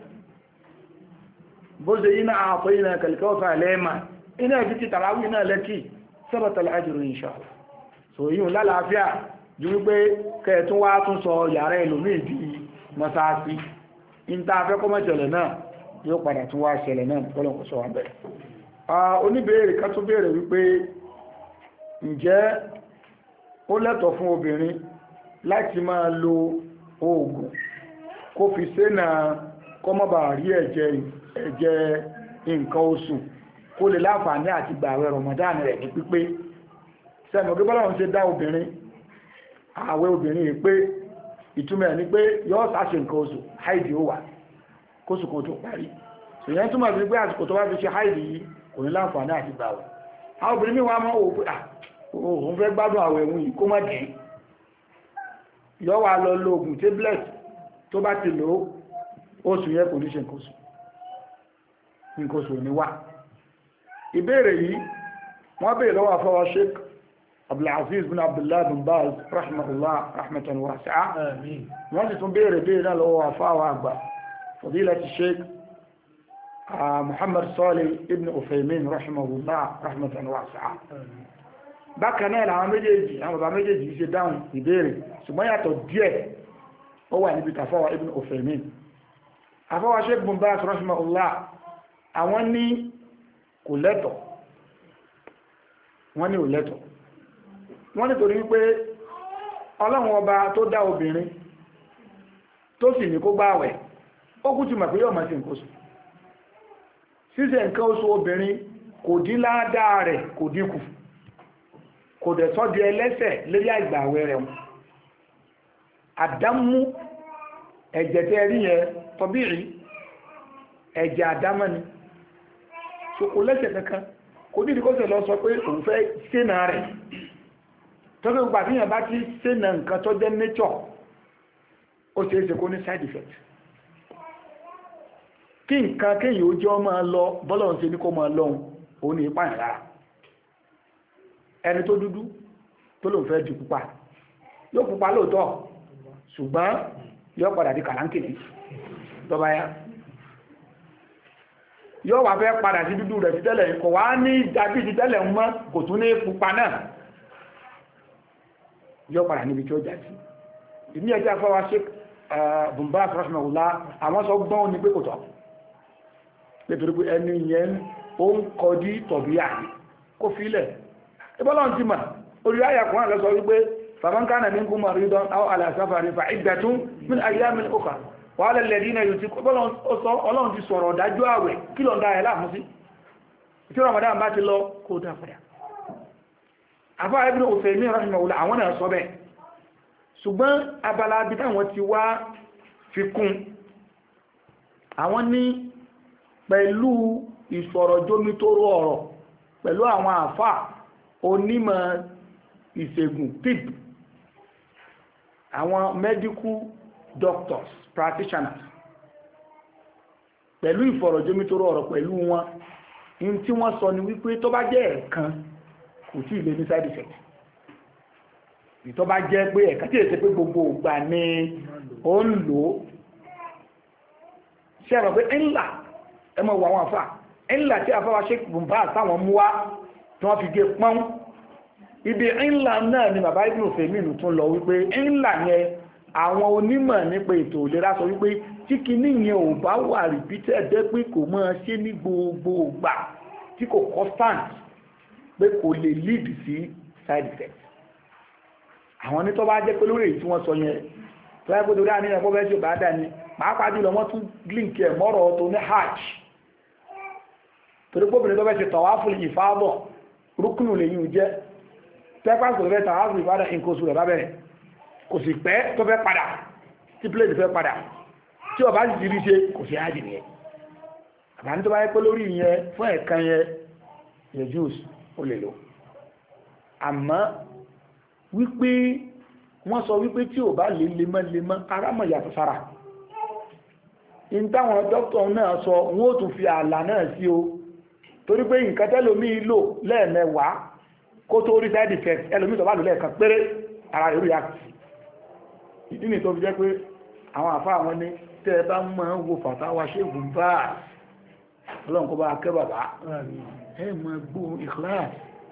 bóṣe yí náà àpọ̀ yí náà kẹ̀lẹ̀kẹ́ ọ̀fà lẹ́ẹ̀mà iná ẹ̀fì kí tàràwì náà lẹ́kì sẹ́bẹ̀tàlá ajru insha Allah so yíò lálàáfíà ju wípé kẹ́ẹ̀tún wá tún sọ yàrá ẹlòmíì di mọ́sáàsì ìta afẹ́kọ́mọ́jẹ̀lẹ̀ náà yóò padà tún wá ṣẹlẹ̀ náà kọ́lọ̀kọ́ sọ wà bẹ̀rẹ̀. oníbèèrè ká tó béèrè wípé ǹjẹ́ ó lẹ́tọ̀ fún obìnrin láti máa lo oògùn kó fi sénà kọ́mọ́bà rí ẹ̀jẹ̀ ẹ̀jẹ̀ nǹkan oṣù kó lè láǹfààní àti gbààwẹ̀ Ramadan rẹ̀ ní pípé sẹ́nu ọgbẹ́ bọ́lá ń ṣe dá obìnrin ààwẹ̀ obìnrin yìí pé ìtumọ̀ ẹ̀ ni pé yọ́ sáṣe nǹkan oṣù haidi ó wà kóṣù kan tó parí ṣèyàn túnmọ̀ sí pé àsìkò tó wá fi ṣe haidi yìí kò ní láǹfààní àti gbààwẹ̀ àwọn obìnrin mi wá mọ́ òun pé òun fẹ́ gbádùn àwẹ̀ ẹ̀hún yìí kó má dín yọ́ wà lọ lo oògùn tablet tó bá ti lò oṣù yẹn kò ní ṣe nǹkan oṣù nǹkan oṣù ní wà ìbéèrè yìí wọ́n béèrè lọ́wọ́ àfọwọ́ Sheikh Abdulaziz bin Abdullah bin Baz rahmatullah rahmatan wasi'a wọ́n sì tún béèrè béèrè náà lọ́wọ́ àfọwọ́ àgbà فضيلة الشيخ محمد صالح ابن أثيمين رحمه الله رحمة واسعة bákan náà làwọn méjèèjì àwọn bàbá méjèèjì ṣe dáhùn ìbéèrè ṣùgbọ́n yàtọ̀ díẹ̀ ó wà níbi tàfọwà ibn Uthaymin àfọwà Sheikh bin Baz rahimahullah àwọn ní kò lẹ́tọ̀ wọ́n ní ò lẹ́tọ̀ wọ́n nítorí wípé Ọlọ́run ọba tó dá obìnrin tó sì ní kó gbààwẹ̀ ó kú ti mọ̀ pé yóò máa ṣe nǹkan oṣù ṣíṣe nǹkan oṣù obìnrin kò dín ládàá rẹ̀ kò dínkù kò dẹ̀ sọ́ di ẹlẹ́ṣẹ̀ lórí àìgbààwẹ̀ rẹ̀ wọn àdámú ẹ̀jẹ̀ tẹ́ rí yẹn tọ́bírí ẹ̀jẹ̀ àdámọ́ ni so kò lẹ́ṣẹ̀ kankan kò ní ìdíkọ́sẹ̀ lọ sọ pé òun fẹ́ ṣénà rẹ̀ tọ́bí gbà tí yẹn bá ti ṣénà nǹkan tó jẹ́ nature ó ṣe é ṣe kó ní side effect kí nǹkan kéyìí ó jọ máa lọ bọ́lọ̀ ń ṣe ní kó máa lọ́hun òun ní ipá ìrárá ẹni tó dúdú tó lòun fẹ́ di pupa yóò pupa lóòótọ́ ṣùgbọ́n yóò padà di kàláńkìlì tọ́ba ya yóò wà fẹ́ padà sí dúdú rẹ̀ sí tẹ́lẹ̀ kò wá ní dàbí sí tẹ́lẹ̀ ń mọ́ kò tún ní pupa náà yóò padà níbi tí ó jà sí ìní ẹjẹ́ afọwà Sheikh Bumbas rahimahullah àwọn sọ gbọ́n ní pé kò tọ́ nítorí pé ẹni yẹn ó ń kọjú tọ̀bí àyè kó fílẹ̀ ìbọ́lọ́n ti mà orí ayàkùn àlọ́ sọ wípé faman kana minkum maridan aw ala safarin fa iddatun min ayyamin ukhra wa ala alladhina yutiquna ọlọ́run ti sọ̀rọ̀ dájú àwẹ̀ kí lọ ń dá ẹ̀ láàmú sí tí Ramadan bá ti lọ kó dá padà àfáà Ibn Uthaymin rahimahullah àwọn náà sọ bẹ́ẹ̀ ṣùgbọ́n abala bí táwọn ti wá fi kún àwọn ní pẹ̀lú ìsọ̀rọ̀jómitóró ọ̀rọ̀ pẹ̀lú àwọn àfáà onímọ̀ ìṣègùn tip àwọn medical doctors practitioners pẹ̀lú ìfọ̀rọ̀jómitóró ọ̀rọ̀ pẹ̀lú wọn in tí wọ́n sọ ni wípé tó bá jẹ́ ẹ̀kan kò tí ilé ní side effect ìtọ́ bá jẹ́ pé ẹ̀kan tí èsẹ́ pé gbogbo ògbà ní ó ń lò ó ṣe ẹ̀rọ pé ńlá ẹmọ wà wọn àfà ńlá tí àfáwà ṣe bùnbá àtàwọn mú wá tí wọ́n fi gé pọ́n ibi ńlá náà ni bàbá Ibn Uthaymeen tún lọ wípé ńlá yẹn àwọn onímọ̀ nípa ètò ìlera sọ wípé tí kinní yẹn ò bá wà repeated dé pé kò máa ṣe ní gbogbo ìgbà tí kò constant pé kò lè lead sí side effects àwọn ní tó bá jẹ́ pé lórí èyí tí wọ́n sọ yẹn tó yẹ kó torí àníyàn kó fẹ́ ṣe bá dá ní pàápàá jùlọ wọ́n tún link ẹ̀ mọ́rọ̀ tó ní hajj torí gbóbìnrin tó fẹ́ ṣe tawaful ifada rúkùnù lèyìn jẹ́ tẹ́pá kò fẹ́ tawaful ifada nǹkan oṣù rẹ̀ bá bẹ̀rẹ̀ kò sì pẹ́ tó fẹ́ padà tí plate fẹ́ padà tí ọba sì ti rí ṣe kò sí hajj nìyẹn àbáni tó bá yẹ pé lórí ìyẹn fún ẹ̀kan yẹn yẹ juice ó lè lò àmọ́ wípé wọ́n sọ wípé tí ò bá lè lemọ́ lemọ́ ara mọ̀ yàtọ̀ sára in táwọn dókítà náà sọ wọ́n ó tún fi ààlà náà sí o torí pé nǹkan tẹ́lómi lò lẹ́ẹ̀mẹ́wàá kó tó rí side effect ẹlòmí tó bá lò lẹ́ẹ̀kan péré ara rẹ̀ react ìdí ni tó fi jẹ́ pé àwọn àfá àwọn ní tẹ́ ẹ bá mọ́ wo fàtàwà ṣégun bá ọlọ́run kó bá kẹ́ bàbá ẹ mọ́ gbóhùn ikhlas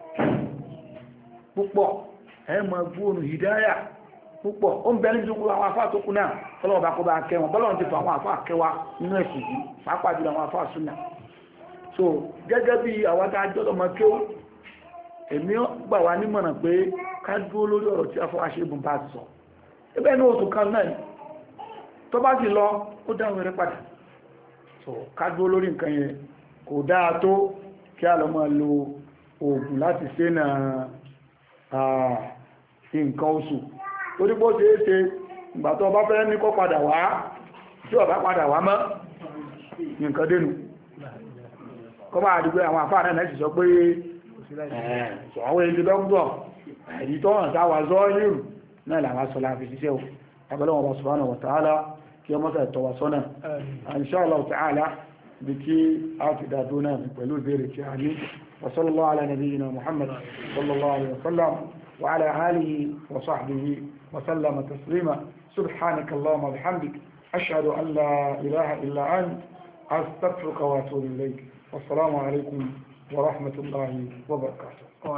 púpọ̀ ẹ mọ́ gbóhùn hidaya púpọ̀ ó ń bẹ̀rẹ̀ jùlọ àwọn àfá tó kú náà ọlọ́run bá kó bá kẹ́ wọn bọ́lọ́run ti fọ àwọn àfá kẹwa nínú ẹ̀sìn yìí pàápàá jùlọ àwọn àfá súnà so gẹ́gẹ́ bí àwọn tá a jọ́ lọ́mọ kí ó èmi gbà wá nímọ̀ràn pé ká dúró lórí ọ̀rọ̀ tí afọwà ṣégun bá sọ ẹgbẹ́ ní oṣù kan náà tó bá sì lọ ó dáwọn rẹ̀ padà so ká dúró lórí nǹkan yẹn kò dáa tó kí a lọ máa lo oògùn láti ṣe na nǹkan oṣù torí bó ṣe é ṣe ìgbà tó bá fẹ́ ní kó padà wá tí ó bá padà wá mọ́ nǹkan dénú kọ́ máa dìgbé àwọn àfáà náà sì sọ pé àwọn èdè dọ́gbọ̀ èyí tó hàn sáwà zọ́ yìí náà làwọn sọ láàfin ṣiṣẹ́ o agbẹ́lẹ́wọ̀n wa subhanahu wa ta'ala kí ọmọ sẹ́ tọwà sọ́nà insha Allah ta'ala bí kí a fi dàdó náà pẹ̀lú ìbéèrè tí a ní wa sallallahu ala nabiyyina Muhammad sallallahu alaihi wa sallam wa ala alihi wa sahbihi wa sallama taslima subhanaka Allahumma bihamdik ashhadu an la ilaha illa ant astaghfiruka wa atubu ilayk wassalamu alaikum wa rahmatullahi wa barakatuh